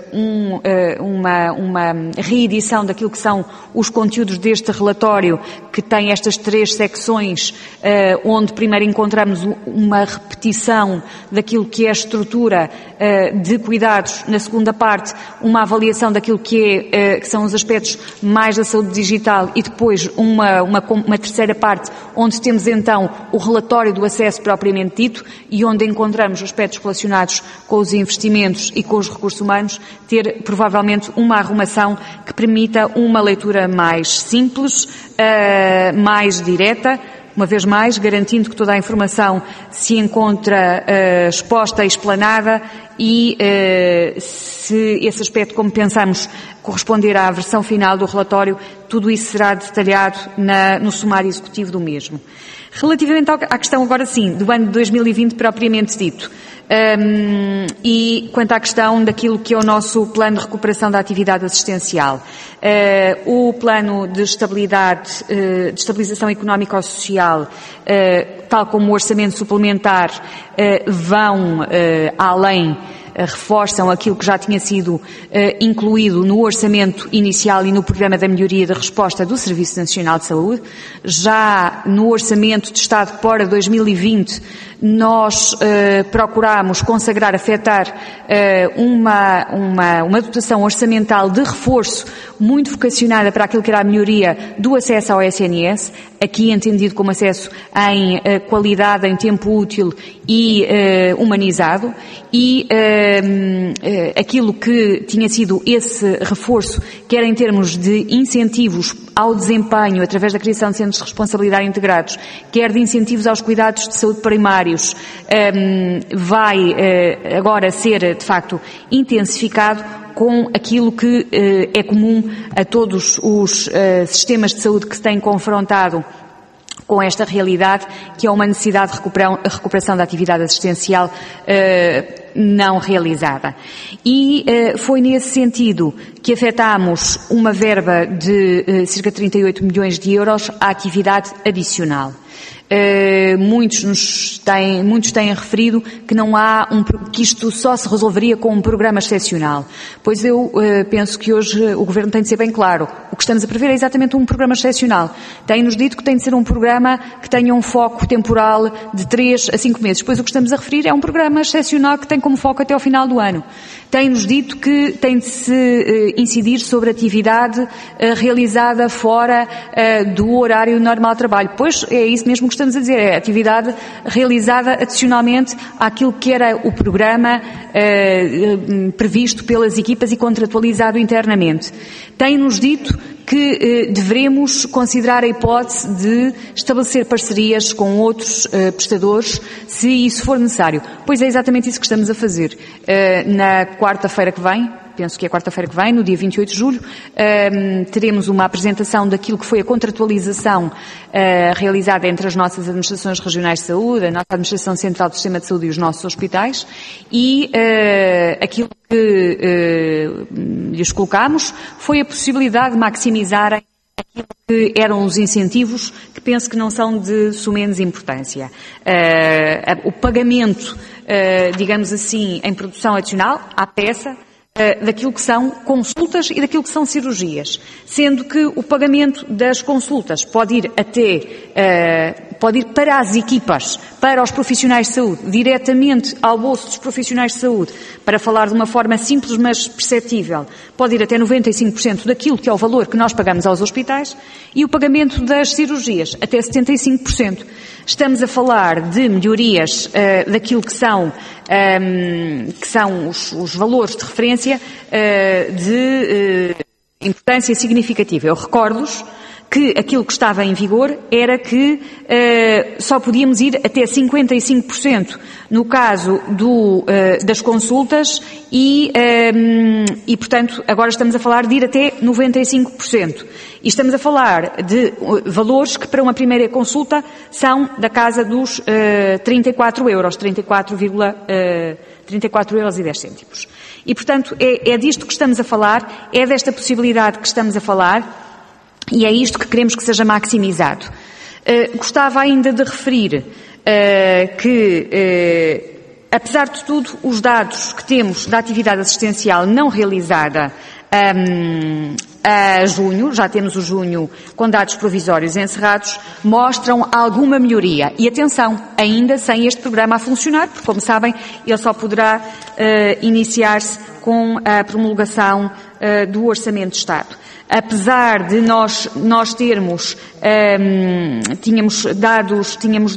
uma reedição daquilo que são os conteúdos deste relatório, que tem estas 3 secções, onde primeiro encontramos uma repetição daquilo que é a estrutura de cuidados, na segunda parte uma avaliação daquilo que são os aspectos mais da saúde digital, e depois uma terceira parte onde temos então o relatório do acesso propriamente dito, e onde encontramos aspectos relacionados com os investimentos e com os recursos humanos, ter provavelmente uma arrumação que permita uma leitura mais simples, mais direta, uma vez mais, garantindo que toda a informação se encontra exposta e explanada, e se esse aspecto, como pensamos, corresponder à versão final do relatório, tudo isso será detalhado no sumário executivo do mesmo. Relativamente à questão, agora sim, do ano de 2020 propriamente dito, e quanto à questão daquilo que é o nosso plano de recuperação da atividade assistencial, o plano de estabilização económico-social, tal como o orçamento suplementar, vão além, reforçam aquilo que já tinha sido incluído no orçamento inicial e no programa da melhoria da resposta do Serviço Nacional de Saúde. Já no orçamento de Estado para 2020, nós procuramos consagrar, afetar uma dotação orçamental de reforço muito vocacionada para aquilo que era a melhoria do acesso ao SNS, aqui entendido como acesso em qualidade, em tempo útil e humanizado, e aquilo que tinha sido esse reforço, quer em termos de incentivos ao desempenho através da criação de centros de responsabilidade integrados, quer de incentivos aos cuidados de saúde primários, vai agora ser de facto intensificado com aquilo que é comum a todos os sistemas de saúde que se têm confrontado com esta realidade, que é uma necessidade de recuperação da atividade assistencial não realizada. E foi nesse sentido que afetámos uma verba de cerca de 38 milhões de euros à atividade adicional. Muitos têm referido que que isto só se resolveria com um programa excepcional. Pois eu penso que hoje o Governo tem de ser bem claro. O que estamos a prever é exatamente um programa excepcional. Tem-nos dito que tem de ser um programa que tenha um foco temporal de 3 a 5 meses. Pois o que estamos a referir é um programa excepcional que tem como foco até ao final do ano. Tem-nos dito que tem de se incidir sobre a atividade realizada fora do horário normal de trabalho. Pois é isso mesmo que estamos a dizer, é a atividade realizada adicionalmente àquilo que era o programa previsto pelas equipas e contratualizado internamente. Tem-nos dito que devemos considerar a hipótese de estabelecer parcerias com outros prestadores, se isso for necessário. Pois é exatamente isso que estamos a fazer. Na quarta-feira que vem, penso que é quarta-feira que vem, no dia 28 de julho, teremos uma apresentação daquilo que foi a contratualização realizada entre as nossas administrações regionais de saúde, a nossa Administração Central do Sistema de Saúde e os nossos hospitais, e aquilo que lhes colocámos foi a possibilidade de maximizarem aquilo que eram os incentivos, que penso que não são de sumenos importância. O pagamento, digamos assim, em produção adicional, à peça, daquilo que são consultas e daquilo que são cirurgias, sendo que o pagamento das consultas pode ir para as equipas, para os profissionais de saúde, diretamente ao bolso dos profissionais de saúde, para falar de uma forma simples mas perceptível, pode ir até 95% daquilo que é o valor que nós pagamos aos hospitais, e o pagamento das cirurgias até 75%. Estamos a falar de melhorias daquilo que são os valores de referência de importância significativa. Eu recordo-vos que aquilo que estava em vigor era que só podíamos ir até 55% no caso das consultas e, portanto, agora estamos a falar de ir até 95%. E estamos a falar de valores que para uma primeira consulta são da casa dos 34 euros, 34 euros e 10 cêntimos. E, portanto, é disto que estamos a falar, é desta possibilidade que estamos a falar, e é isto que queremos que seja maximizado. Gostava ainda de referir que, apesar de tudo, os dados que temos da atividade assistencial não realizada a junho, já temos o junho com dados provisórios encerrados, mostram alguma melhoria. E atenção, ainda sem este programa a funcionar, porque, como sabem, ele só poderá iniciar-se com a promulgação do Orçamento de Estado. Apesar de nós termos, tínhamos dados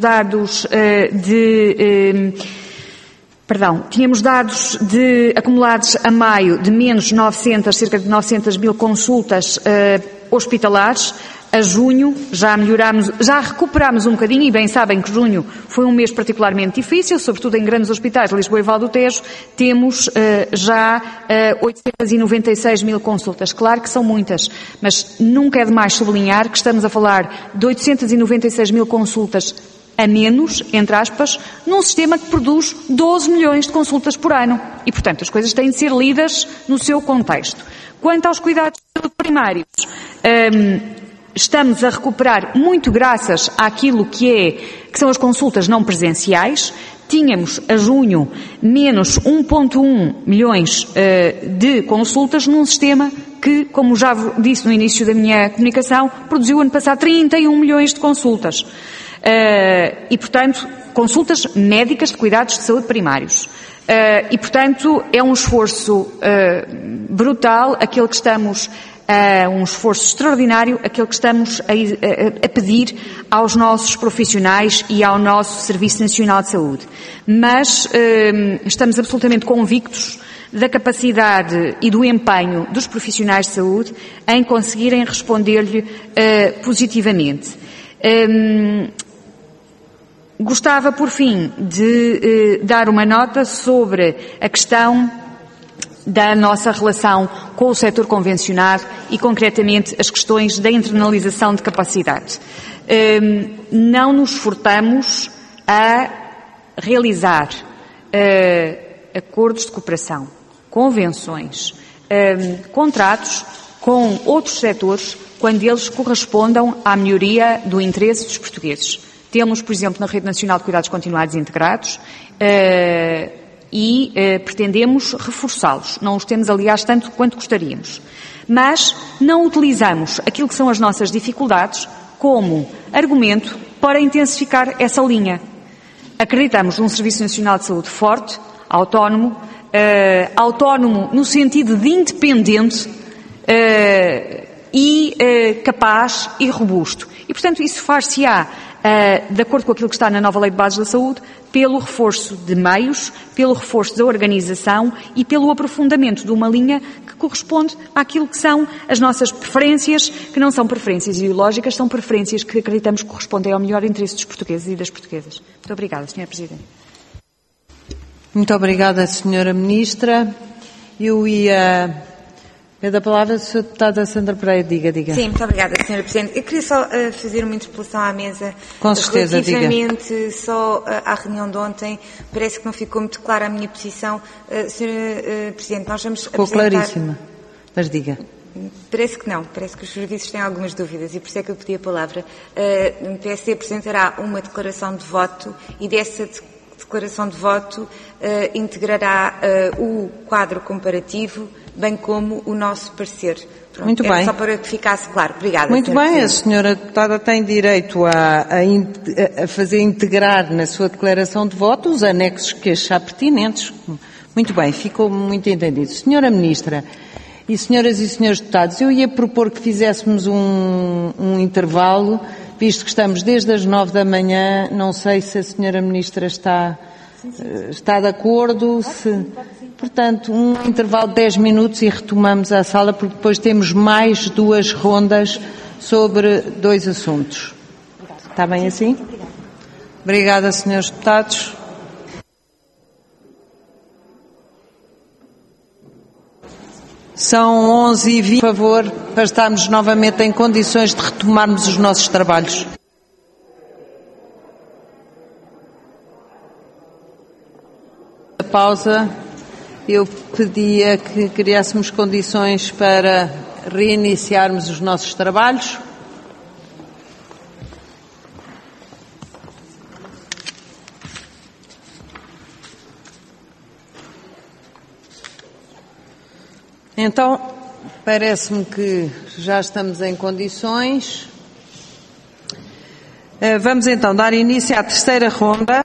acumulados a maio de menos 900, cerca de 900 mil consultas hospitalares. A junho já recuperámos um bocadinho, e bem sabem que junho foi um mês particularmente difícil, sobretudo em grandes hospitais, Lisboa e Val do Tejo, temos já 896 mil consultas. Claro que são muitas, mas nunca é demais sublinhar que estamos a falar de 896 mil consultas a menos, entre aspas, num sistema que produz 12 milhões de consultas por ano. E, portanto, as coisas têm de ser lidas no seu contexto. Quanto aos cuidados de saúde primários, estamos a recuperar muito graças àquilo que são as consultas não presenciais. Tínhamos, a junho, menos 1,1 milhões de consultas num sistema que, como já disse no início da minha comunicação, produziu ano passado 31 milhões de consultas. E, portanto, consultas médicas de cuidados de saúde primários. E, portanto, é um esforço brutal aquele que estamos, um esforço extraordinário aquele que estamos a pedir aos nossos profissionais e ao nosso Serviço Nacional de Saúde. Mas estamos absolutamente convictos da capacidade e do empenho dos profissionais de saúde em conseguirem responder-lhe positivamente. Gostava, por fim, de dar uma nota sobre a questão da nossa relação com o setor convencionado e, concretamente, as questões da internalização de capacidade. Não nos furtamos a realizar acordos de cooperação, convenções, contratos com outros setores quando eles correspondam à melhoria do interesse dos portugueses. Temos, por exemplo, na Rede Nacional de Cuidados Continuados e Integrados e pretendemos reforçá-los. Não os temos, aliás, tanto quanto gostaríamos. Mas não utilizamos aquilo que são as nossas dificuldades como argumento para intensificar essa linha. Acreditamos num Serviço Nacional de Saúde forte, autónomo no sentido de independente e capaz e robusto. E, portanto, isso far-se-á de acordo com aquilo que está na nova Lei de Bases da Saúde, pelo reforço de meios, pelo reforço da organização e pelo aprofundamento de uma linha que corresponde àquilo que são as nossas preferências, que não são preferências ideológicas, são preferências que acreditamos que correspondem ao melhor interesse dos portugueses e das portuguesas. Muito obrigada, Sra. Presidente. Muito obrigada, Sra. Ministra. Eu ia... É da palavra a Sra. Deputada Sandra Pereira. Diga. Sim, muito obrigada, Sra. Presidente. Eu queria só fazer uma interpelação à mesa. Com certeza, relativamente só à reunião de ontem. Parece que não ficou muito clara a minha posição. Sra. Presidente, nós vamos ficou apresentar... claríssima, mas diga. Parece que não, parece que os serviços têm algumas dúvidas e por isso é que eu pedi a palavra. O PSD apresentará uma declaração de voto e dessa declaração de voto integrará o quadro comparativo, bem como o nosso parecer. Pronto, muito bem. Só para que ficasse claro. Obrigada. Muito bem, Presidente. a senhora deputada tem direito a fazer integrar na sua declaração de voto os anexos que achar pertinentes. Muito bem, ficou muito entendido. Senhora Ministra e senhoras e senhores deputados, eu ia propor que fizéssemos um intervalo, visto que estamos desde as 9 da manhã, não sei se a senhora Ministra está de acordo, portanto, um intervalo de 10 minutos e retomamos a sala, porque depois temos mais 2 rondas sobre 2 assuntos. Está bem assim? Obrigada, senhores deputados. São 11h20, por favor, para estarmos novamente em condições de retomarmos os nossos trabalhos. A pausa, eu pedia que criássemos condições para reiniciarmos os nossos trabalhos. Então, parece-me que já estamos em condições. Vamos então dar início à terceira ronda.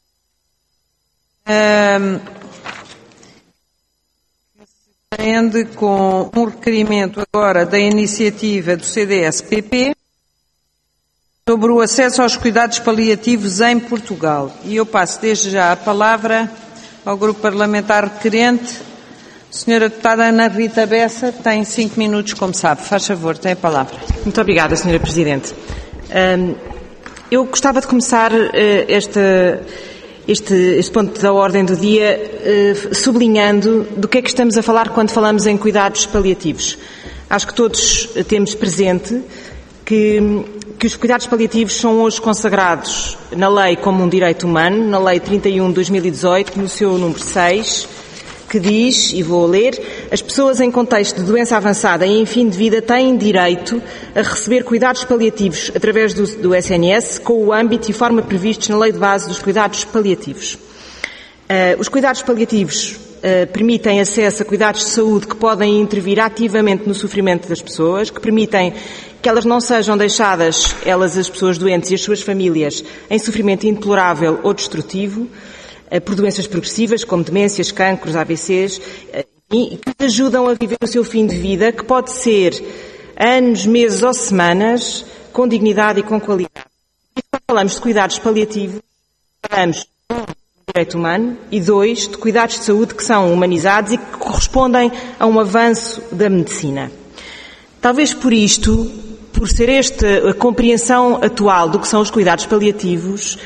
Prende com um requerimento agora da iniciativa do CDS-PP sobre o acesso aos cuidados paliativos em Portugal. E eu passo desde já a palavra ao grupo parlamentar requerente. Senhora deputada Ana Rita Bessa tem 5 minutos, como sabe. Faz favor, tem a palavra. Muito obrigada, Senhora Presidente. Eu gostava de começar este ponto da ordem do dia sublinhando do que é que estamos a falar quando falamos em cuidados paliativos. Acho que todos temos presente que os cuidados paliativos são hoje consagrados na lei como um direito humano, na Lei 31 de 2018, no seu número 6, que diz, e vou ler, as pessoas em contexto de doença avançada e em fim de vida têm direito a receber cuidados paliativos através do SNS com o âmbito e forma previstos na Lei de Base dos Cuidados Paliativos. Os cuidados paliativos permitem acesso a cuidados de saúde que podem intervir ativamente no sofrimento das pessoas, que permitem que elas não sejam deixadas, as pessoas doentes e as suas famílias, em sofrimento intolerável ou destrutivo, por doenças progressivas, como demências, cancros, AVCs, e que ajudam a viver o seu fim de vida, que pode ser anos, meses ou semanas, com dignidade e com qualidade. E quando falamos de cuidados paliativos, falamos de direito humano e 2, de cuidados de saúde que são humanizados e que correspondem a um avanço da medicina. Talvez por isto, por ser esta a compreensão atual do que são os cuidados paliativos,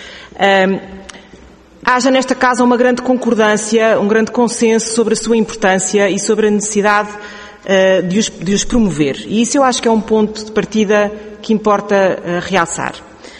haja nesta casa uma grande concordância, um grande consenso sobre a sua importância e sobre a necessidade de os promover. E isso eu acho que é um ponto de partida que importa realçar.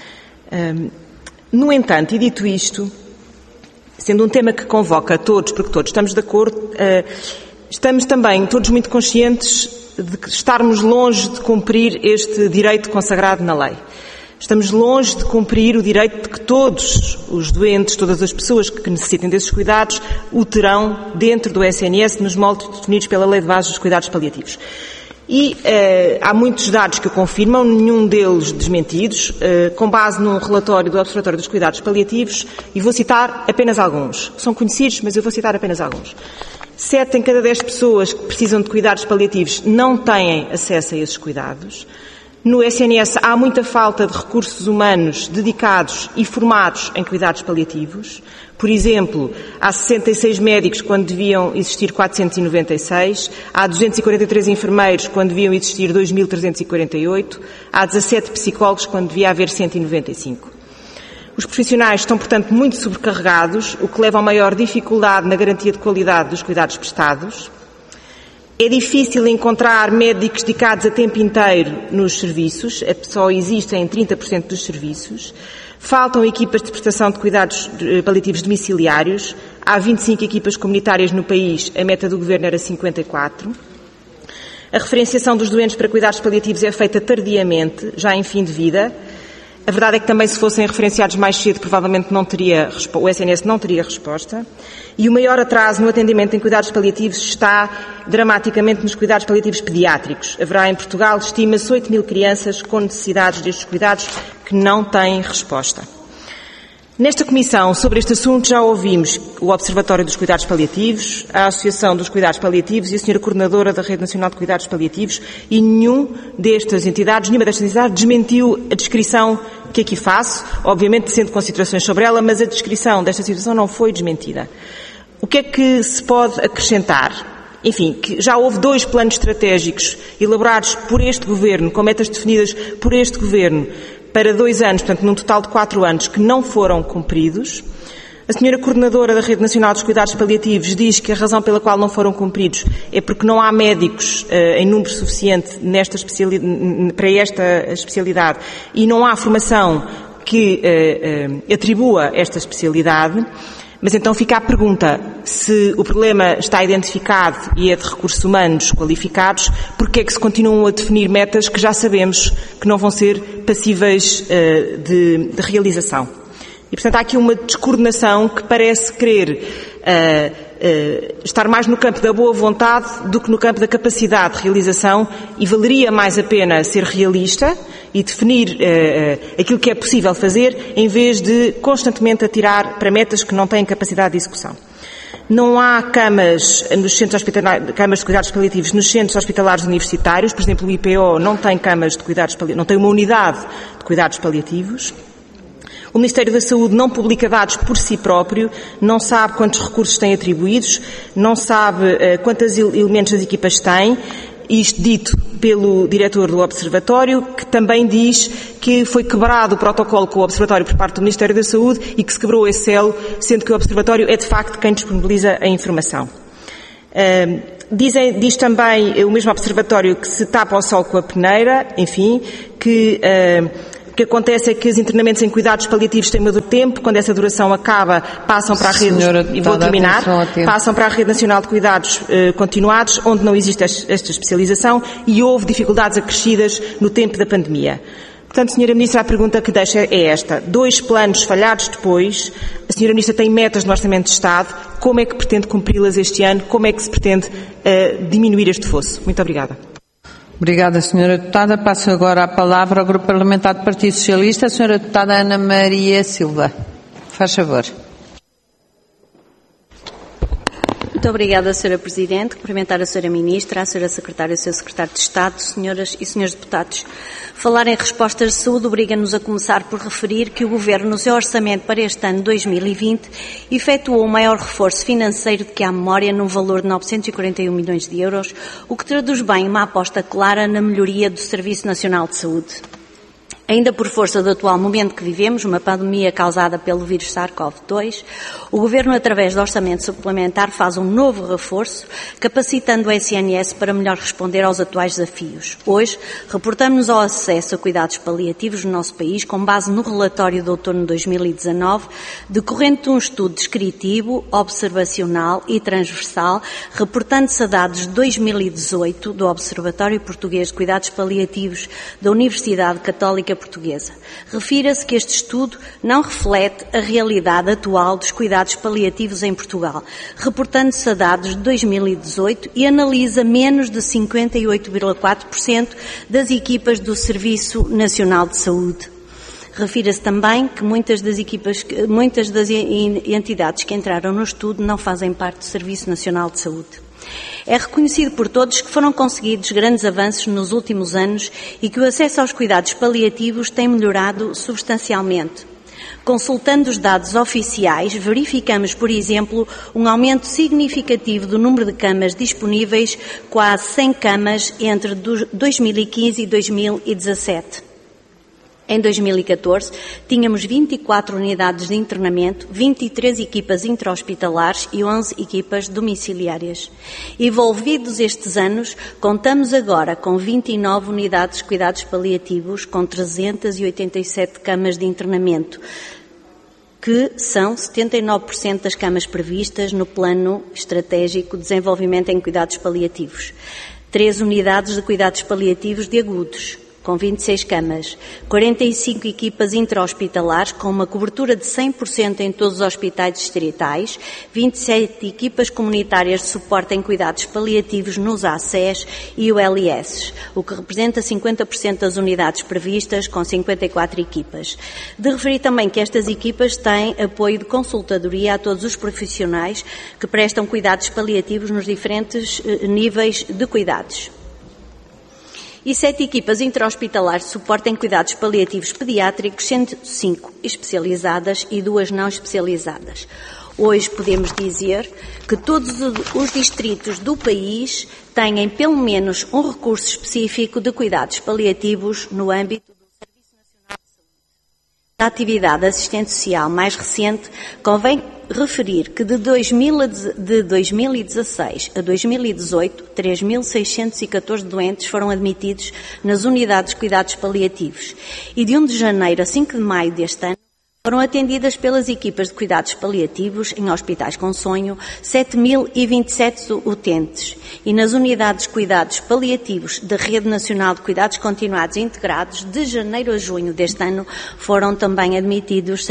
No entanto, e dito isto, sendo um tema que convoca a todos, porque todos estamos de acordo, estamos também todos muito conscientes de que estarmos longe de cumprir este direito consagrado na lei. Estamos longe de cumprir o direito de que todos os doentes, todas as pessoas que necessitem desses cuidados, o terão dentro do SNS, nos moldes definidos pela Lei de Base dos Cuidados Paliativos. E há muitos dados que o confirmam, nenhum deles desmentidos, com base num relatório do Observatório dos Cuidados Paliativos, e vou citar apenas alguns. São conhecidos, mas eu vou citar apenas alguns. 7 em cada 10 pessoas que precisam de cuidados paliativos não têm acesso a esses cuidados. No SNS há muita falta de recursos humanos dedicados e formados em cuidados paliativos. Por exemplo, há 66 médicos quando deviam existir 496, há 243 enfermeiros quando deviam existir 2.348, há 17 psicólogos quando devia haver 195. Os profissionais estão, portanto, muito sobrecarregados, o que leva a maior dificuldade na garantia de qualidade dos cuidados prestados. É difícil encontrar médicos dedicados a tempo inteiro nos serviços, só existem em 30% dos serviços. Faltam equipas de prestação de cuidados paliativos domiciliários. Há 25 equipas comunitárias no país, a meta do Governo era 54. A referenciação dos doentes para cuidados paliativos é feita tardiamente, já em fim de vida. A verdade é que também se fossem referenciados mais cedo, provavelmente o SNS não teria resposta. E o maior atraso no atendimento em cuidados paliativos está dramaticamente nos cuidados paliativos pediátricos. Haverá em Portugal, estima-se, 8.000 crianças com necessidades destes cuidados que não têm resposta. Nesta comissão, sobre este assunto, já ouvimos o Observatório dos Cuidados Paliativos, a Associação dos Cuidados Paliativos e a Sra. Coordenadora da Rede Nacional de Cuidados Paliativos, e nenhuma destas entidades desmentiu a descrição que aqui faço, obviamente sendo considerações sobre ela, mas a descrição desta situação não foi desmentida. O que é que se pode acrescentar? Enfim, que já houve 2 planos estratégicos elaborados por este Governo, com metas definidas por este Governo, para 2 anos, portanto, num total de 4 anos, que não foram cumpridos. A senhora Coordenadora da Rede Nacional dos Cuidados Paliativos diz que a razão pela qual não foram cumpridos é porque não há médicos em número suficiente para esta especialidade e não há formação que atribua esta especialidade. Mas então fica a pergunta, se o problema está identificado e é de recursos humanos qualificados, porque é que se continuam a definir metas que já sabemos que não vão ser passíveis de realização? E, portanto, há aqui uma descoordenação que parece querer estar mais no campo da boa vontade do que no campo da capacidade de realização, e valeria mais a pena ser realista e definir aquilo que é possível fazer, em vez de constantemente atirar para metas que não têm capacidade de execução. Não há camas nos centros camas de cuidados paliativos nos centros hospitalares universitários. Por exemplo, o IPO não tem camas de cuidados paliativos, não tem uma unidade de cuidados paliativos. O Ministério da Saúde não publica dados por si próprio, não sabe quantos recursos tem atribuídos, não sabe quantos elementos as equipas têm. Isto dito pelo diretor do Observatório, que também diz que foi quebrado o protocolo com o Observatório por parte do Ministério da Saúde e que se quebrou esse elo, sendo que o Observatório é de facto quem disponibiliza a informação. Diz também o mesmo Observatório que se tapa ao sol com a peneira, enfim, que o que acontece é que os internamentos em cuidados paliativos têm uma duração de tempo, quando essa duração acaba, passam para a rede, e vou terminar, passam para a Rede Nacional de Cuidados Continuados, onde não existe esta especialização, e houve dificuldades acrescidas no tempo da pandemia. Portanto, Sra. Ministra, a pergunta que deixa é esta. 2 planos falhados depois, a Sra. Ministra tem metas no Orçamento de Estado, como é que pretende cumpri-las este ano? Como é que se pretende diminuir este fosso? Muito obrigada. Obrigada, Sra. Deputada. Passo agora a palavra ao Grupo Parlamentar do Partido Socialista, a Sra. Deputada Ana Maria Silva. Faz favor. Muito obrigada, Sra. Presidente. Cumprimentar a Sra. Ministra, a Sra. Secretária e o Sr. Secretário de Estado, senhoras e senhores deputados. Falar em respostas de saúde obriga-nos a começar por referir que o Governo, no seu orçamento para este ano 2020, efetuou o maior reforço financeiro de que há memória, num valor de 941 milhões de euros, o que traduz bem uma aposta clara na melhoria do Serviço Nacional de Saúde. Ainda por força do atual momento que vivemos, uma pandemia causada pelo vírus SARS-CoV-2, o Governo, através do Orçamento Suplementar, faz um novo reforço, capacitando o SNS para melhor responder aos atuais desafios. Hoje, reportamos-nos ao acesso a cuidados paliativos no nosso país, com base no relatório de outono de 2019, decorrente de um estudo descritivo, observacional e transversal, reportando-se a dados de 2018 do Observatório Português de Cuidados Paliativos da Universidade Católica Portuguesa. Refira-se que este estudo não reflete a realidade atual dos cuidados paliativos em Portugal, reportando-se a dados de 2018 e analisa menos de 58,4% das equipas do Serviço Nacional de Saúde. Refira-se também que muitas das entidades que entraram no estudo não fazem parte do Serviço Nacional de Saúde. É reconhecido por todos que foram conseguidos grandes avanços nos últimos anos e que o acesso aos cuidados paliativos tem melhorado substancialmente. Consultando os dados oficiais, verificamos, por exemplo, um aumento significativo do número de camas disponíveis, quase 100 camas entre 2015 e 2017. Em 2014, tínhamos 24 unidades de internamento, 23 equipas intra-hospitalares e 11 equipas domiciliárias. Envolvidos estes anos, contamos agora com 29 unidades de cuidados paliativos, com 387 camas de internamento, que são 79% das camas previstas no Plano Estratégico de Desenvolvimento em Cuidados Paliativos. 3 unidades de cuidados paliativos de agudos, com 26 camas, 45 equipas intra-hospitalares com uma cobertura de 100% em todos os hospitais distritais, 27 equipas comunitárias de suporte em cuidados paliativos nos ACES e ULS, o que representa 50% das unidades previstas, com 54 equipas. De referir também que estas equipas têm apoio de consultadoria a todos os profissionais que prestam cuidados paliativos nos diferentes níveis de cuidados. E 7 equipas intra-hospitalares de suporte em cuidados paliativos pediátricos, sendo 5 especializadas e 2 não especializadas. Hoje podemos dizer que todos os distritos do país têm pelo menos um recurso específico de cuidados paliativos no âmbito do Serviço Nacional de Saúde. Da atividade assistente social mais recente, convém referir que de 2016 a 2018, 3.614 doentes foram admitidos nas unidades de cuidados paliativos e de 1 de janeiro a 5 de maio deste ano foram atendidas pelas equipas de cuidados paliativos em hospitais com sonho 7.027 utentes e nas unidades de cuidados paliativos da Rede Nacional de Cuidados Continuados e Integrados de janeiro a junho deste ano foram também admitidos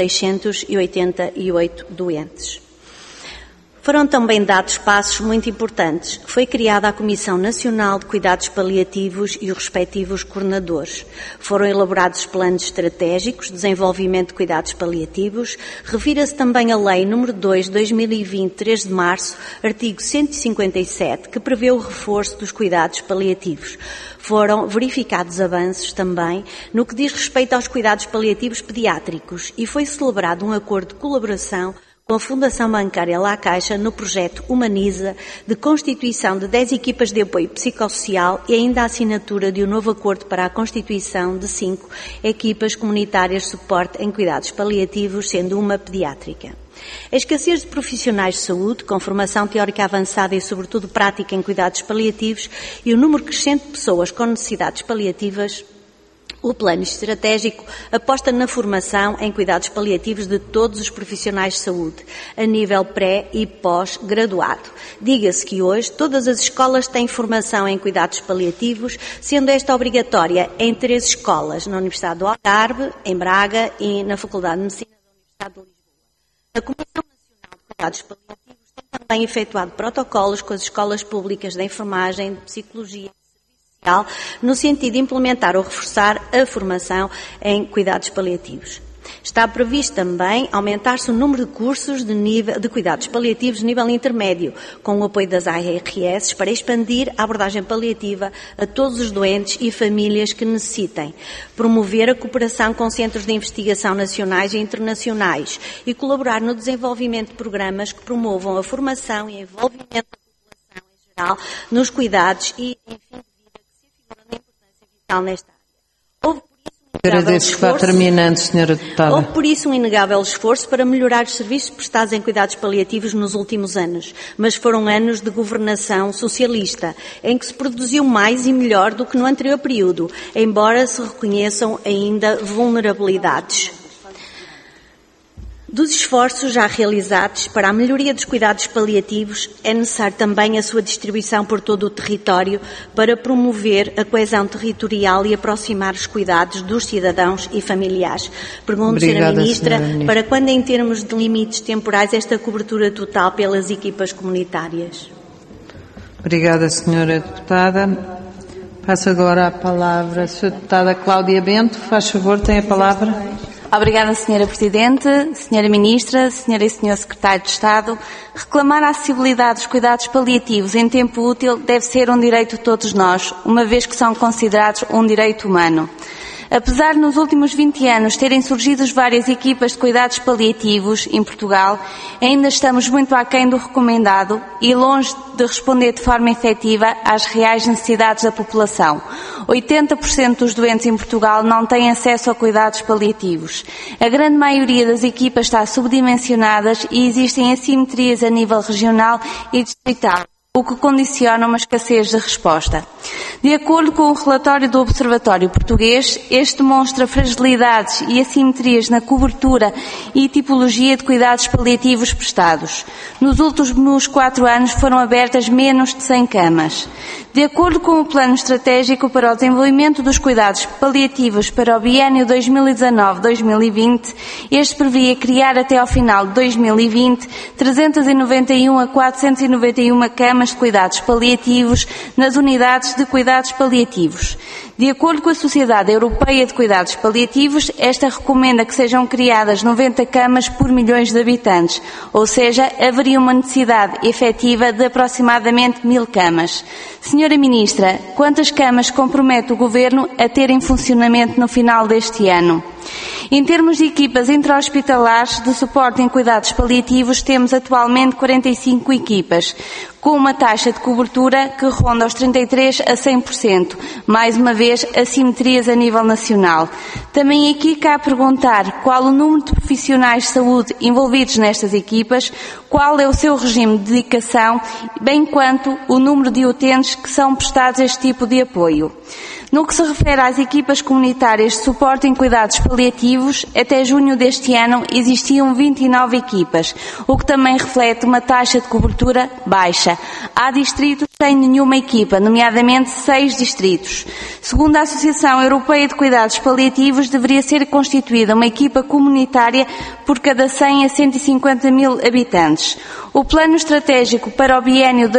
688 doentes. Foram também dados passos muito importantes. Foi criada a Comissão Nacional de Cuidados Paliativos e os respectivos coordenadores. Foram elaborados planos estratégicos de desenvolvimento de cuidados paliativos. Revira-se também a Lei nº 2 de 2020, 3 de março, artigo 157, que prevê o reforço dos cuidados paliativos. Foram verificados avanços também no que diz respeito aos cuidados paliativos pediátricos e foi celebrado um acordo de colaboração com a Fundação Bancária La Caixa no projeto Humaniza, de constituição de 10 equipas de apoio psicossocial e ainda a assinatura de um novo acordo para a constituição de 5 equipas comunitárias de suporte em cuidados paliativos, sendo uma pediátrica. A escassez de profissionais de saúde, com formação teórica avançada e, sobretudo, prática em cuidados paliativos e o número crescente de pessoas com necessidades paliativas. O plano estratégico aposta na formação em cuidados paliativos de todos os profissionais de saúde, a nível pré e pós-graduado. Diga-se que hoje todas as escolas têm formação em cuidados paliativos, sendo esta obrigatória em 3 escolas, na Universidade do Algarve, em Braga e na Faculdade de Medicina da Universidade de Lisboa. A Comissão Nacional de Cuidados Paliativos tem também efetuado protocolos com as escolas públicas de enfermagem, de psicologia, no sentido de implementar ou reforçar a formação em cuidados paliativos. Está previsto também aumentar-se o número de cursos de cuidados paliativos de nível intermédio, com o apoio das ARS, para expandir a abordagem paliativa a todos os doentes e famílias que necessitem, promover a cooperação com centros de investigação nacionais e internacionais e colaborar no desenvolvimento de programas que promovam a formação e envolvimento da população em geral nos cuidados e, enfim, nesta área. Agradeço que vá terminando, Sra. Deputada. Houve, por isso, um inegável esforço para melhorar os serviços prestados em cuidados paliativos nos últimos anos, mas foram anos de governação socialista, em que se produziu mais e melhor do que no anterior período, embora se reconheçam ainda vulnerabilidades. Dos esforços já realizados para a melhoria dos cuidados paliativos, é necessário também a sua distribuição por todo o território para promover a coesão territorial e aproximar os cuidados dos cidadãos e familiares. Pergunto, Sra. Ministra, para quando, em termos de limites temporais, esta cobertura total pelas equipas comunitárias? Obrigada, Sra. Deputada. Passo agora a palavra à Sra. Deputada Cláudia Bento. Faz favor, tem a palavra. Obrigada, Sra. Presidente, Sra. Ministra, Sra. e Sr. Secretário de Estado. Reclamar a acessibilidade dos cuidados paliativos em tempo útil deve ser um direito de todos nós, uma vez que são considerados um direito humano. Apesar de nos últimos 20 anos terem surgido várias equipas de cuidados paliativos em Portugal, ainda estamos muito aquém do recomendado e longe de responder de forma efetiva às reais necessidades da população. 80% dos doentes em Portugal não têm acesso a cuidados paliativos. A grande maioria das equipas está subdimensionadas e existem assimetrias a nível regional e distrital, o que condiciona uma escassez de resposta. De acordo com o relatório do Observatório Português, este demonstra fragilidades e assimetrias na cobertura e tipologia de cuidados paliativos prestados. Nos últimos 4 anos foram abertas menos de 100 camas. De acordo com o Plano Estratégico para o Desenvolvimento dos Cuidados Paliativos para o biênio 2019-2020, este previa criar até ao final de 2020 391 a 491 camas de cuidados paliativos nas unidades de cuidados paliativos. De acordo com a Sociedade Europeia de Cuidados Paliativos, esta recomenda que sejam criadas 90 camas por milhões de habitantes, ou seja, haveria uma necessidade efetiva de aproximadamente 1000 camas. Senhora Ministra, quantas camas compromete o Governo a ter em funcionamento no final deste ano? Em termos de equipas intra-hospitalares de suporte em cuidados paliativos, temos atualmente 45 equipas, com uma taxa de cobertura que ronda aos 33% a 100%, mais uma vez assimetrias a nível nacional. Também aqui cá a perguntar qual o número de profissionais de saúde envolvidos nestas equipas, qual é o seu regime de dedicação, bem quanto o número de utentes que são prestados este tipo de apoio. No que se refere às equipas comunitárias de suporte em cuidados paliativos, até junho deste ano existiam 29 equipas, o que também reflete uma taxa de cobertura baixa. Há distritos sem nenhuma equipa, nomeadamente 6 distritos. Segundo a Associação Europeia de Cuidados Paliativos, deveria ser constituída uma equipa comunitária por cada 100 a 150 mil habitantes. O Plano Estratégico para o biênio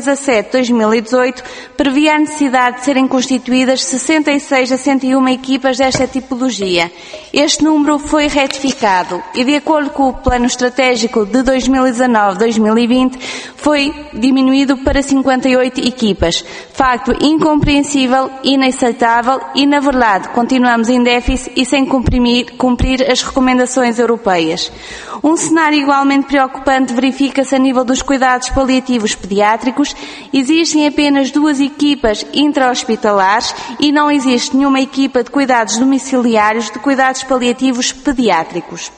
2017-2018 previa a necessidade de serem constituídas 66 a 101 equipas desta tipologia. Este número foi retificado e, de acordo com o Plano Estratégico de 2019-2020, foi diminuído para 58 equipas. Facto incompreensível, inaceitável e, na verdade, continuamos em déficit e sem cumprir as recomendações europeias. Um cenário igualmente preocupante verifica-se a nível dos cuidados paliativos pediátricos. Existem apenas 2 equipas intra-hospitalares e não existe nenhuma equipa de cuidados domiciliários de cuidados paliativos pediátricos.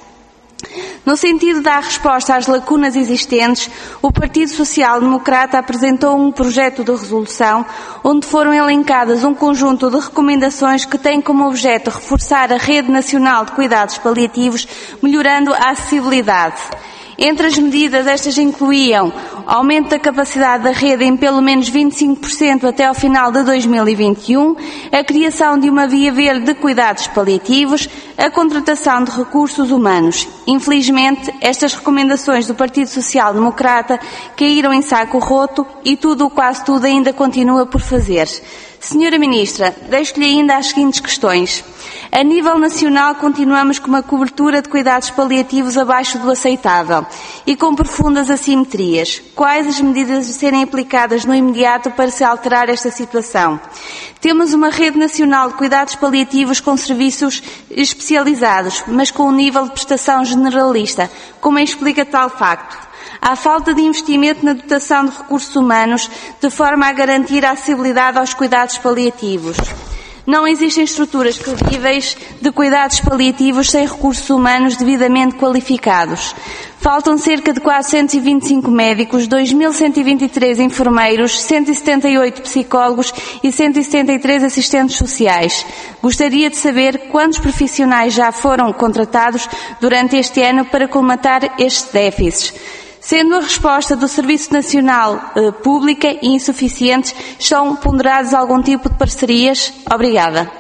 No sentido de dar resposta às lacunas existentes, o Partido Social Democrata apresentou um projeto de resolução onde foram elencadas um conjunto de recomendações que têm como objeto reforçar a Rede Nacional de Cuidados Paliativos, melhorando a acessibilidade. Entre as medidas, estas incluíam aumento da capacidade da rede em pelo menos 25% até ao final de 2021, a criação de uma via verde de cuidados paliativos, a contratação de recursos humanos. Infelizmente, estas recomendações do Partido Social Democrata caíram em saco roto e tudo ou quase tudo ainda continua por fazer. Senhora Ministra, deixo-lhe ainda as seguintes questões. A nível nacional, continuamos com uma cobertura de cuidados paliativos abaixo do aceitável e com profundas assimetrias. Quais as medidas a serem aplicadas no imediato para se alterar esta situação? Temos uma rede nacional de cuidados paliativos com serviços especializados, mas com um nível de prestação generalista. Como explica tal facto? Há falta de investimento na dotação de recursos humanos de forma a garantir a acessibilidade aos cuidados paliativos. Não existem estruturas credíveis de cuidados paliativos sem recursos humanos devidamente qualificados. Faltam cerca de 425 médicos, 2.123 enfermeiros, 178 psicólogos e 173 assistentes sociais. Gostaria de saber quantos profissionais já foram contratados durante este ano para colmatar estes déficits. Sendo a resposta do Serviço Nacional pública e insuficientes, estão ponderados algum tipo de parcerias? Obrigada.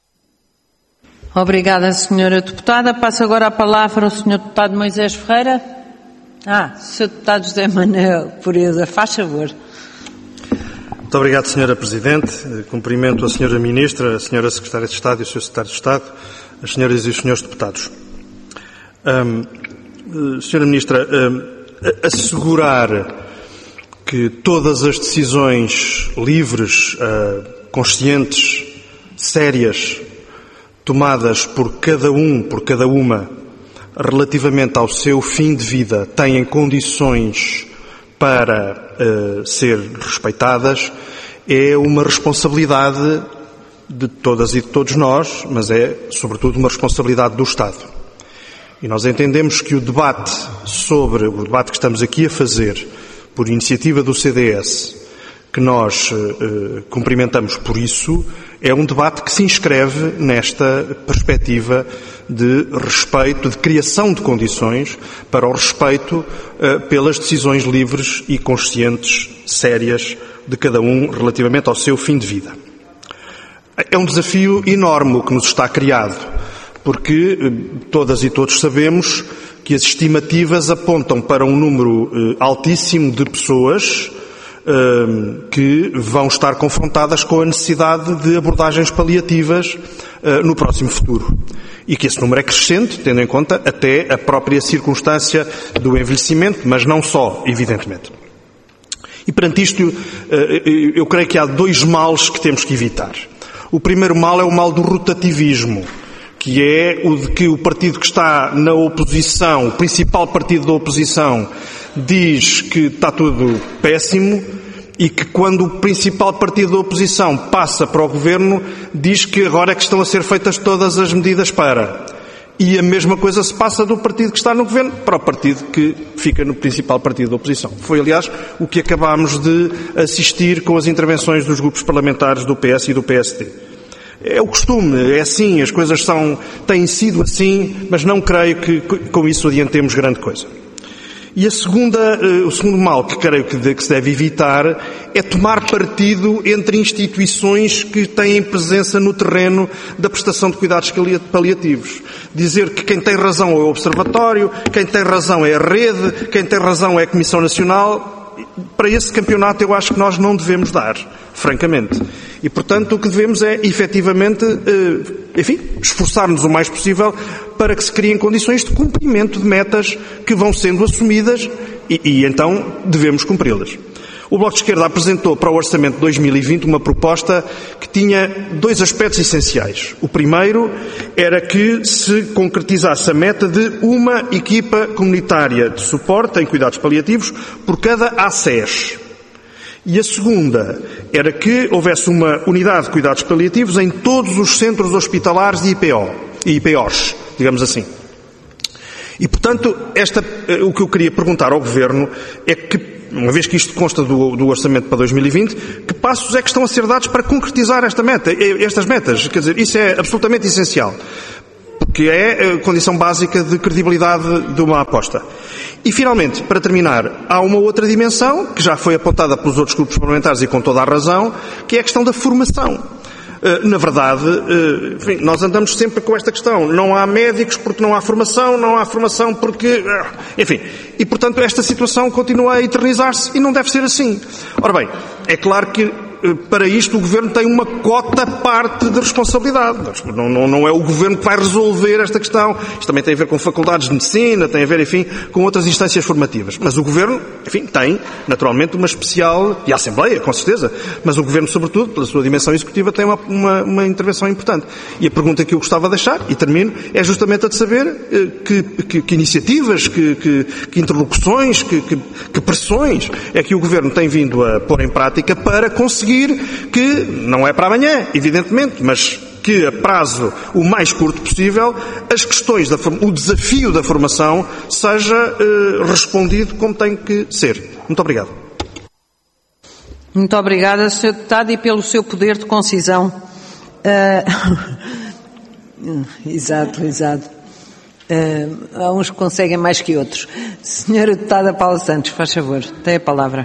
Obrigada, Senhora Deputada. Passo agora a palavra ao Sr. Deputado Moisés Ferreira. Sr. Deputado José Manuel Pureza, faz favor. Muito obrigado, Senhora Presidente. Cumprimento a Senhora Ministra, a Senhora Secretária de Estado e o Sr. Secretário de Estado. as senhoras e os senhores deputados. Senhora Ministra, assegurar que todas as decisões livres, conscientes, sérias, tomadas por cada uma, relativamente ao seu fim de vida, têm condições para ser respeitadas, é uma responsabilidade de todas e de todos nós, mas é, sobretudo, uma responsabilidade do Estado. E nós entendemos que o debate que estamos aqui a fazer, por iniciativa do CDS, que nós cumprimentamos por isso, é um debate que se inscreve nesta perspectiva de respeito, de criação de condições para o respeito pelas decisões livres e conscientes, sérias, de cada um relativamente ao seu fim de vida. É um desafio enorme o que nos está criado, porque todas e todos sabemos que as estimativas apontam para um número altíssimo de pessoas que vão estar confrontadas com a necessidade de abordagens paliativas no próximo futuro. E que esse número é crescente, tendo em conta até a própria circunstância do envelhecimento, mas não só, evidentemente. E perante isto, eu creio que há dois males que temos que evitar. O primeiro mal é o mal do rotativismo, que é o de que o partido que está na oposição, o principal partido da oposição, diz que está tudo péssimo e que quando o principal partido da oposição passa para o governo, diz que agora é que estão a ser feitas todas as medidas para. E a mesma coisa se passa do partido que está no governo para o partido que fica no principal partido da oposição. Foi, aliás, o que acabámos de assistir com as intervenções dos grupos parlamentares do PS e do PSD. É o costume, é assim, as coisas têm sido assim, mas não creio que com isso adiantemos grande coisa. E o segundo mal que creio que se deve evitar é tomar partido entre instituições que têm presença no terreno da prestação de cuidados paliativos. Dizer que quem tem razão é o Observatório, quem tem razão é a Rede, quem tem razão é a Comissão Nacional. Para esse campeonato eu acho que nós não devemos dar, francamente. E, portanto, o que devemos é, efetivamente, esforçar-nos o mais possível para que se criem condições de cumprimento de metas que vão sendo assumidas e então devemos cumpri-las. O Bloco de Esquerda apresentou para o Orçamento de 2020 uma proposta que tinha dois aspectos essenciais. O primeiro era que se concretizasse a meta de uma equipa comunitária de suporte em cuidados paliativos por cada ACES. E a segunda era que houvesse uma unidade de cuidados paliativos em todos os centros hospitalares e IPOs, digamos assim. E, portanto, o que eu queria perguntar ao Governo é que, uma vez que isto consta do Orçamento para 2020, que passos é que estão a ser dados para concretizar estas metas? Quer dizer, isso é absolutamente essencial, porque é a condição básica de credibilidade de uma aposta. E, finalmente, para terminar, há uma outra dimensão, que já foi apontada pelos outros grupos parlamentares e com toda a razão, que é a questão da formação. Na verdade, nós andamos sempre com esta questão. Não há médicos porque não há formação porque... Enfim, e portanto esta situação continua a eternizar-se e não deve ser assim. Ora bem, é claro que para isto o Governo tem uma cota parte de responsabilidade. Não é o Governo que vai resolver esta questão. Isto também tem a ver com faculdades de medicina, tem a ver, enfim, com outras instâncias formativas. Mas o Governo, enfim, tem, naturalmente, uma especial, e a Assembleia, com certeza, mas o Governo, sobretudo, pela sua dimensão executiva, tem uma intervenção importante. E a pergunta que eu gostava de deixar, e termino, é justamente a de saber que iniciativas, que interlocuções, que pressões é que o Governo tem vindo a pôr em prática para conseguir que, não é para amanhã, evidentemente, mas que a prazo o mais curto possível, as questões, o desafio da formação seja respondido como tem que ser. Muito obrigado. Muito obrigada, Sr. Deputado, e pelo seu poder de concisão. Exato. Há uns que conseguem mais que outros. Senhora Deputada Paula Santos, faz favor, tem a palavra.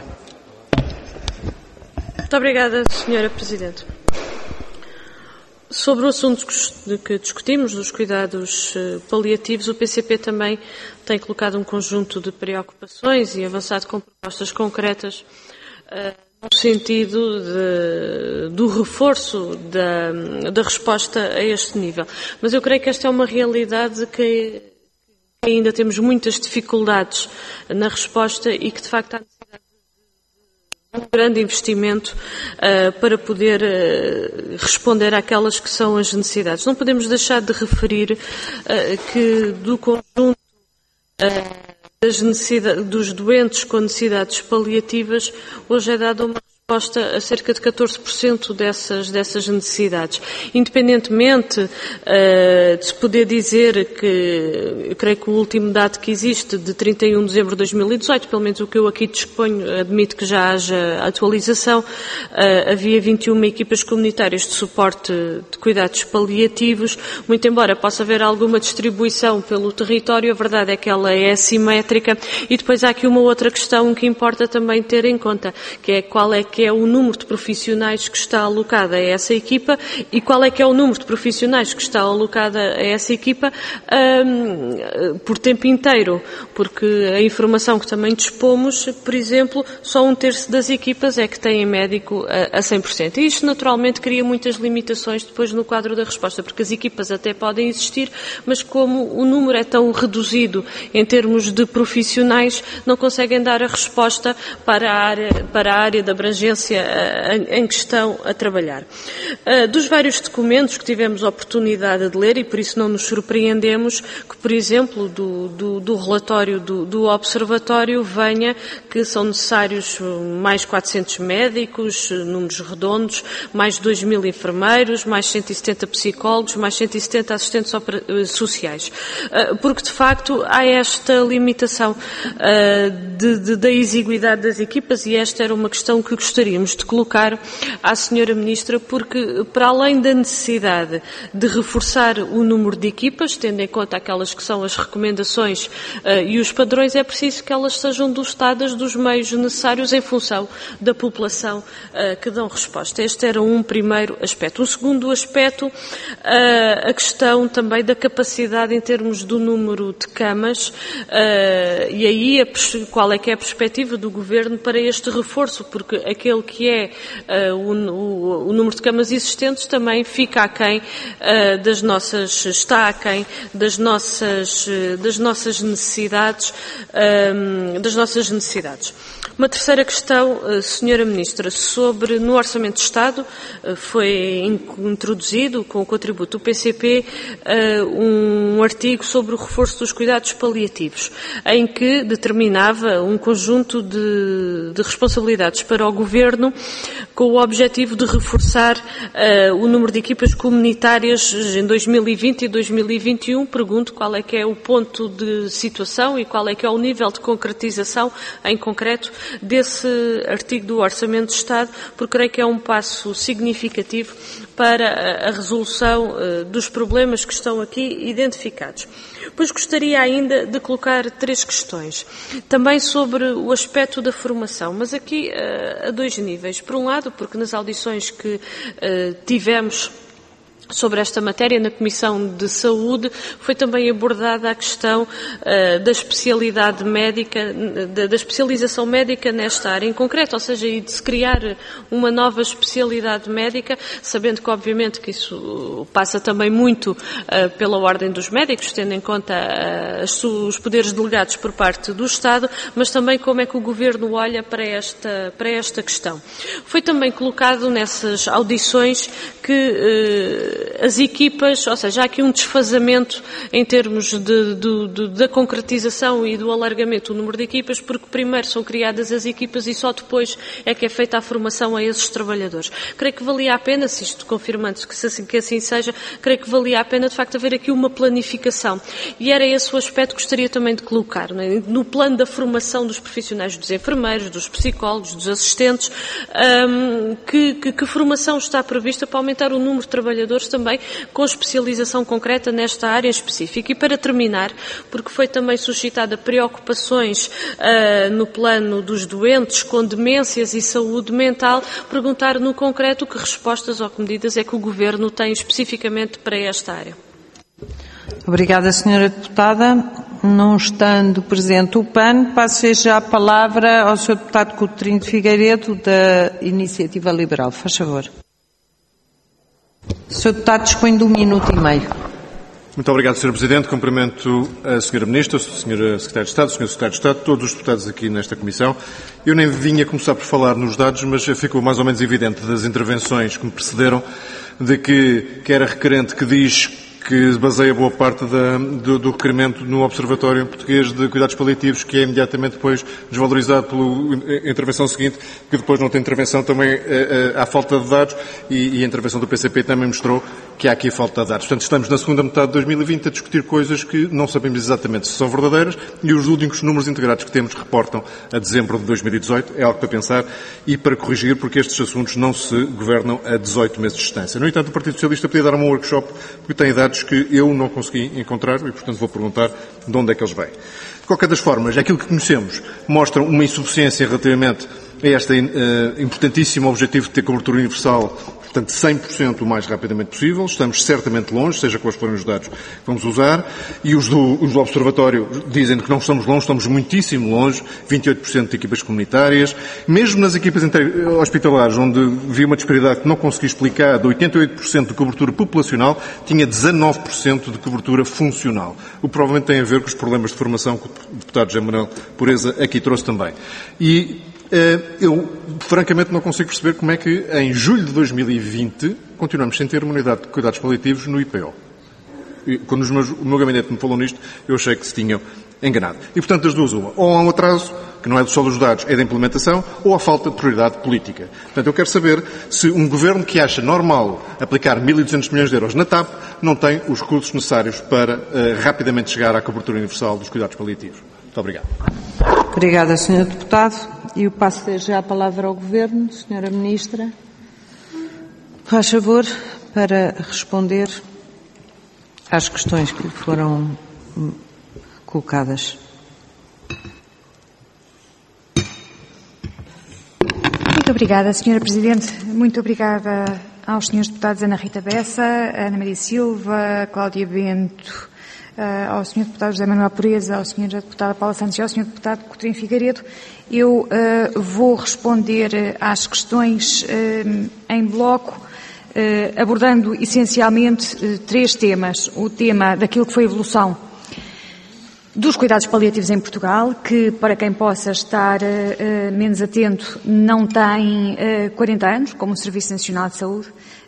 Muito obrigada, Senhora Presidente. Sobre o assunto que discutimos, dos cuidados paliativos, o PCP também tem colocado um conjunto de preocupações e avançado com propostas concretas no sentido do reforço da resposta a este nível. Mas eu creio que esta é uma realidade que ainda temos muitas dificuldades na resposta e que, de facto, há necessidade de um grande investimento para poder responder àquelas que são as necessidades. Não podemos deixar de referir que do conjunto dos doentes com necessidades paliativas, hoje é dada uma resposta a cerca de 14% dessas necessidades. Independentemente de se poder dizer que, eu creio que o último dado que existe, de 31 de dezembro de 2018, pelo menos o que eu aqui disponho, admito que já haja atualização, havia 21 equipas comunitárias de suporte de cuidados paliativos. Muito embora possa haver alguma distribuição pelo território, a verdade é que ela é assimétrica. E depois há aqui uma outra questão que importa também ter em conta, que é qual é que é o número de profissionais que está alocado a essa equipa e qual é que é o número de profissionais que está alocado a essa equipa por tempo inteiro, porque a informação que também dispomos, por exemplo, só 1/3 das equipas é que têm médico a 100%. E isto naturalmente cria muitas limitações depois no quadro da resposta, porque as equipas até podem existir, mas como o número é tão reduzido em termos de profissionais, não conseguem dar a resposta para a área de abrangência em que estão a trabalhar. Dos vários documentos que tivemos a oportunidade de ler, e por isso não nos surpreendemos que, por exemplo, do relatório do Observatório venha que são necessários mais 400 médicos, números redondos, mais 2.000 enfermeiros, mais 170 psicólogos, mais 170 assistentes sociais. Porque, de facto, há esta limitação da exiguidade das equipas, e esta era uma questão que gostaríamos de colocar à Senhora Ministra, porque para além da necessidade de reforçar o número de equipas, tendo em conta aquelas que são as recomendações e os padrões, é preciso que elas sejam dotadas dos meios necessários em função da população que dão resposta. Este era um primeiro aspecto. Um segundo aspecto, a questão também da capacidade em termos do número de camas, e aí qual é que é a perspectiva do Governo para este reforço, porque aquele que é o número de camas existentes também fica aquém está aquém das nossas necessidades, Uma terceira questão, Senhora Ministra, no Orçamento de Estado foi introduzido com o contributo do PCP um artigo sobre o reforço dos cuidados paliativos, em que determinava um conjunto de responsabilidades para o Governo com o objetivo de reforçar o número de equipas comunitárias em 2020 e 2021. Pergunto qual é que é o ponto de situação e qual é que é o nível de concretização em concreto desse artigo do Orçamento de Estado, porque creio que é um passo significativo para a resolução dos problemas que estão aqui identificados. Pois gostaria ainda de colocar 3 questões, também sobre o aspecto da formação, mas aqui a 2 níveis. Por um lado, porque nas audições que tivemos sobre esta matéria na Comissão de Saúde foi também abordada a questão da especialidade médica, da especialização médica nesta área em concreto, ou seja, e de se criar uma nova especialidade médica, sabendo que obviamente que isso passa também muito pela ordem dos médicos, tendo em conta os poderes delegados por parte do Estado, mas também como é que o Governo olha para esta questão. Foi também colocado nessas audições que as equipas, ou seja, há aqui um desfazamento em termos da concretização e do alargamento do número de equipas, porque primeiro são criadas as equipas e só depois é que é feita a formação a esses trabalhadores. Creio que valia a pena, se isto confirmando que assim seja, creio que valia a pena de facto haver aqui uma planificação. E era esse o aspecto que gostaria também de colocar, não é? No plano da formação dos profissionais, dos enfermeiros, dos psicólogos, dos assistentes, que formação está prevista para aumentar o número de trabalhadores também com especialização concreta nesta área específica. E para terminar, porque foi também suscitada preocupações no plano dos doentes com demências e saúde mental, perguntar no concreto que respostas ou que medidas é que o Governo tem especificamente para esta área. Obrigada, Senhora Deputada. Não estando presente o PAN, passo já a palavra ao Sr. Deputado Coutinho de Figueiredo, da Iniciativa Liberal. Faz favor. O Sr. Deputado dispõe de 1 minuto e meio. Muito obrigado, Sr. Presidente. Cumprimento a Sra. Ministra, a Sra. Secretária de Estado, o Sr. Secretário de Estado, todos os deputados aqui nesta Comissão. Eu nem vinha começar por falar nos dados, mas ficou mais ou menos evidente das intervenções que me precederam de que era requerente que diz que baseia boa parte do requerimento no Observatório Português de Cuidados Paliativos, que é imediatamente depois desvalorizado pela intervenção seguinte, que depois não tem intervenção também há falta de dados, e a intervenção do PCP também mostrou que há aqui a falta de dados. Portanto, estamos na segunda metade de 2020 a discutir coisas que não sabemos exatamente se são verdadeiras, e os únicos números integrados que temos reportam a dezembro de 2018. É algo para pensar e para corrigir, porque estes assuntos não se governam a 18 meses de distância. No entanto, o Partido Socialista podia dar um workshop, porque tem dados que eu não consegui encontrar e, portanto, vou perguntar de onde é que eles vêm. De qualquer das formas, aquilo que conhecemos mostra uma insuficiência relativamente a este importantíssimo objetivo de ter cobertura universal, portanto 100% o mais rapidamente possível. Estamos certamente longe, seja quais forem os dados que vamos usar, e os do Observatório dizem que não estamos longe, estamos muitíssimo longe, 28% de equipas comunitárias. Mesmo nas equipas hospitalares, onde vi uma disparidade que não consegui explicar, de 88% de cobertura populacional, tinha 19% de cobertura funcional. O que provavelmente tem a ver com os problemas de formação que o deputado José Manuel Pureza aqui trouxe também. E eu, francamente, não consigo perceber como é que, em julho de 2020, continuamos sem ter uma unidade de cuidados paliativos no IPO. E, quando o meu gabinete me falou nisto, eu achei que se tinham enganado. E, portanto, das duas, uma. Ou há um atraso, que não é só dos dados, é da implementação, ou há falta de prioridade política. Portanto, eu quero saber se um governo que acha normal aplicar 1.200 milhões de euros na TAP não tem os recursos necessários para rapidamente chegar à cobertura universal dos cuidados paliativos. Muito obrigado. Obrigada, Sr. Deputado. E eu passo já a palavra ao Governo, Sra. Ministra. Faz favor para responder às questões que lhe foram colocadas. Muito obrigada, Sra. Presidente. Muito obrigada aos Srs. Deputados Ana Rita Bessa, Ana Maria Silva, Cláudia Bento, ao Sr. Deputado José Manuel Pureza, ao Sra. Deputada Paula Santos e ao Sr. Deputado Coutinho Figueiredo. Eu vou responder às questões em bloco, abordando essencialmente 3 temas. O tema daquilo que foi a evolução dos cuidados paliativos em Portugal, que, para quem possa estar menos atento, não tem 40 anos, como o Serviço Nacional de Saúde.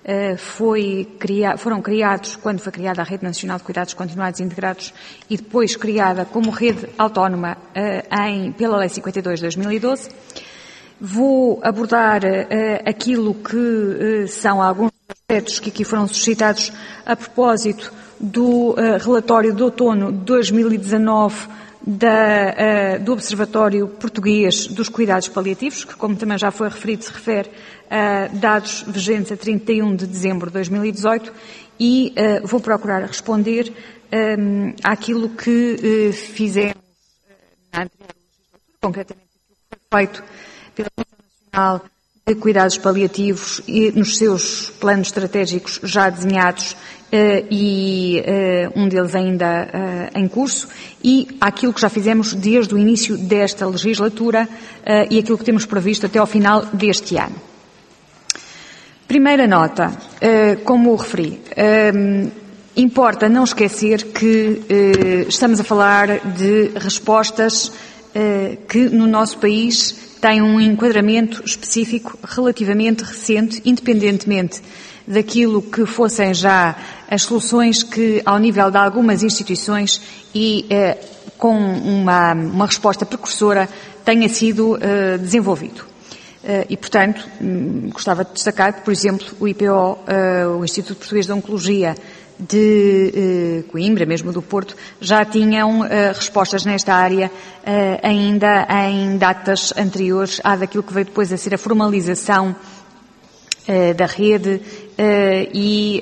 Foram criados, quando foi criada a Rede Nacional de Cuidados Continuados e Integrados, e depois criada como rede autónoma pela Lei 52 de 2012. Vou abordar aquilo que são alguns aspectos que aqui foram suscitados a propósito do relatório de outono de 2019 do Observatório Português dos Cuidados Paliativos, que, como também já foi referido, se refere a dados vigentes a 31 de dezembro de 2018, e vou procurar responder àquilo que fizemos na anterior legislatura, concretamente aquilo que foi feito pela Comissão Nacional de Cuidados Paliativos e nos seus planos estratégicos já desenhados, e um deles ainda em curso, e aquilo que já fizemos desde o início desta legislatura e aquilo que temos previsto até ao final deste ano. Primeira nota, como referi, importa não esquecer que estamos a falar de respostas que no nosso país têm um enquadramento específico relativamente recente, independentemente daquilo que fossem já as soluções que, ao nível de algumas instituições e com uma resposta precursora, tenha sido desenvolvido. E, portanto, gostava de destacar que, por exemplo, o IPO, o Instituto Português de Oncologia de Coimbra, mesmo do Porto, já tinham respostas nesta área ainda em datas anteriores à daquilo que veio depois a ser a formalização da rede e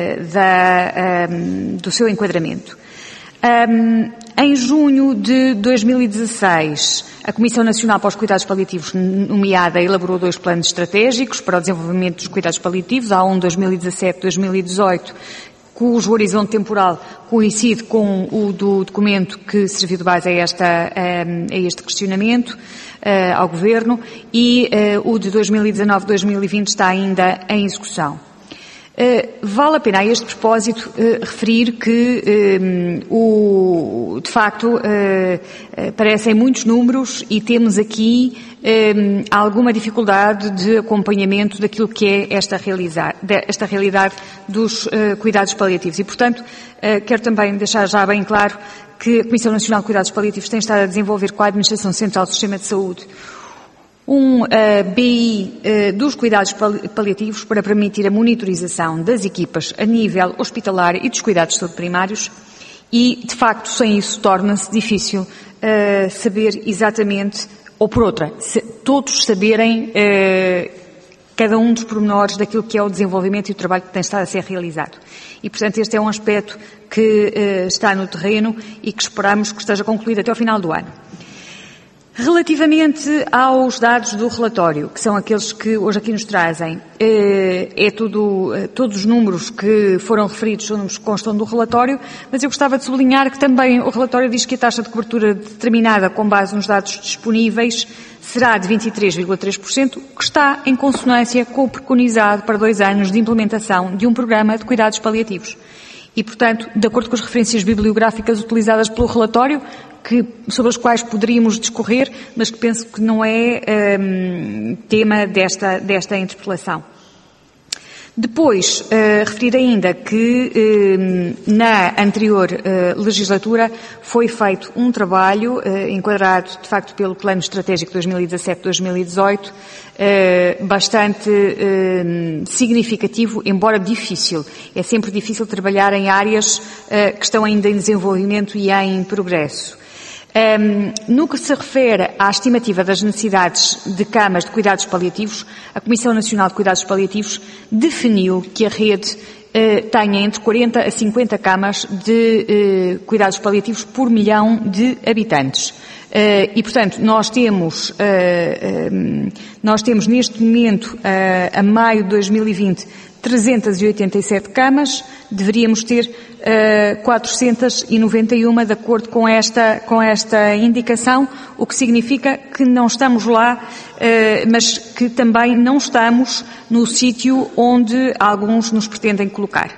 do seu enquadramento. Em junho de 2016, a Comissão Nacional para os Cuidados Paliativos, nomeada, elaborou 2 planos estratégicos para o desenvolvimento dos cuidados paliativos, há um 2017-2018, cujo horizonte temporal coincide com o do documento que serviu de base a este questionamento ao Governo, e o de 2019-2020 está ainda em execução. Vale a pena a este propósito referir que, de facto, parecem muitos números e temos aqui alguma dificuldade de acompanhamento daquilo que é esta realidade dos cuidados paliativos. E, portanto, quero também deixar já bem claro que a Comissão Nacional de Cuidados Paliativos tem estado a desenvolver com a Administração Central do Sistema de Saúde um BI dos cuidados paliativos para permitir a monitorização das equipas a nível hospitalar e dos cuidados de saúde primários e, de facto, sem isso torna-se difícil saber exatamente, ou por outra, todos saberem cada um dos pormenores daquilo que é o desenvolvimento e o trabalho que tem estado a ser realizado. E, portanto, este é um aspecto que está no terreno e que esperamos que esteja concluído até ao final do ano. Relativamente aos dados do relatório, que são aqueles que hoje aqui nos trazem, todos os números que foram referidos são números que constam do relatório, mas eu gostava de sublinhar que também o relatório diz que a taxa de cobertura determinada com base nos dados disponíveis será de 23,3%, que está em consonância com o preconizado para 2 anos de implementação de um programa de cuidados paliativos. E, portanto, de acordo com as referências bibliográficas utilizadas pelo relatório, sobre as quais poderíamos discorrer, mas que penso que não é tema desta interpelação. Depois, referir ainda que na anterior legislatura foi feito um trabalho enquadrado, de facto, pelo Plano Estratégico 2017-2018, bastante significativo, embora difícil. É sempre difícil trabalhar em áreas que estão ainda em desenvolvimento e em progresso. No que se refere à estimativa das necessidades de camas de cuidados paliativos, a Comissão Nacional de Cuidados Paliativos definiu que a rede tenha entre 40 a 50 camas de cuidados paliativos por milhão de habitantes. E, portanto, nós temos neste momento, a maio de 2020, 387 camas, deveríamos ter 491 de acordo com esta indicação, o que significa que não estamos lá, mas que também não estamos no sítio onde alguns nos pretendem colocar.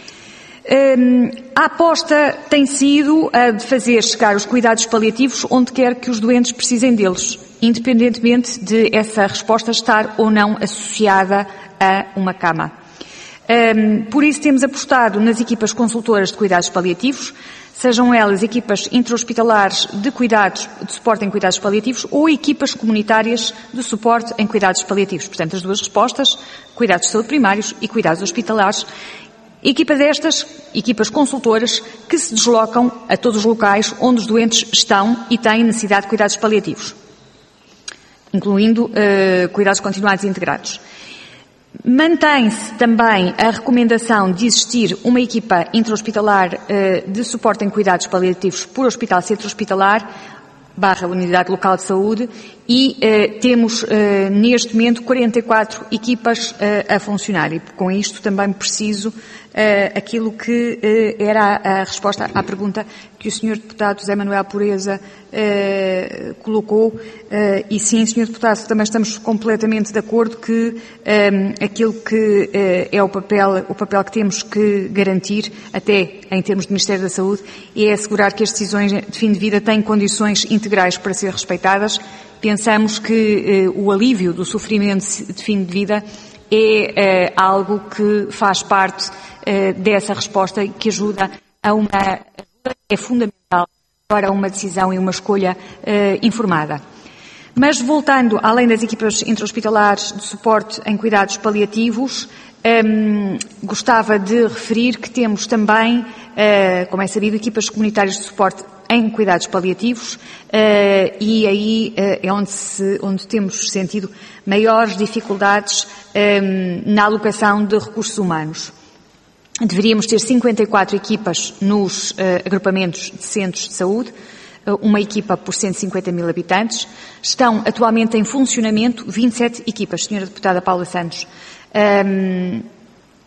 A aposta tem sido a de fazer chegar os cuidados paliativos onde quer que os doentes precisem deles, independentemente de essa resposta estar ou não associada a uma cama. Por isso temos apostado nas equipas consultoras de cuidados paliativos, sejam elas equipas intra-hospitalares de suporte em cuidados paliativos ou equipas comunitárias de suporte em cuidados paliativos. Portanto, as duas respostas, cuidados de saúde primários e cuidados hospitalares. Equipas consultoras que se deslocam a todos os locais onde os doentes estão e têm necessidade de cuidados paliativos, incluindo cuidados continuados e integrados. Mantém-se também a recomendação de existir uma equipa intra-hospitalar de suporte em cuidados paliativos por hospital centro-hospitalar / unidade local de saúde e temos neste momento 44 equipas a funcionar e com isto também preciso aquilo que era a resposta à pergunta que o Sr. Deputado José Manuel Pureza colocou e sim, Sr. Deputado, também estamos completamente de acordo que aquilo que é o papel que temos que garantir, até em termos de Ministério da Saúde, é assegurar que as decisões de fim de vida têm condições integrais para ser respeitadas. Pensamos que o alívio do sofrimento de fim de vida é algo que faz parte dessa resposta e que ajuda é fundamental para uma decisão e uma escolha informada. Mas voltando, além das equipas intra-hospitalares de suporte em cuidados paliativos, gostava de referir que temos também, como é sabido, equipas comunitárias de suporte em cuidados paliativos e aí é onde temos sentido maiores dificuldades na alocação de recursos humanos. Deveríamos ter 54 equipas nos agrupamentos de centros de saúde, uma equipa por 150 mil habitantes. Estão atualmente em funcionamento 27 equipas, Sra. Deputada Paula Santos.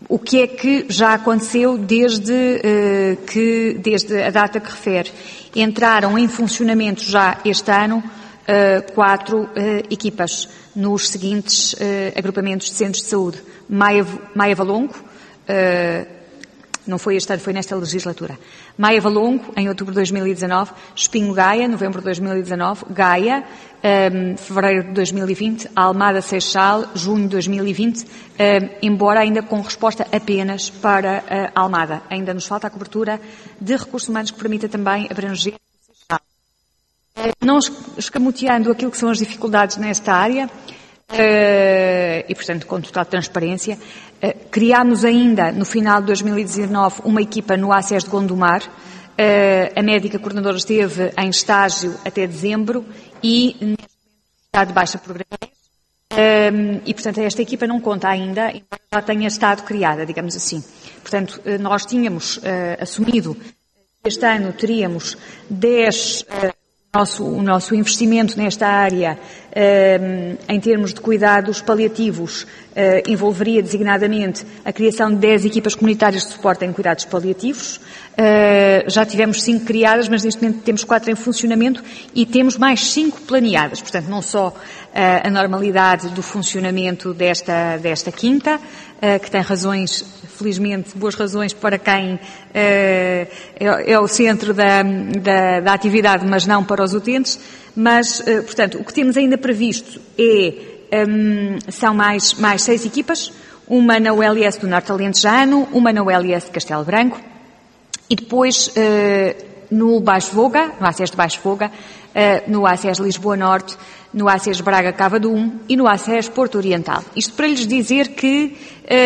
O que é que já aconteceu desde a data que refere? Entraram em funcionamento já este ano 4 equipas nos seguintes agrupamentos de centros de saúde. Maia Valongo, não foi este ano, foi nesta legislatura. Maia Valongo, em outubro de 2019, Espinho Gaia, novembro de 2019, Gaia, fevereiro de 2020, Almada Seixal, junho de 2020, embora ainda com resposta apenas para Almada. Ainda nos falta a cobertura de recursos humanos que permita também abranger Seixal. Não escamoteando aquilo que são as dificuldades nesta área, e, portanto, com total transparência, criámos ainda, no final de 2019, uma equipa no ACES de Gondomar. A médica coordenadora esteve em estágio até dezembro e, neste momento, está de baixa por gravidez. E, portanto, esta equipa não conta ainda, embora já tenha estado criada, digamos assim. Portanto, nós tínhamos assumido que este ano teríamos 10... O nosso investimento nesta área, em termos de cuidados paliativos, envolveria designadamente a criação de 10 equipas comunitárias de suporte em cuidados paliativos. Já tivemos 5 criadas, mas neste momento temos 4 em funcionamento e temos mais 5 planeadas. Portanto, não só a normalidade do funcionamento desta quinta, que tem razões, felizmente, boas razões para quem é o centro da atividade, mas não para os utentes. Mas, portanto, o que temos ainda previsto são mais 6 equipas, uma na ULS do Norte Alentejano, uma na ULS de Castelo Branco, e depois no Baixo Voga, no ACES de Baixo Voga, no ACES Lisboa Norte, no ACES Braga Cavadum e no ACES Porto Oriental. Isto para lhes dizer que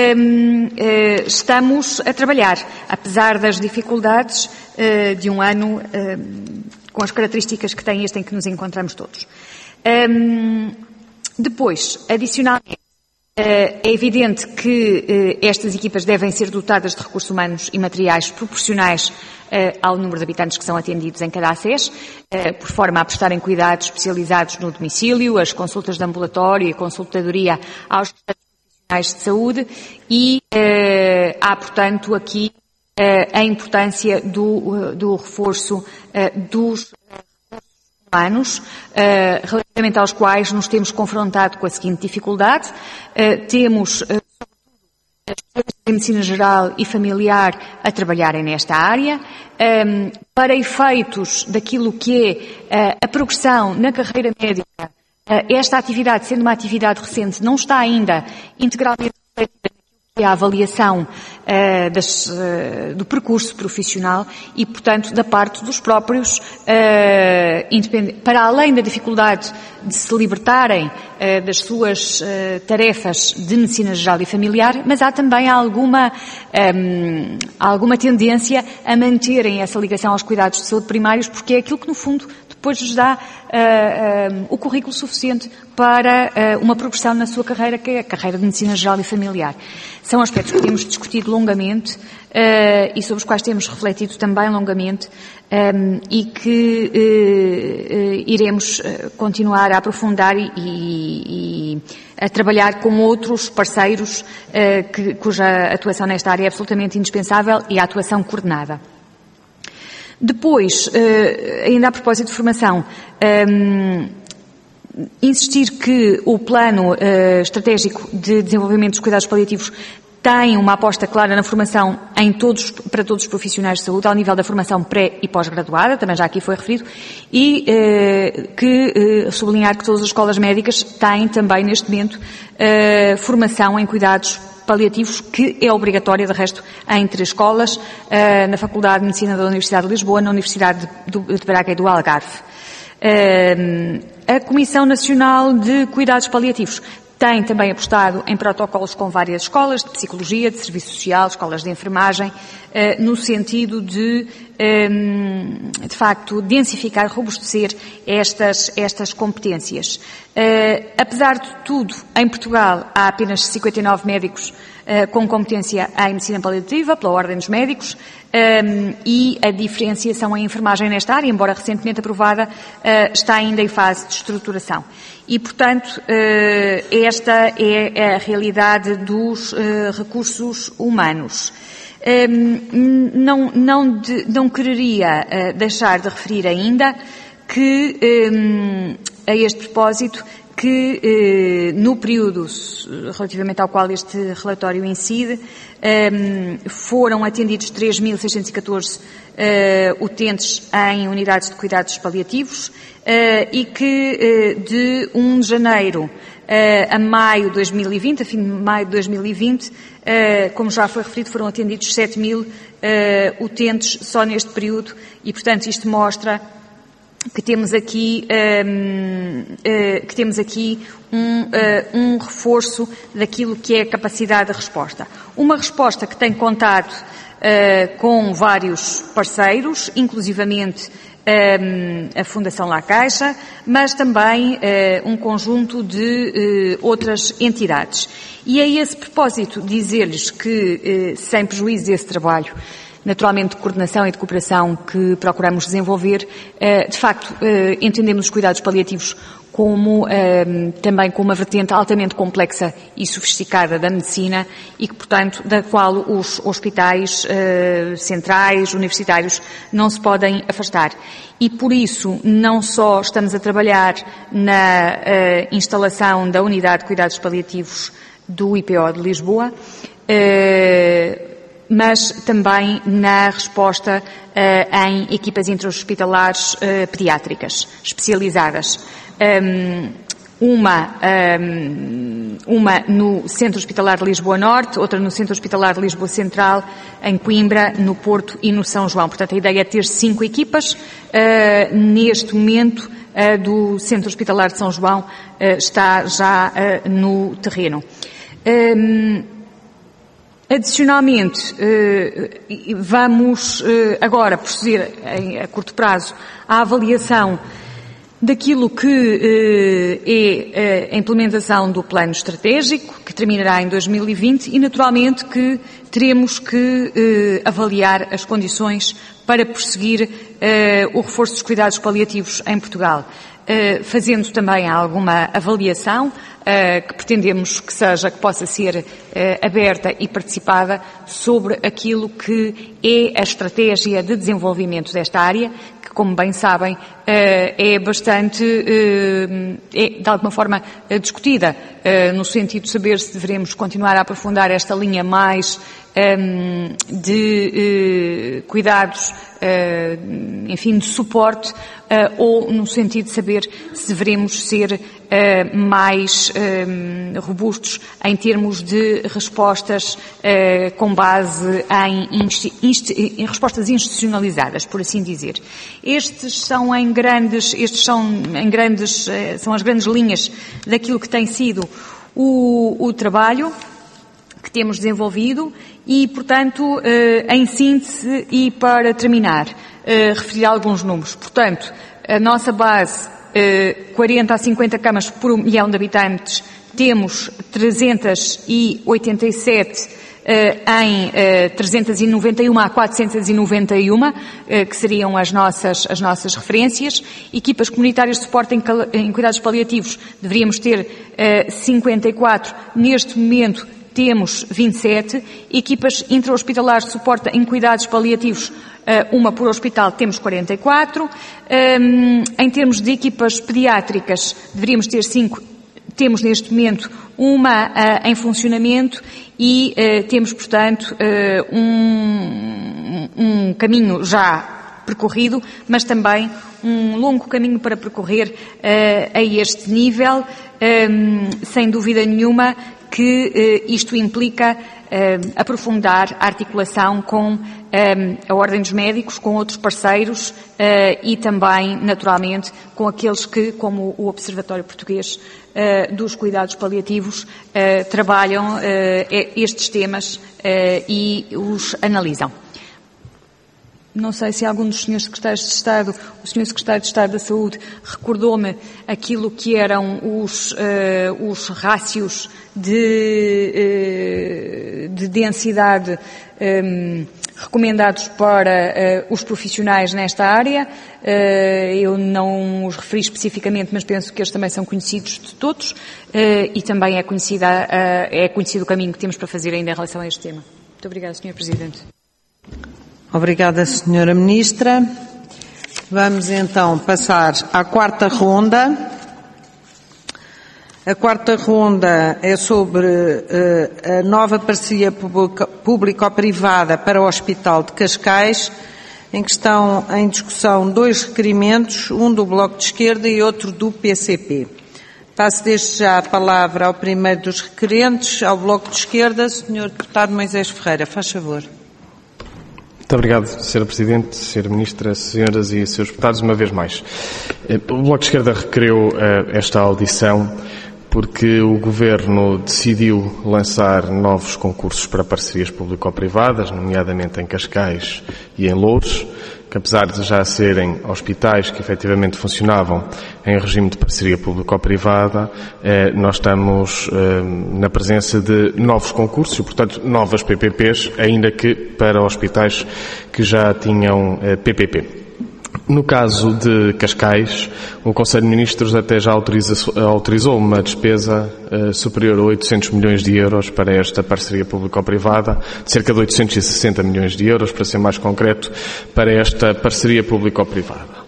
estamos a trabalhar, apesar das dificuldades de um ano com as características que tem este em que nos encontramos todos. Depois, adicionalmente, é evidente que estas equipas devem ser dotadas de recursos humanos e materiais proporcionais ao número de habitantes que são atendidos em cada ACES, por forma a prestarem cuidados especializados no domicílio, as consultas de ambulatório e a consultadoria aos profissionais de saúde e há, portanto, aqui a importância do reforço dos humanos, relativamente aos quais nos temos confrontado com a seguinte dificuldade. Temos, sobretudo, especialistas em medicina geral e familiar a trabalharem nesta área. Para efeitos daquilo que é a progressão na carreira médica, esta atividade, sendo uma atividade recente, não está ainda integralmente refletida é a avaliação do percurso profissional e, portanto, da parte dos próprios, para além da dificuldade de se libertarem das suas tarefas de medicina geral e familiar, mas há também alguma tendência a manterem essa ligação aos cuidados de saúde primários, porque é aquilo que, no fundo, depois lhes dá o currículo suficiente para uma progressão na sua carreira, que é a carreira de medicina geral e familiar. São aspectos que temos discutido longamente e sobre os quais temos refletido também longamente e que iremos continuar a aprofundar e a trabalhar com outros parceiros cuja atuação nesta área é absolutamente indispensável e a atuação coordenada. Depois, ainda a propósito de formação, insistir que o Plano Estratégico de Desenvolvimento dos Cuidados Paliativos tem uma aposta clara na formação para todos os profissionais de saúde, ao nível da formação pré e pós-graduada, também já aqui foi referido, e sublinhar que todas as escolas médicas têm também, neste momento, formação em cuidados paliativos, que é obrigatória, de resto, em 3 escolas, na Faculdade de Medicina da Universidade de Lisboa, na Universidade de Braga e do Algarve. A Comissão Nacional de Cuidados Paliativos tem também apostado em protocolos com várias escolas de psicologia, de serviço social, escolas de enfermagem, no sentido de de facto, densificar, robustecer estas competências. Apesar de tudo, em Portugal há apenas 59 médicos com competência em medicina paliativa, pela Ordem dos Médicos, e a diferenciação em enfermagem nesta área, embora recentemente aprovada, está ainda em fase de estruturação. E, portanto, esta é a realidade dos recursos humanos. Não quereria deixar de referir ainda que, a este propósito, que no período relativamente ao qual este relatório incide, foram atendidos 3.614 utentes em unidades de cuidados paliativos e que de 1 de janeiro a maio de 2020, a fim de maio de 2020, como já foi referido, foram atendidos 7.000 utentes só neste período e, portanto, isto mostra que temos aqui um reforço daquilo que é a capacidade de resposta. Uma resposta que tem contado com vários parceiros, inclusivamente a Fundação La Caixa, mas também um conjunto de outras entidades. E a esse propósito dizer-lhes que, sem prejuízo desse trabalho, naturalmente de coordenação e de cooperação que procuramos desenvolver, de facto entendemos os cuidados paliativos como também com uma vertente altamente complexa e sofisticada da medicina e que, portanto, da qual os hospitais centrais, universitários, não se podem afastar. E por isso não só estamos a trabalhar na instalação da Unidade de Cuidados Paliativos do IPO de Lisboa, mas também na resposta em equipas intra-hospitalares pediátricas especializadas. Uma no Centro Hospitalar de Lisboa Norte, outra no Centro Hospitalar de Lisboa Central, em Coimbra, no Porto e no São João. Portanto, a ideia é ter 5 equipas. Neste momento, do Centro Hospitalar de São João está já no terreno. Adicionalmente, vamos agora proceder a curto prazo à avaliação daquilo que é a implementação do plano estratégico, que terminará em 2020, e naturalmente que teremos que avaliar as condições para prosseguir o reforço dos cuidados paliativos em Portugal, fazendo também alguma avaliação que pretendemos que possa ser aberta e participada sobre aquilo que é a estratégia de desenvolvimento desta área, que, como bem sabem, é bastante, de alguma forma, discutida, no sentido de saber se devemos continuar a aprofundar esta linha mais de cuidados, enfim, de suporte, ou no sentido de saber se devemos ser mais robustos em termos de respostas com base em respostas institucionalizadas, por assim dizer. São as grandes linhas daquilo que tem sido o trabalho que temos desenvolvido e, portanto, em síntese e para terminar, referir alguns números. Portanto, a nossa base, 40 a 50 camas por 1 milhão de habitantes, temos 387 em 391 a 491, que seriam as nossas referências. Equipas comunitárias de suporte em cuidados paliativos, deveríamos ter 54, neste momento temos 27. Equipas intra-hospitalares de suporte em cuidados paliativos, uma por hospital, temos 44. Em termos de equipas pediátricas, deveríamos ter 5, temos neste momento uma em funcionamento e temos, portanto, um caminho já percorrido, mas também um longo caminho para percorrer a este nível, sem dúvida nenhuma que isto implica aprofundar a articulação com a Ordem dos Médicos, com outros parceiros e também, naturalmente, com aqueles que, como o Observatório Português dos Cuidados Paliativos, trabalham estes temas e os analisam. não sei se algum dos senhores secretários de Estado, o senhor secretário de Estado da Saúde, recordou-me aquilo que eram os rácios de densidade recomendados para os profissionais nesta área. Eu não os referi especificamente, mas penso que eles também são conhecidos de todos e também é conhecido o caminho que temos para fazer ainda em relação a este tema. Muito obrigada, Sr. Presidente. Obrigada, Sra. Ministra. Vamos então passar à quarta ronda. A quarta ronda é sobre a nova parceria público-privada para o Hospital de Cascais, em que estão em discussão 2 requerimentos, um do Bloco de Esquerda e outro do PCP. Passo desde já a palavra ao primeiro dos requerentes, ao Bloco de Esquerda, Sr. Deputado Moisés Ferreira. Faz favor. Muito obrigado, Sra. Presidente, Sra. Ministra, senhoras e senhores deputados, uma vez mais. O Bloco de Esquerda requereu esta audição porque o Governo decidiu lançar novos concursos para parcerias público-privadas, nomeadamente em Cascais e em Louros, que apesar de já serem hospitais que efetivamente funcionavam em regime de parceria público-privada, nós estamos na presença de novos concursos e, portanto, novas PPPs, ainda que para hospitais que já tinham PPP. No caso de Cascais, o Conselho de Ministros até já autorizou uma despesa superior a 800 milhões de euros para esta parceria público-privada, de cerca de 860 milhões de euros, para ser mais concreto, para esta parceria público-privada.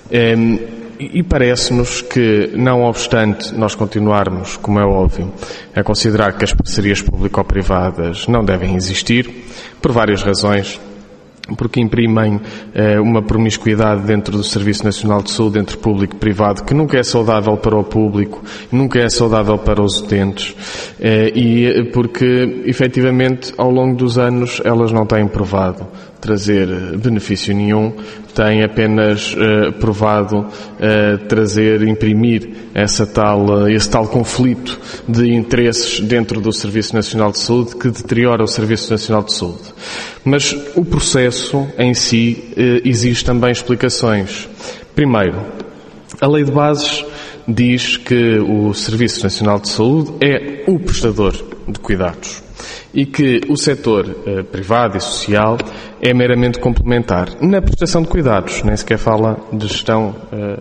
E parece-nos que, não obstante nós continuarmos, como é óbvio, a considerar que as parcerias público-privadas não devem existir, por várias razões, porque imprimem uma promiscuidade dentro do Serviço Nacional de Saúde entre público e privado que nunca é saudável para o público, nunca é saudável para os utentes e porque, efetivamente, ao longo dos anos elas não têm provado trazer benefício nenhum, têm apenas provado imprimir esse tal conflito de interesses dentro do Serviço Nacional de Saúde que deteriora o Serviço Nacional de Saúde. Mas o processo em si exige também explicações. Primeiro, a Lei de Bases diz que o Serviço Nacional de Saúde é o prestador de cuidados e que o setor privado e social é meramente complementar na prestação de cuidados, nem sequer fala de gestão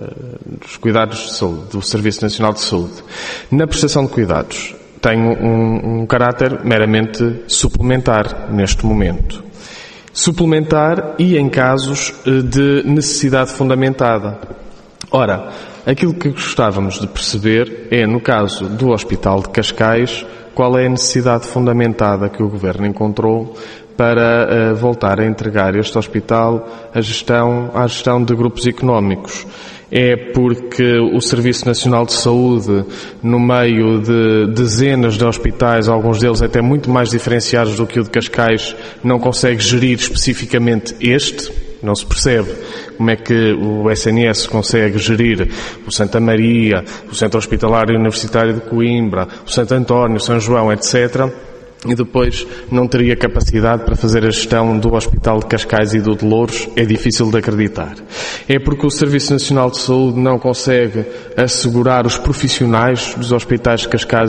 dos cuidados de saúde, do Serviço Nacional de Saúde. Na prestação de cuidados tem um caráter meramente suplementar neste momento. Suplementar e em casos de necessidade fundamentada. Ora, aquilo que gostávamos de perceber é, no caso do Hospital de Cascais, qual é a necessidade fundamentada que o Governo encontrou para voltar a entregar este hospital à gestão de grupos económicos. É porque o Serviço Nacional de Saúde, no meio de dezenas de hospitais, alguns deles até muito mais diferenciados do que o de Cascais, não consegue gerir especificamente este? Não se percebe como é que o SNS consegue gerir o Santa Maria, o Centro Hospitalar Universitário de Coimbra, o Santo António, São João, etc., e depois não teria capacidade para fazer a gestão do Hospital de Cascais e do de Louros. É difícil de acreditar. É porque o Serviço Nacional de Saúde não consegue assegurar os profissionais dos hospitais de Cascais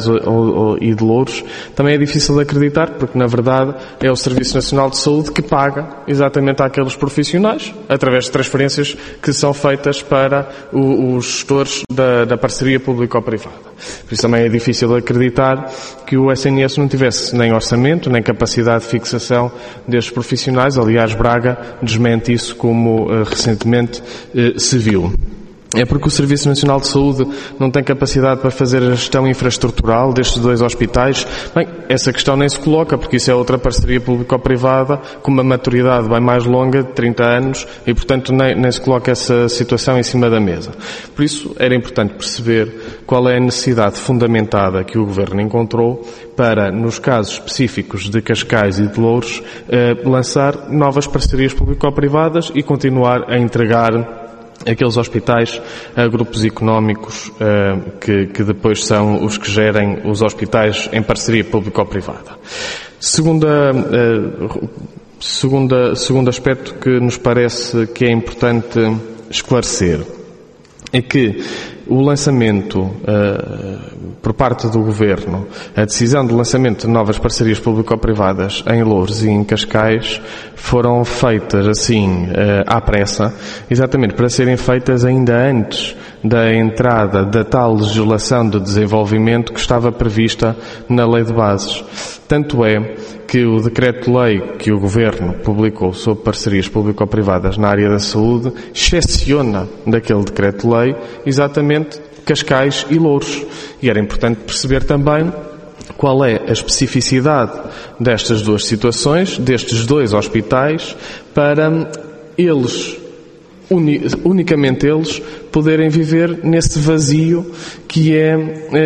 e de Louros. Também é difícil de acreditar porque, na verdade, é o Serviço Nacional de Saúde que paga exatamente àqueles profissionais através de transferências que são feitas para os gestores da parceria público-privada. Por isso também é difícil de acreditar que o SNS não tivesse nem orçamento, nem capacidade de fixação destes profissionais. Aliás, Braga desmente isso, como recentemente se viu. É porque o Serviço Nacional de Saúde não tem capacidade para fazer a gestão infraestrutural destes 2 hospitais? Bem, essa questão nem se coloca, porque isso é outra parceria público-privada com uma maturidade bem mais longa, de 30 anos, e portanto nem se coloca essa situação em cima da mesa. Por isso era importante perceber qual é a necessidade fundamentada que o Governo encontrou para, nos casos específicos de Cascais e de Louros, lançar novas parcerias público-privadas e continuar a entregar aqueles hospitais a grupos económicos que depois são os que gerem os hospitais em parceria público-privada. Segunda Segundo aspecto que nos parece que é importante esclarecer é que o lançamento, por parte do Governo, a decisão de lançamento de novas parcerias público-privadas em Loures e em Cascais foram feitas assim, à pressa, exatamente para serem feitas ainda antes da entrada da tal legislação de desenvolvimento que estava prevista na Lei de Bases. Tanto é que o decreto-lei que o Governo publicou sobre parcerias público-privadas na área da saúde excepciona daquele decreto-lei exatamente Cascais e Loures. E era importante perceber também qual é a especificidade destas duas situações, destes dois hospitais, para eles, unicamente eles, poderem viver nesse vazio que é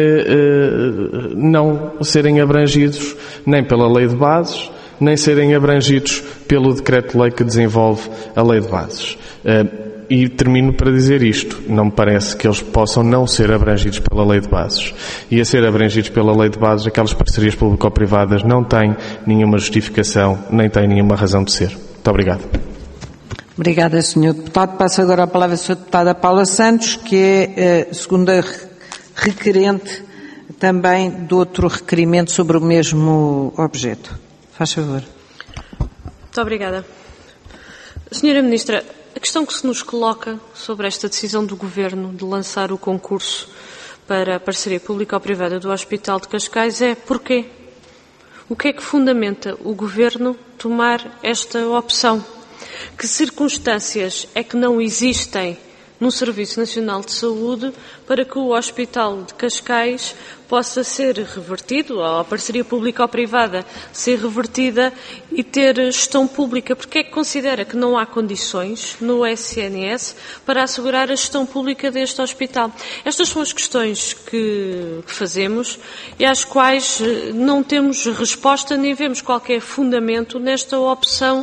não serem abrangidos nem pela Lei de Bases, nem serem abrangidos pelo decreto-lei que desenvolve a Lei de Bases. E termino para dizer isto. Não me parece que eles possam não ser abrangidos pela Lei de Bases. E a ser abrangidos pela Lei de Bases, aquelas parcerias público-privadas não têm nenhuma justificação, nem têm nenhuma razão de ser. Muito obrigado. Obrigada, Sr. Deputado. Passo agora a palavra à Sra. Deputada Paula Santos, que é a segunda requerente também de outro requerimento sobre o mesmo objeto. Faz favor. Muito obrigada. Senhora Ministra, a questão que se nos coloca sobre esta decisão do Governo de lançar o concurso para a parceria público-privada do Hospital de Cascais é porquê? O que é que fundamenta o Governo tomar esta opção? Que circunstâncias é que não existem no Serviço Nacional de Saúde para que o Hospital de Cascais possa ser revertido, ou a parceria público-privada ser revertida e ter gestão pública? Porque é que considera que não há condições no SNS para assegurar a gestão pública deste hospital? Estas são as questões que fazemos e às quais não temos resposta nem vemos qualquer fundamento nesta opção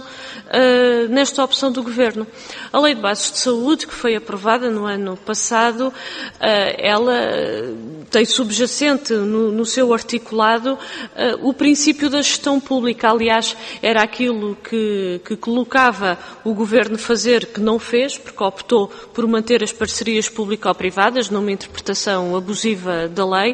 do Governo. A Lei de Bases de Saúde, que foi aprovada no ano passado, ela tem subjacente no seu articulado o princípio da gestão pública. Aliás, era aquilo que colocava o Governo fazer, que não fez, porque optou por manter as parcerias público-privadas numa interpretação abusiva da lei,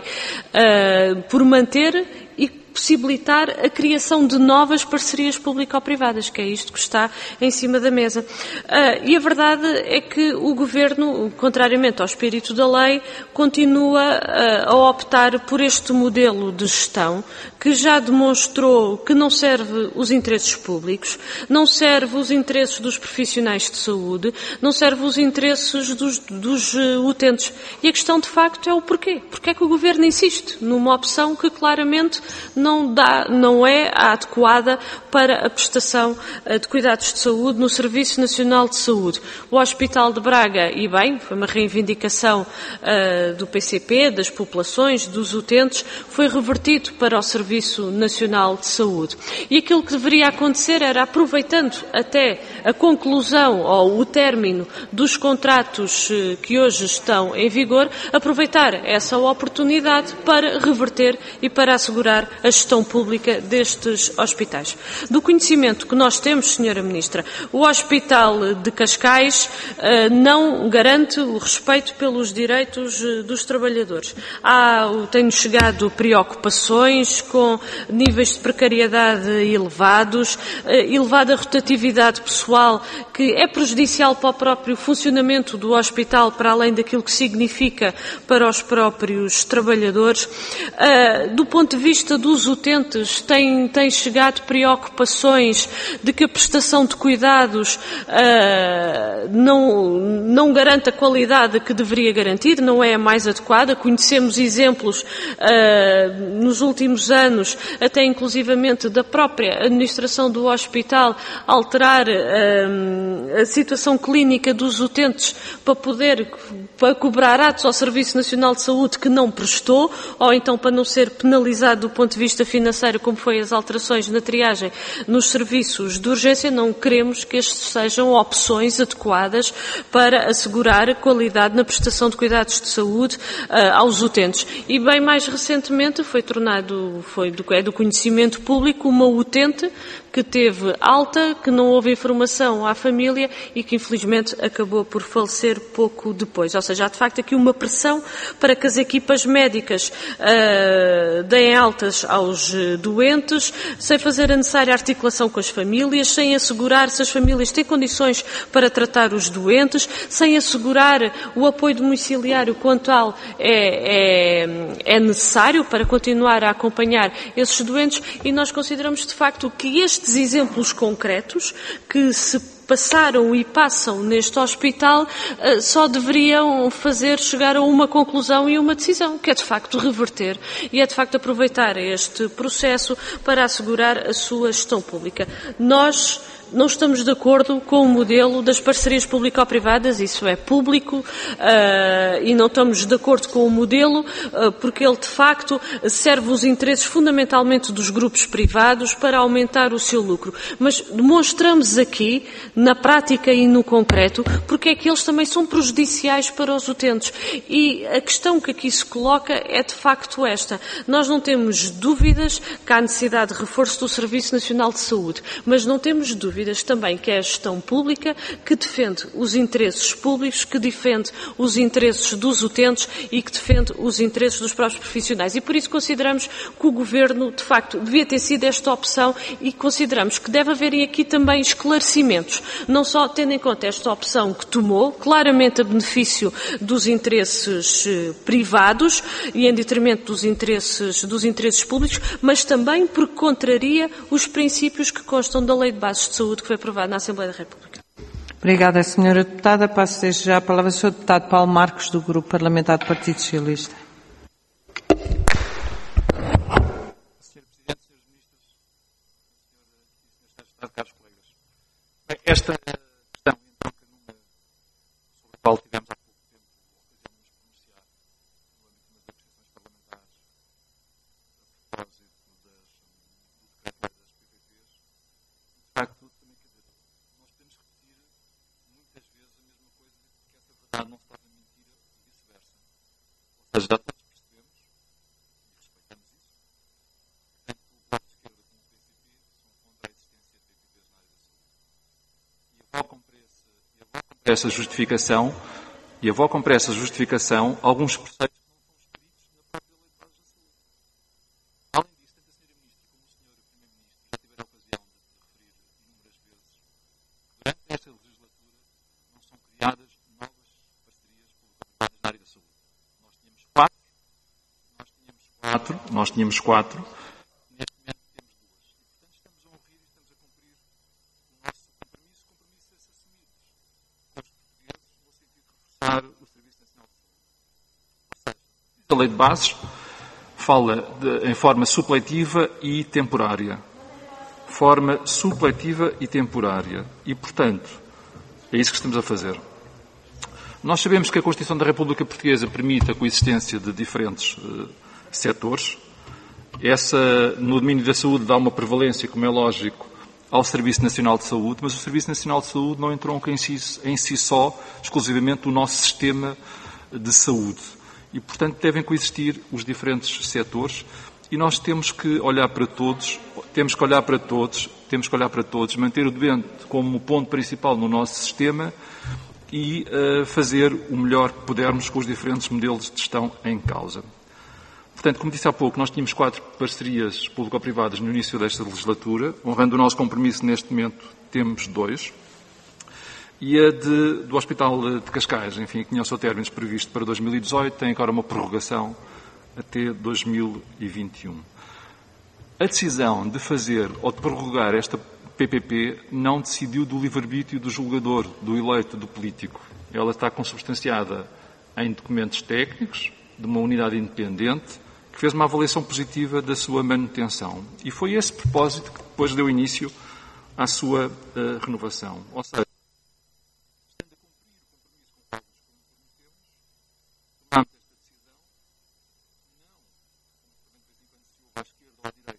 por manter e possibilitar a criação de novas parcerias público-privadas, que é isto que está em cima da mesa. E a verdade é que o Governo, contrariamente ao espírito da lei, continua a optar por este modelo de gestão que já demonstrou que não serve os interesses públicos, não serve os interesses dos profissionais de saúde, não serve os interesses dos utentes. E a questão, de facto, é o porquê. Porquê é que o Governo insiste numa opção que claramente não é a adequada para a prestação de cuidados de saúde no Serviço Nacional de Saúde? O Hospital de Braga, e bem, foi uma reivindicação do PCP, das populações, dos utentes, foi revertido para o Serviço Nacional de Saúde. E aquilo que deveria acontecer era, aproveitando até a conclusão ou o término dos contratos que hoje estão em vigor, aproveitar essa oportunidade para reverter e para assegurar a gestão pública destes hospitais. Do conhecimento que nós temos, Senhora Ministra, o Hospital de Cascais não garante o respeito pelos direitos dos trabalhadores. Tem-nos chegado preocupações com níveis de precariedade elevados, elevada rotatividade pessoal, que é prejudicial para o próprio funcionamento do hospital, para além daquilo que significa para os próprios trabalhadores. Do ponto de vista dos utentes, tem chegado preocupações de que a prestação de cuidados não garante a qualidade que deveria garantir, não é a mais adequada. Conhecemos exemplos nos últimos anos, até inclusivamente da própria administração do hospital, alterar a situação clínica dos utentes para cobrar atos ao Serviço Nacional de Saúde que não prestou, ou então para não ser penalizado do ponto de vista vista financeiro, como foi as alterações na triagem nos serviços de urgência, não queremos que estes sejam opções adequadas para assegurar a qualidade na prestação de cuidados de saúde aos utentes. E bem mais recentemente é do conhecimento público uma utente que teve alta, que não houve informação à família e que infelizmente acabou por falecer pouco depois. Ou seja, há de facto aqui uma pressão para que as equipas médicas deem altas aos doentes, sem fazer a necessária articulação com as famílias, sem assegurar se as famílias têm condições para tratar os doentes, sem assegurar o apoio domiciliário quanto tal é necessário para continuar a acompanhar esses doentes, e nós consideramos de facto que estes exemplos concretos que se passaram e passam neste hospital só deveriam fazer chegar a uma conclusão e uma decisão, que é de facto reverter e é de facto aproveitar este processo para assegurar a sua gestão pública. Nós não estamos de acordo com o modelo das parcerias público-privadas, isso é público, e não estamos de acordo com o modelo porque ele de facto serve os interesses fundamentalmente dos grupos privados para aumentar o seu lucro. Mas demonstramos aqui, na prática e no concreto, porque é que eles também são prejudiciais para os utentes. E a questão que aqui se coloca é de facto esta. Nós não temos dúvidas que há necessidade de reforço do Serviço Nacional de Saúde, mas não temos dúvidas também que é a gestão pública que defende os interesses públicos, que defende os interesses dos utentes e que defende os interesses dos próprios profissionais. E por isso consideramos que o Governo, de facto, devia ter sido esta opção e consideramos que deve haver aqui também esclarecimentos, não só tendo em conta esta opção que tomou, claramente a benefício dos interesses privados e em detrimento dos interesses públicos, mas também porque contraria os princípios que constam da Lei de Bases de Saúde que foi aprovada na Assembleia da República. Obrigada, Sra. Deputada. Passo desde já a palavra ao Sr. Deputado Paulo Marcos, do Grupo Parlamentar do Partido Socialista. Sr. Presidente, Srs. Ministros, Sr. caros colegas. Bem, esta questão, então, sobre a qual tivemos há pouco tempo a ocasião de nos pronunciar no âmbito das negociações parlamentares a propósito do decreto-lei das PPPs, de facto, também, quer dizer, nós podemos repetir muitas vezes a mesma coisa, que essa verdade não se torna mentira e vice-versa. Ou seja, já todos percebemos e respeitamos isso, tanto o Bloco de Esquerda como o PCP são contra a existência de PPPs na área da saúde. E avocam para essa justificação alguns preceitos que não estão escritos na própria Lei de Bases da Saúde. Além disso, tanto a Sra. Ministra como o Sr. Primeiro-Ministro já tiveram a ocasião de referir inúmeras vezes que durante esta legislatura não são criadas novas parcerias público-privadas na área da saúde. Nós tínhamos quatro, neste momento temos duas. E, portanto, estamos a honrar e estamos a cumprir o nosso compromisso esse assumidos com os portugueses no sentido de reforçar o Serviço Nacional de Saúde. Ou seja, a Lei de Bases fala em forma supletiva e temporária. Forma supletiva e temporária. E, portanto, é isso que estamos a fazer. Nós sabemos que a Constituição da República Portuguesa permite a coexistência de diferentes setores. Essa, no domínio da saúde, dá uma prevalência, como é lógico, ao Serviço Nacional de Saúde, mas o Serviço Nacional de Saúde não entronca em si só, exclusivamente, o nosso sistema de saúde. E, portanto, devem coexistir os diferentes setores e nós temos que olhar para todos, manter o doente como ponto principal no nosso sistema e fazer o melhor que pudermos com os diferentes modelos de gestão em causa. Portanto, como disse há pouco, nós tínhamos 4 parcerias público-privadas no início desta legislatura. Honrando o nosso compromisso, neste momento, temos 2. E a do Hospital de Cascais, enfim, que tinha o seu término previsto para 2018, tem agora uma prorrogação até 2021. A decisão de fazer ou de prorrogar esta PPP não decidiu do livre-arbítrio do julgador, do eleito, do político. Ela está consubstanciada em documentos técnicos de uma unidade independente que fez uma avaliação positiva da sua manutenção. E foi esse propósito que depois deu início à sua renovação. Ou seja, estando a cumprir o compromisso com o qual nos comprometemos, tomámos esta decisão, não, como também de vez em quando se ouve à esquerda ou à direita,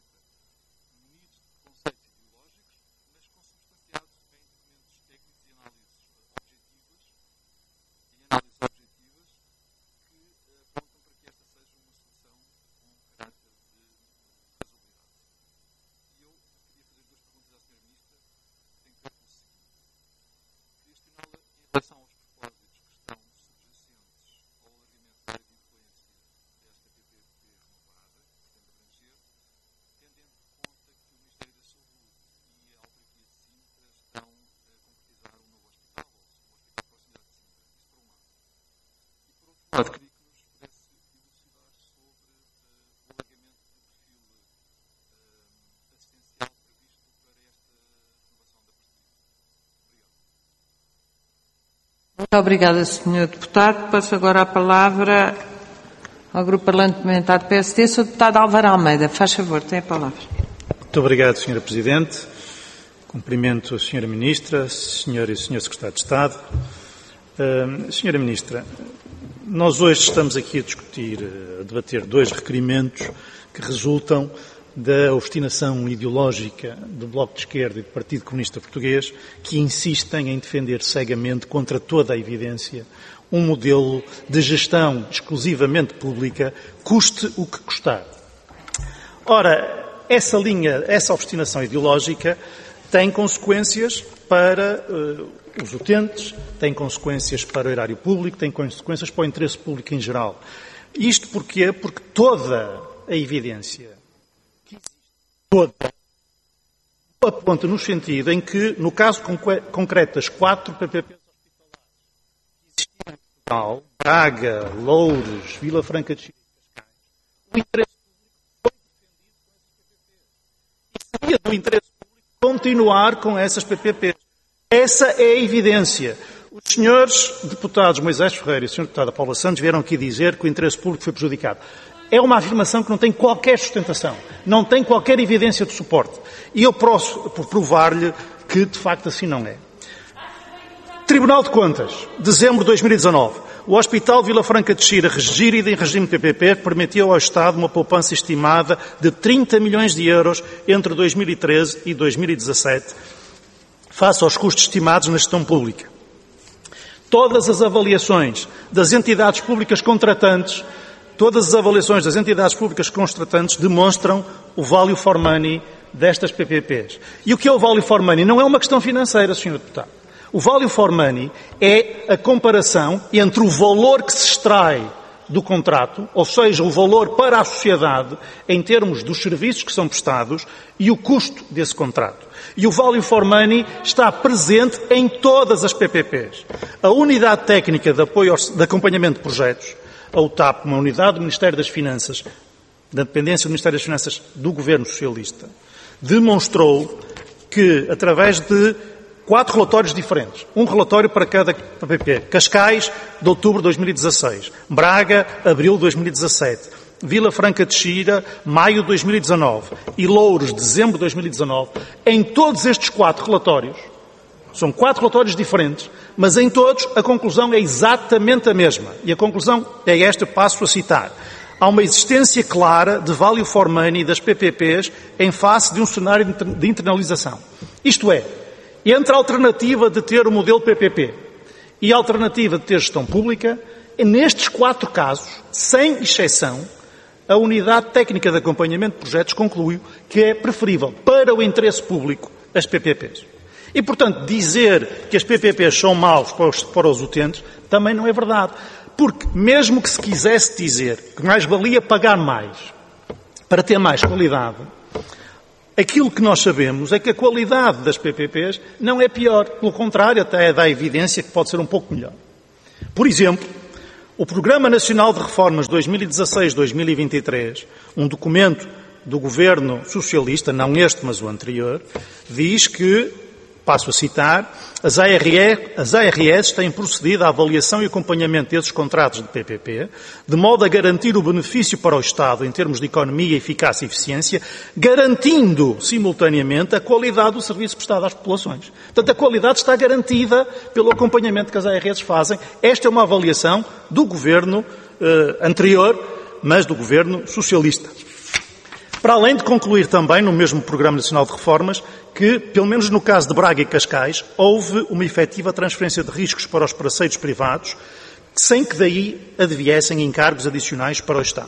Deputado, queria que nos pudesse elucidar sobre o alargamento do perfil assistencial previsto para esta renovação da parceria. Obrigado. Muito obrigada, Sr. Deputado. Passo agora a palavra ao Grupo Parlamentar do PSD. Sr. Deputado Álvaro Almeida, faz favor, tem a palavra. Muito obrigado, Sra. Presidente. Cumprimento a Sra. Ministra, Sr. e Sr. Secretário de Estado. Sra. Ministra, nós hoje estamos aqui a debater dois requerimentos que resultam da obstinação ideológica do Bloco de Esquerda e do Partido Comunista Português, que insistem em defender cegamente, contra toda a evidência, um modelo de gestão exclusivamente pública, custe o que custar. Ora, essa obstinação ideológica tem consequências para os utentes, tem consequências para o erário público, tem consequências para o interesse público em geral. Isto porquê? Porque toda a evidência que existe, toda, aponta no sentido em que, no caso concreto das 4 PPPs hospitalares que existiam em Portugal, Braga, Loures, Vila Franca de Xira e Cascais, o interesse público foi defendido com essas PPPs. E seria do interesse público continuar com essas PPPs. Essa é a evidência. Os senhores deputados Moisés Ferreira e a senhora deputada Paula Santos vieram aqui dizer que o interesse público foi prejudicado. É uma afirmação que não tem qualquer sustentação, não tem qualquer evidência de suporte. E eu posso provar-lhe que, de facto, assim não é. Tribunal de Contas, dezembro de 2019. O Hospital Vila Franca de Xira, gerido em regime PPP, permitiu ao Estado uma poupança estimada de 30 milhões de euros entre 2013 e 2017, face aos custos estimados na gestão pública. Todas as avaliações das entidades públicas contratantes demonstram o value for money destas PPPs. E o que é o value for money? Não é uma questão financeira, Sr. Deputado. O value for money é a comparação entre o valor que se extrai do contrato, ou seja, o valor para a sociedade em termos dos serviços que são prestados e o custo desse contrato. E o value for money está presente em todas as PPPs. A Unidade Técnica de Apoio de Acompanhamento de Projetos, a UTAP, uma unidade do Ministério das Finanças, da dependência do Ministério das Finanças do Governo Socialista, demonstrou que, através de 4 relatórios diferentes, um relatório para cada PPP, Cascais, de outubro de 2016, Braga, abril de 2017, Vila Franca de Xira, maio de 2019 e Loures, dezembro de 2019, em todos estes 4 relatórios, são 4 relatórios diferentes, mas em todos a conclusão é exatamente a mesma. E a conclusão é esta, passo a citar. Há uma existência clara de value for money das PPPs em face de um cenário de internalização. Isto é, entre a alternativa de ter o modelo PPP e a alternativa de ter gestão pública, nestes 4 casos, sem exceção, a Unidade Técnica de Acompanhamento de Projetos concluiu que é preferível para o interesse público as PPPs. E, portanto, dizer que as PPPs são maus para os utentes também não é verdade. Porque, mesmo que se quisesse dizer que mais valia pagar mais para ter mais qualidade, aquilo que nós sabemos é que a qualidade das PPPs não é pior. Pelo contrário, até dá evidência que pode ser um pouco melhor. Por exemplo, o Programa Nacional de Reformas 2016-2023, um documento do Governo Socialista, não este, mas o anterior, diz que, passo a citar, as ARS têm procedido à avaliação e acompanhamento desses contratos de PPP, de modo a garantir o benefício para o Estado em termos de economia, eficácia e eficiência, garantindo, simultaneamente, a qualidade do serviço prestado às populações. Portanto, a qualidade está garantida pelo acompanhamento que as ARS fazem. Esta é uma avaliação do Governo anterior, mas do Governo Socialista. Para além de concluir também, no mesmo Programa Nacional de Reformas, que, pelo menos no caso de Braga e Cascais, houve uma efetiva transferência de riscos para os parceiros privados, sem que daí adviessem encargos adicionais para o Estado.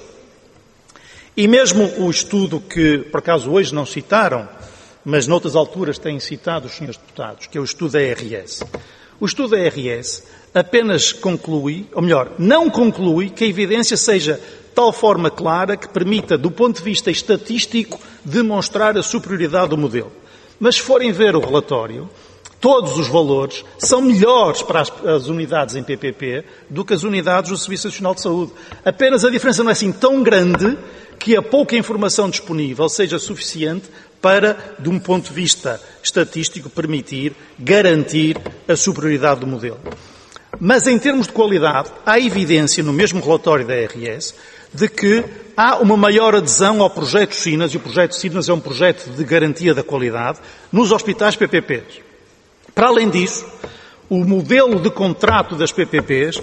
E mesmo o estudo que, por acaso, hoje não citaram, mas noutras alturas têm citado os senhores deputados, que é o estudo da ARS. O estudo da ARS apenas conclui, ou melhor, não conclui que a evidência seja de tal forma clara que permita, do ponto de vista estatístico, demonstrar a superioridade do modelo. Mas se forem ver o relatório, todos os valores são melhores para as unidades em PPP do que as unidades do Serviço Nacional de Saúde. Apenas a diferença não é assim tão grande que a pouca informação disponível seja suficiente para, de um ponto de vista estatístico, garantir a superioridade do modelo. Mas, em termos de qualidade, há evidência, no mesmo relatório da ARS, de que há uma maior adesão ao projeto SINAS, e o projeto SINAS é um projeto de garantia da qualidade, nos hospitais PPPs. Para além disso, o modelo de contrato das PPPs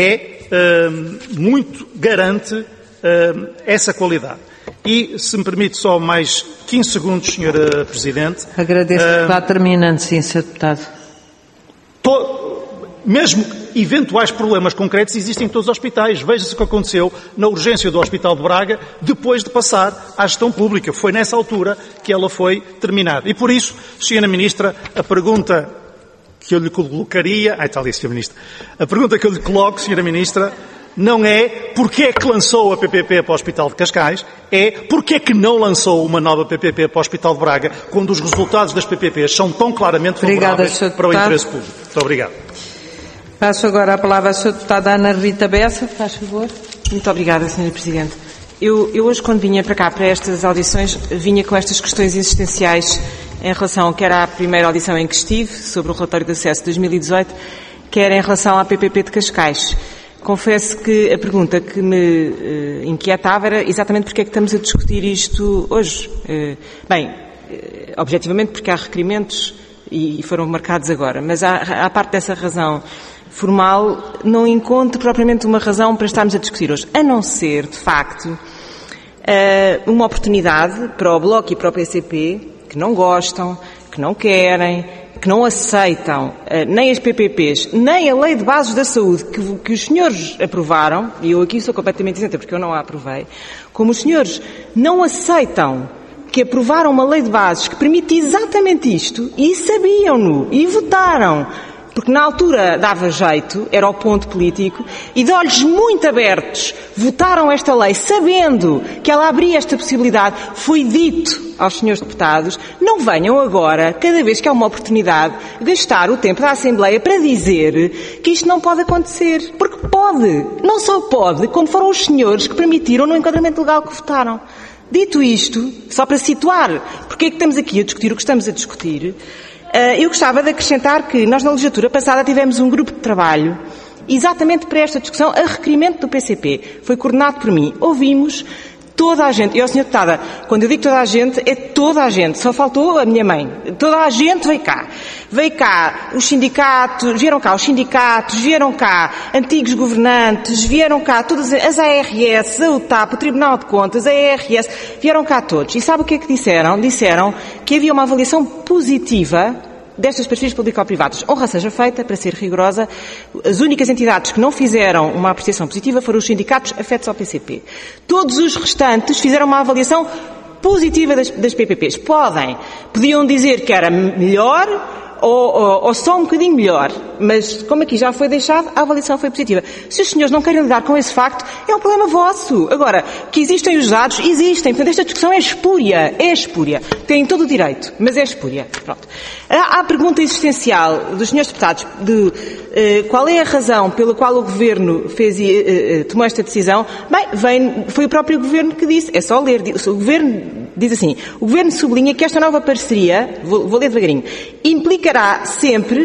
garante essa qualidade. E, se me permite só mais 15 segundos, Sra. Presidente. Agradeço que vá terminando, sim, Sr. Deputado. Mesmo eventuais problemas concretos existem em todos os hospitais. Veja-se o que aconteceu na urgência do Hospital de Braga depois de passar à gestão pública. Foi nessa altura que ela foi terminada. E por isso, Sra. Ministra, a pergunta que eu lhe colocaria... está ali, Sra. Ministra. A pergunta que eu lhe coloco, Sra. Ministra, não é porque é que lançou a PPP para o Hospital de Cascais, é porque é que não lançou uma nova PPP para o Hospital de Braga, quando os resultados das PPPs são tão claramente favoráveis para o interesse público. Muito obrigado. Passo agora a palavra à Sra. Deputada Ana Rita Bessa, faz favor. Muito obrigada, Sra. Presidente. Eu hoje, quando vinha para cá, para estas audições, vinha com estas questões existenciais em relação ao que era a primeira audição em que estive, sobre o relatório de acesso de 2018, quer em relação à PPP de Cascais. Confesso que a pergunta que me inquietava era exatamente porque é que estamos a discutir isto hoje. Objetivamente porque há requerimentos e foram marcados agora, mas à parte dessa razão formal, não encontro propriamente uma razão para estarmos a discutir hoje, a não ser, de facto, uma oportunidade para o Bloco e para o PCP, que não gostam, que não querem, que não aceitam nem as PPPs, nem a Lei de Bases da Saúde que os senhores aprovaram, e eu aqui sou completamente isenta porque eu não a aprovei, como os senhores não aceitam que aprovaram uma Lei de Bases que permite exatamente isto, e sabiam-no, e votaram, porque na altura dava jeito, era o ponto político, e de olhos muito abertos votaram esta lei, sabendo que ela abria esta possibilidade. Foi dito aos senhores deputados, não venham agora, cada vez que há uma oportunidade, gastar o tempo da Assembleia para dizer que isto não pode acontecer. Porque pode. Não só pode, como foram os senhores que permitiram no enquadramento legal que votaram. Dito isto, só para situar porque é que estamos aqui a discutir o que estamos a discutir, eu gostava de acrescentar que nós na legislatura passada tivemos um grupo de trabalho exatamente para esta discussão a requerimento do PCP. Foi coordenado por mim. Ouvimos toda a gente. E, Sr. Deputada, quando eu digo toda a gente, é toda a gente. Só faltou a minha mãe. Toda a gente veio cá. Veio cá os sindicatos, vieram cá antigos governantes, vieram cá todas as ARS, a UTAP, o Tribunal de Contas, a ARS, vieram cá todos. E sabe o que é que disseram? Disseram que havia uma avaliação positiva destas parcerias público-privadas. Honra seja feita, para ser rigorosa, as únicas entidades que não fizeram uma apreciação positiva foram os sindicatos afetos ao PCP. Todos os restantes fizeram uma avaliação positiva das PPPs. Podiam dizer que era melhor ou só um bocadinho melhor, mas como aqui já foi deixado, a avaliação foi positiva. Se os senhores não querem lidar com esse facto, é um problema vosso. Agora, que existem os dados, existem. Portanto, esta discussão é espúria. Têm todo o direito, mas é espúria. Pronto. Há a pergunta existencial dos senhores deputados de qual é a razão pela qual o Governo tomou esta decisão. Foi o próprio Governo que disse, é só ler, o Governo diz assim, o Governo sublinha que esta nova parceria, vou ler devagarinho, implicará sempre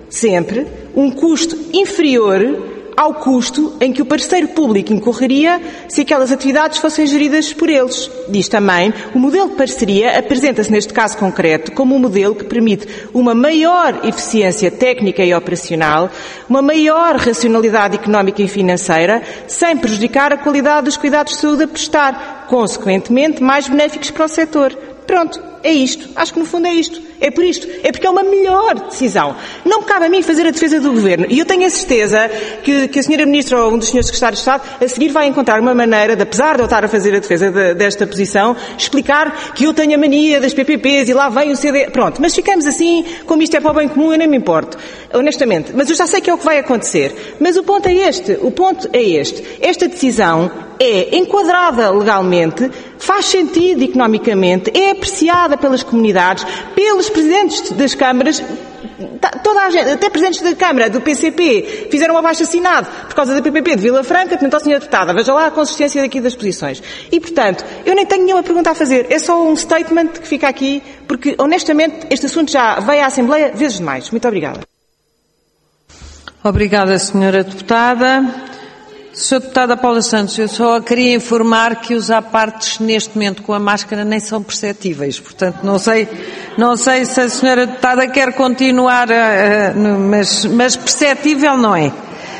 um custo inferior ao custo em que o parceiro público incorreria se aquelas atividades fossem geridas por eles. Diz também, o modelo de parceria apresenta-se neste caso concreto como um modelo que permite uma maior eficiência técnica e operacional, uma maior racionalidade económica e financeira, sem prejudicar a qualidade dos cuidados de saúde a prestar, consequentemente mais benéficos para o setor. Pronto, é isto. Acho que no fundo é isto. É por isto. É porque é uma melhor decisão. Não me cabe a mim fazer a defesa do Governo. E eu tenho a certeza que a Sra. Ministra ou um dos Srs. Secretários de Estado a seguir vai encontrar uma maneira de, apesar de eu estar a fazer a defesa desta posição, explicar que eu tenho a mania das PPPs e lá vem o CD. Pronto, mas ficamos assim, como isto é para o bem comum, eu nem me importo. Honestamente. Mas eu já sei que é o que vai acontecer. Mas o ponto é este. Esta decisão é enquadrada legalmente, faz sentido economicamente, é apreciada pelas comunidades, pelos presidentes das câmaras, toda a gente, até presidentes da Câmara, do PCP, fizeram um abaixo-assinado por causa da PPP de Vila Franca, portanto, ó, Sra. Deputada, veja lá a consistência daqui das posições. E, portanto, eu nem tenho nenhuma pergunta a fazer, é só um statement que fica aqui, porque, honestamente, este assunto já veio à Assembleia vezes demais. Muito obrigada. Obrigada, Sra. Deputada. Sra. Deputada Paula Santos, eu só queria informar que os apartes neste momento com a máscara nem são perceptíveis, portanto não sei se a Sra. Deputada quer continuar, mas perceptível não é.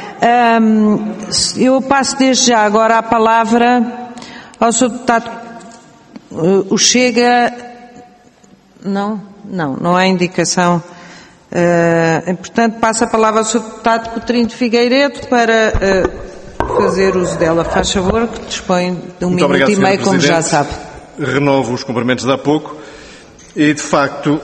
Eu passo desde já agora a palavra ao Sr. Deputado. O Chega, não há indicação. Portanto, passo a palavra ao Sr. Deputado Coutinho de Figueiredo para fazer uso dela. Faz favor, que dispõe de um minuto e meio, como já sabe. Renovo os cumprimentos de há pouco e, de facto,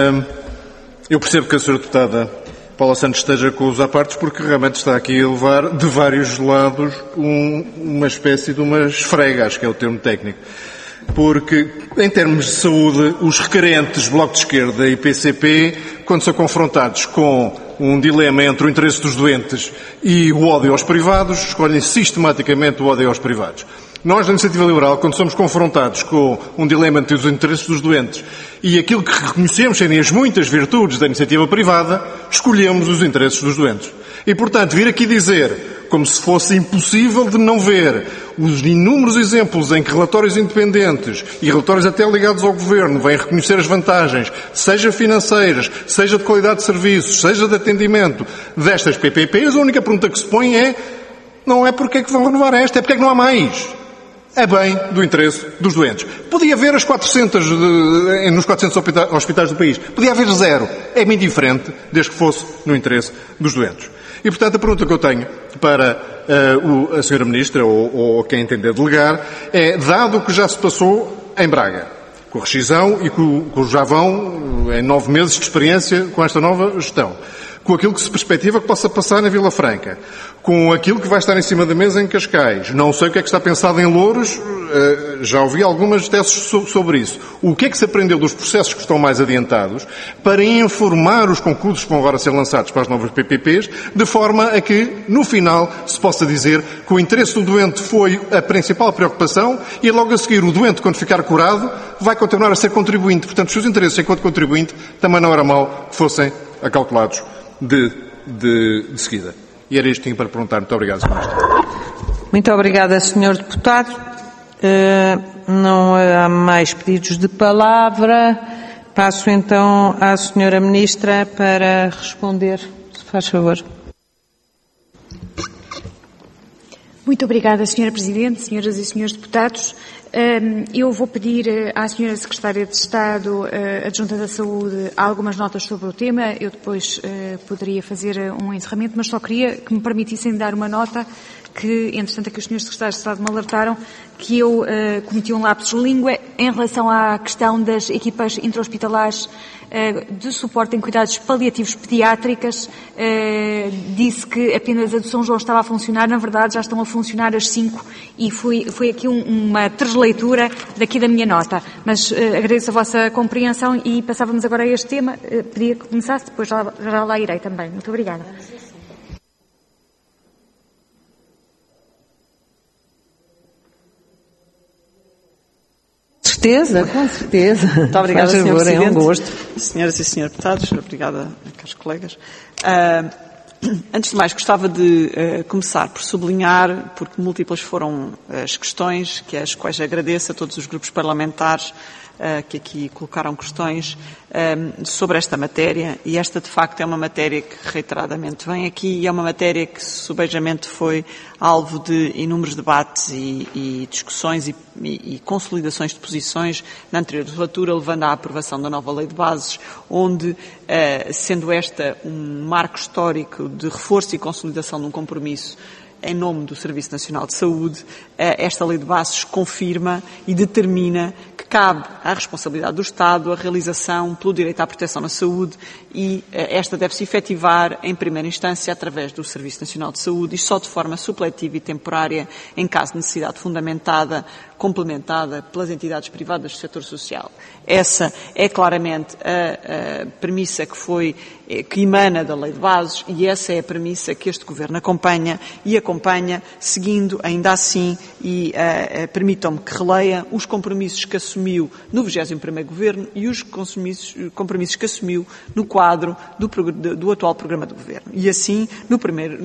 eu percebo que a Sra. Deputada Paula Santos esteja com os apartes porque realmente está aqui a levar de vários lados uma espécie de uma esfrega, acho que é o termo técnico. Porque, em termos de saúde, os requerentes Bloco de Esquerda e PCP, quando são confrontados com um dilema entre o interesse dos doentes e o ódio aos privados, escolhem sistematicamente o ódio aos privados. Nós, da Iniciativa Liberal, quando somos confrontados com um dilema entre os interesses dos doentes e aquilo que reconhecemos serem as muitas virtudes da iniciativa privada, escolhemos os interesses dos doentes. E, portanto, vir aqui dizer, como se fosse impossível de não ver os inúmeros exemplos em que relatórios independentes e relatórios até ligados ao Governo vêm reconhecer as vantagens, seja financeiras, seja de qualidade de serviços, seja de atendimento destas PPPs, a única pergunta que se põe é, não é porque é que vão renovar esta, é porque é que não há mais. É bem do interesse dos doentes. Podia haver as 400 nos 400 hospitais do país. Podia haver 0. É bem diferente, desde que fosse no interesse dos doentes. E, portanto, a pergunta que eu tenho para a Sra. Ministra, ou quem entender delegar, é, dado o que já se passou em Braga, com a rescisão e com já vão em 9 meses de experiência com esta nova gestão, com aquilo que se perspectiva que possa passar na Vila Franca, com aquilo que vai estar em cima da mesa em Cascais. Não sei o que é que está pensado em Louros, já ouvi algumas teses sobre isso. O que é que se aprendeu dos processos que estão mais adiantados para informar os concursos que vão agora ser lançados para as novas PPPs, de forma a que, no final, se possa dizer que o interesse do doente foi a principal preocupação e logo a seguir o doente, quando ficar curado, vai continuar a ser contribuinte. Portanto, os seus interesses enquanto contribuinte também não era mal que fossem acalculados de seguida. E era isto que tinha para perguntar. Muito obrigado, Sr. Ministro. Muito obrigada, Sr. Deputado. Não há mais pedidos de palavra. Passo então à Sra. Ministra para responder, se faz favor. Muito obrigada, Sra. Presidente, senhoras e senhores deputados. Eu vou pedir à Sra. Secretária de Estado Adjunta da Saúde algumas notas sobre o tema. Eu depois poderia fazer um encerramento, mas só queria que me permitissem dar uma nota que, entretanto, aqui os Srs. Secretários de Estado me alertaram que eu cometi um lapsus de língua em relação à questão das equipas intra-hospitalares de suporte em cuidados paliativos pediátricas. Disse que apenas a de São João estava a funcionar, na verdade já estão a funcionar as 5 e foi aqui uma transleitura daqui da minha nota. Mas agradeço a vossa compreensão e passávamos agora a este tema. Pedia que começasse, depois já lá irei também. Muito obrigada. Com certeza. Muito obrigada, Sr. Presidente. É um gosto. Senhoras e senhores deputados, obrigada, caros colegas. Antes de mais, gostava de começar por sublinhar, porque múltiplas foram as questões, as quais agradeço a todos os grupos parlamentares que aqui colocaram questões sobre esta matéria, e esta de facto é uma matéria que reiteradamente vem aqui e é uma matéria que subejamente foi alvo de inúmeros debates e discussões e consolidações de posições na anterior legislatura, levando à aprovação da nova Lei de Bases, onde, sendo esta um marco histórico de reforço e consolidação de um compromisso em nome do Serviço Nacional de Saúde, esta Lei de Bases confirma e determina que cabe à responsabilidade do Estado a realização pelo direito à proteção na saúde e esta deve-se efetivar em primeira instância através do Serviço Nacional de Saúde e só de forma supletiva e temporária em caso de necessidade fundamentada, complementada pelas entidades privadas do setor social. Essa é claramente a premissa que foi que emana da Lei de Bases, e essa é a premissa que este Governo acompanha seguindo, ainda assim, e permitam-me que releia os compromissos que assumiu no 21º Governo e os compromissos que assumiu no quadro do atual Programa de Governo. E assim, no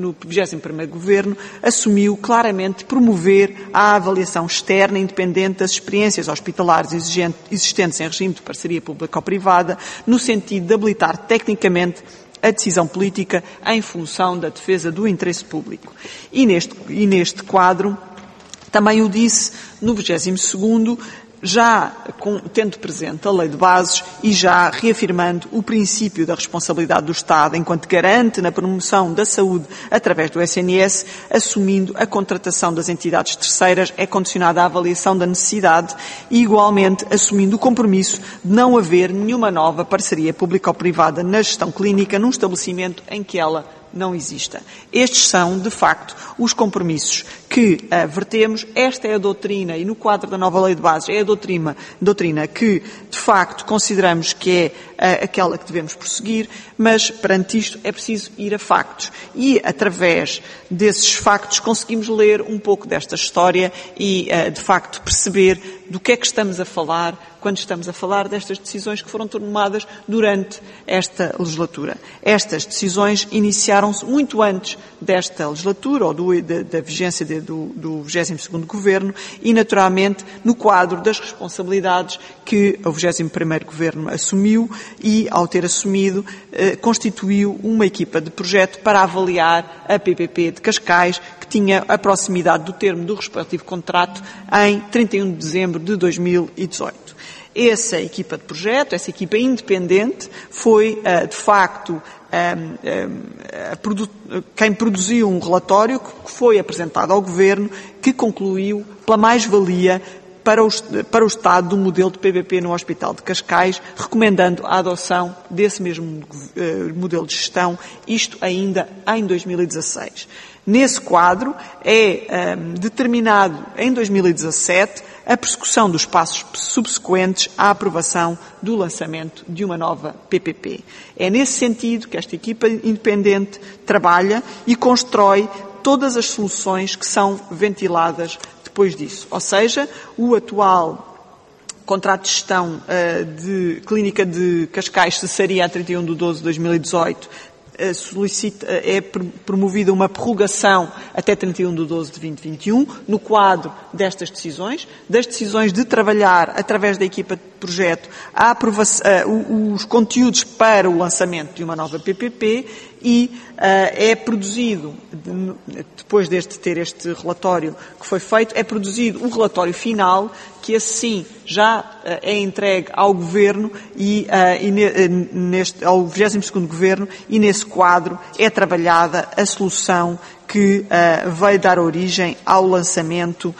21º Governo, assumiu claramente promover a avaliação externa e independente das experiências hospitalares existentes em regime de parceria público-privada, no sentido de habilitar tecnicamente a decisão política em função da defesa do interesse público. E neste quadro, também o disse no 22º, já tendo presente a Lei de Bases e já reafirmando o princípio da responsabilidade do Estado enquanto garante na promoção da saúde através do SNS, assumindo a contratação das entidades terceiras é condicionada à avaliação da necessidade e, igualmente, assumindo o compromisso de não haver nenhuma nova parceria público-privada na gestão clínica num estabelecimento em que ela não exista. Estes são, de facto, os compromissos que vertemos. Esta é a doutrina, e no quadro da nova Lei de Bases, é a doutrina que, de facto, consideramos que é aquela que devemos prosseguir, mas, perante isto, é preciso ir a factos. E, através desses factos, conseguimos ler um pouco desta história e, de facto, perceber do que é que estamos a falar quando estamos a falar destas decisões que foram tomadas durante esta legislatura. Estas decisões iniciaram-se muito antes desta legislatura, ou da vigência do 22º Governo, e, naturalmente, no quadro das responsabilidades que o 21º Governo assumiu e, ao ter assumido, constituiu uma equipa de projeto para avaliar a PPP de Cascais, que tinha a proximidade do termo do respectivo contrato em 31 de dezembro de 2018. Essa equipa de projeto, essa equipa independente, foi, de facto, quem produziu um relatório que foi apresentado ao Governo, que concluiu pela mais-valia para o Estado do modelo de PPP no Hospital de Cascais, recomendando a adoção desse mesmo modelo de gestão, isto ainda em 2016. Nesse quadro é determinado em 2017 a persecução dos passos subsequentes à aprovação do lançamento de uma nova PPP. É nesse sentido que esta equipa independente trabalha e constrói todas as soluções que são ventiladas depois disso. Ou seja, o atual contrato de gestão de Clínica de Cascais cessaria a 31 de 12 de 2018, é promovida uma prorrogação até 31 de 12 de 2021, no quadro destas decisões, das decisões de trabalhar, através da equipa de projeto, os conteúdos para o lançamento de uma nova PPP e é produzido, depois de ter este relatório que foi feito, é produzido o relatório final, que assim já é entregue ao Governo ao 22º Governo, e nesse quadro é trabalhada a solução que veio dar origem ao lançamento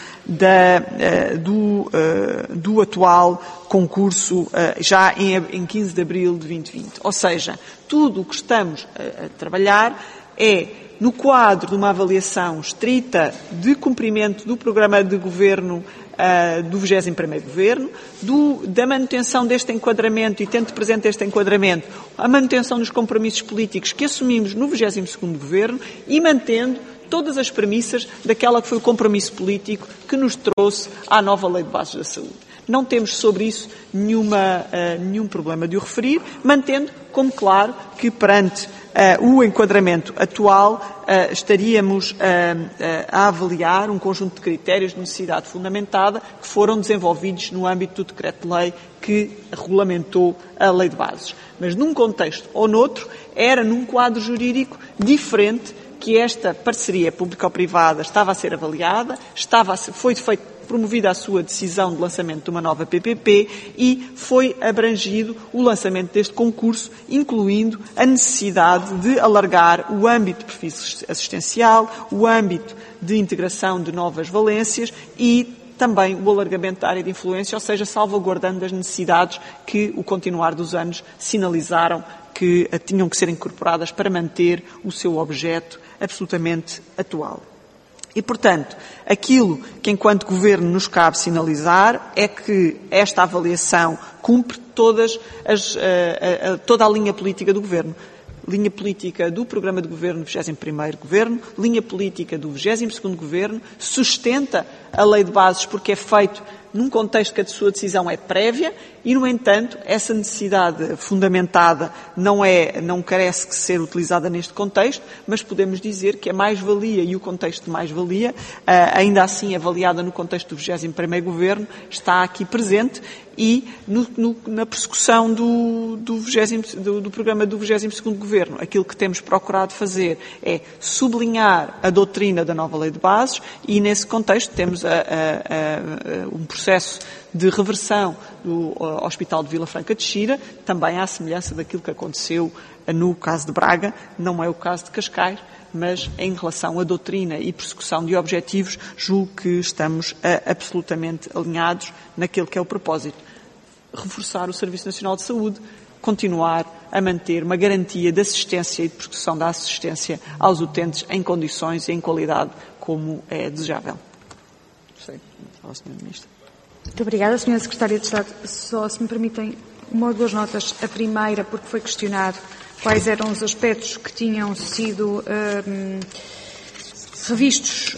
do atual concurso já em 15 de abril de 2020. Ou seja, tudo o que estamos a trabalhar é no quadro de uma avaliação estrita de cumprimento do programa de governo do 21º Governo, da manutenção deste enquadramento, e tendo presente este enquadramento, a manutenção dos compromissos políticos que assumimos no 22º Governo e mantendo todas as premissas daquela que foi o compromisso político que nos trouxe à nova Lei de Bases da Saúde. Não temos sobre isso nenhum problema de o referir, mantendo como claro que perante o enquadramento atual estaríamos a avaliar um conjunto de critérios de necessidade fundamentada que foram desenvolvidos no âmbito do decreto-lei que regulamentou a Lei de Bases. Mas num contexto ou noutro, era num quadro jurídico diferente que esta parceria público-privada estava a ser avaliada, foi promovida a sua decisão de lançamento de uma nova PPP e foi abrangido o lançamento deste concurso, incluindo a necessidade de alargar o âmbito de perfil assistencial, o âmbito de integração de novas valências e também o alargamento da área de influência, ou seja, salvaguardando as necessidades que o continuar dos anos sinalizaram que tinham que ser incorporadas para manter o seu objeto absolutamente atual. E, portanto, aquilo que enquanto Governo nos cabe sinalizar é que esta avaliação cumpre toda a linha política do Governo. linha política do programa de governo do 21º Governo, linha política do 22º Governo, sustenta a lei de bases porque é feito num contexto que a sua decisão é prévia e, no entanto, essa necessidade fundamentada não carece de ser utilizada neste contexto, mas podemos dizer que a mais-valia e o contexto de mais-valia, ainda assim avaliada no contexto do 21º Governo, está aqui presente e na persecução do programa do 22º Governo. Aquilo que temos procurado fazer é sublinhar a doutrina da nova lei de bases e, nesse contexto, temos um processo de reversão do Hospital de Vila Franca de Xira, também à semelhança daquilo que aconteceu no caso de Braga, não é o caso de Cascais, mas em relação à doutrina e persecução de objetivos, julgo que estamos absolutamente alinhados naquele que é o propósito. Reforçar o Serviço Nacional de Saúde, continuar a manter uma garantia de assistência e de persecução da assistência aos utentes em condições e em qualidade como é desejável. Fala, Sra. Ministra. Muito obrigada, Sra. Secretária de Estado. Só, se me permitem, uma ou duas notas. A primeira, porque foi questionado quais eram os aspectos que tinham sido revistos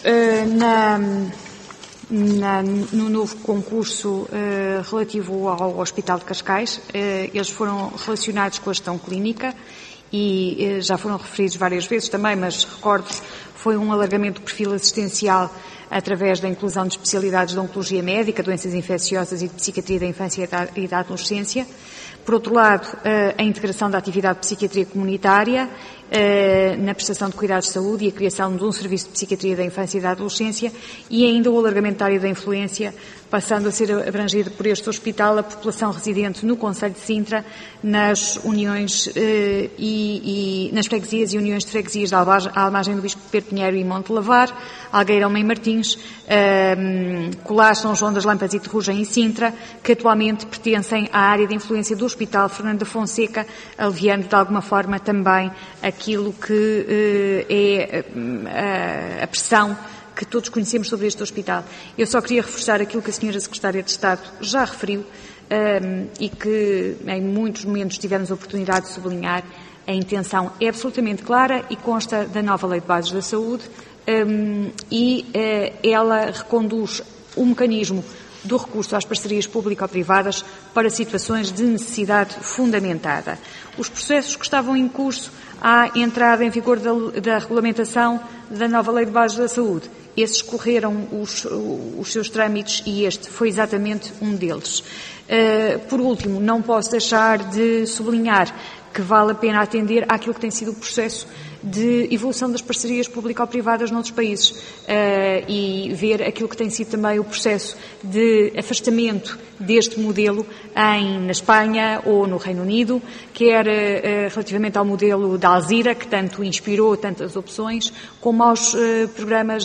no novo concurso relativo ao Hospital de Cascais. Eles foram relacionados com a gestão clínica e já foram referidos várias vezes também, mas recordo, foi um alargamento do perfil assistencial através da inclusão de especialidades de oncologia médica, doenças infecciosas e de psiquiatria da infância e da adolescência. Por outro lado, a integração da atividade de psiquiatria comunitária na prestação de cuidados de saúde e a criação de um serviço de psiquiatria da infância e da adolescência e ainda o alargamento da área da influência, passando a ser abrangida por este hospital a população residente no Concelho de Sintra, nas uniões e nas freguesias e uniões de freguesias de Almagem do Bispo de Pedro Pinheiro e Monte Lavar, Algueirão Mãe Martins, Colares, São João das Lampas e Terrugem e Sintra, que atualmente pertencem à área de influência do Hospital Fernando da Fonseca, aliviando de alguma forma também aquilo que é a pressão que todos conhecemos sobre este hospital. Eu só queria reforçar aquilo que a Sra. Secretária de Estado já referiu e que em muitos momentos tivemos a oportunidade de sublinhar. A intenção é absolutamente clara e consta da nova Lei de Bases da Saúde e ela reconduz o mecanismo do recurso às parcerias público-privadas para situações de necessidade fundamentada. Os processos que estavam em curso à entrada em vigor da regulamentação da nova Lei de Bases da Saúde, esses correram os seus trâmites e este foi exatamente um deles. Por último, não posso deixar de sublinhar que vale a pena atender àquilo que tem sido o processo de evolução das parcerias público-privadas noutros países e ver aquilo que tem sido também o processo de afastamento deste modelo na Espanha ou no Reino Unido, quer relativamente ao modelo da Alzira, que tanto inspirou tantas opções, como aos programas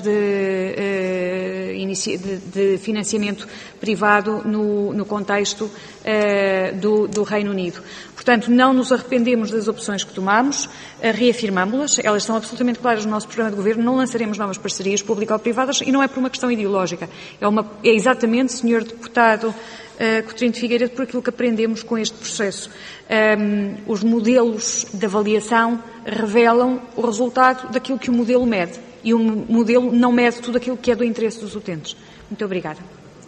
de financiamento privado no contexto do Reino Unido. Portanto, não nos arrependemos das opções que tomamos, reafirmamos-las, elas estão absolutamente claras no nosso programa de governo, não lançaremos novas parcerias público-privadas e não é por uma questão ideológica, é exatamente, Sr. Deputado Coutinho de Figueiredo, por aquilo que aprendemos com este processo. Os modelos de avaliação revelam o resultado daquilo que o modelo mede e o modelo não mede tudo aquilo que é do interesse dos utentes. Muito obrigada.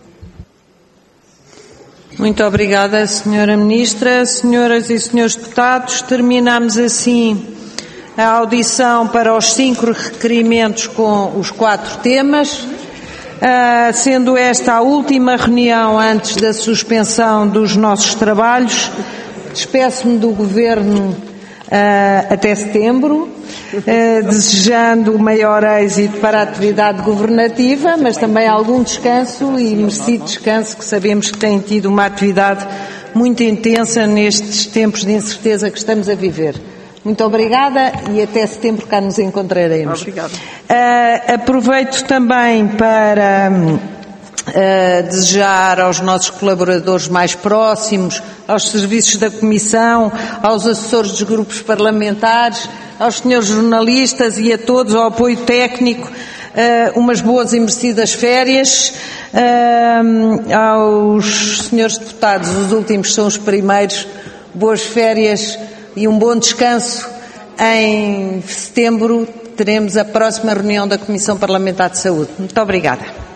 Muito obrigada, Sra. Ministra. Senhoras e senhores deputados, terminamos assim a audição para os 5 requerimentos com os 4 temas. Sendo esta a última reunião antes da suspensão dos nossos trabalhos, despeço-me do Governo até setembro, desejando o maior êxito para a atividade governativa, mas também algum descanso e merecido descanso, que sabemos que têm tido uma atividade muito intensa nestes tempos de incerteza que estamos a viver. Muito obrigada e até setembro cá nos encontraremos. Obrigada. Aproveito também para desejar aos nossos colaboradores mais próximos, aos serviços da Comissão, aos assessores dos grupos parlamentares, aos senhores jornalistas e a todos, ao apoio técnico, umas boas e merecidas férias. Aos senhores deputados, os últimos são os primeiros, boas férias e um bom descanso em setembro teremos a próxima reunião da Comissão Parlamentar de Saúde. Muito obrigada.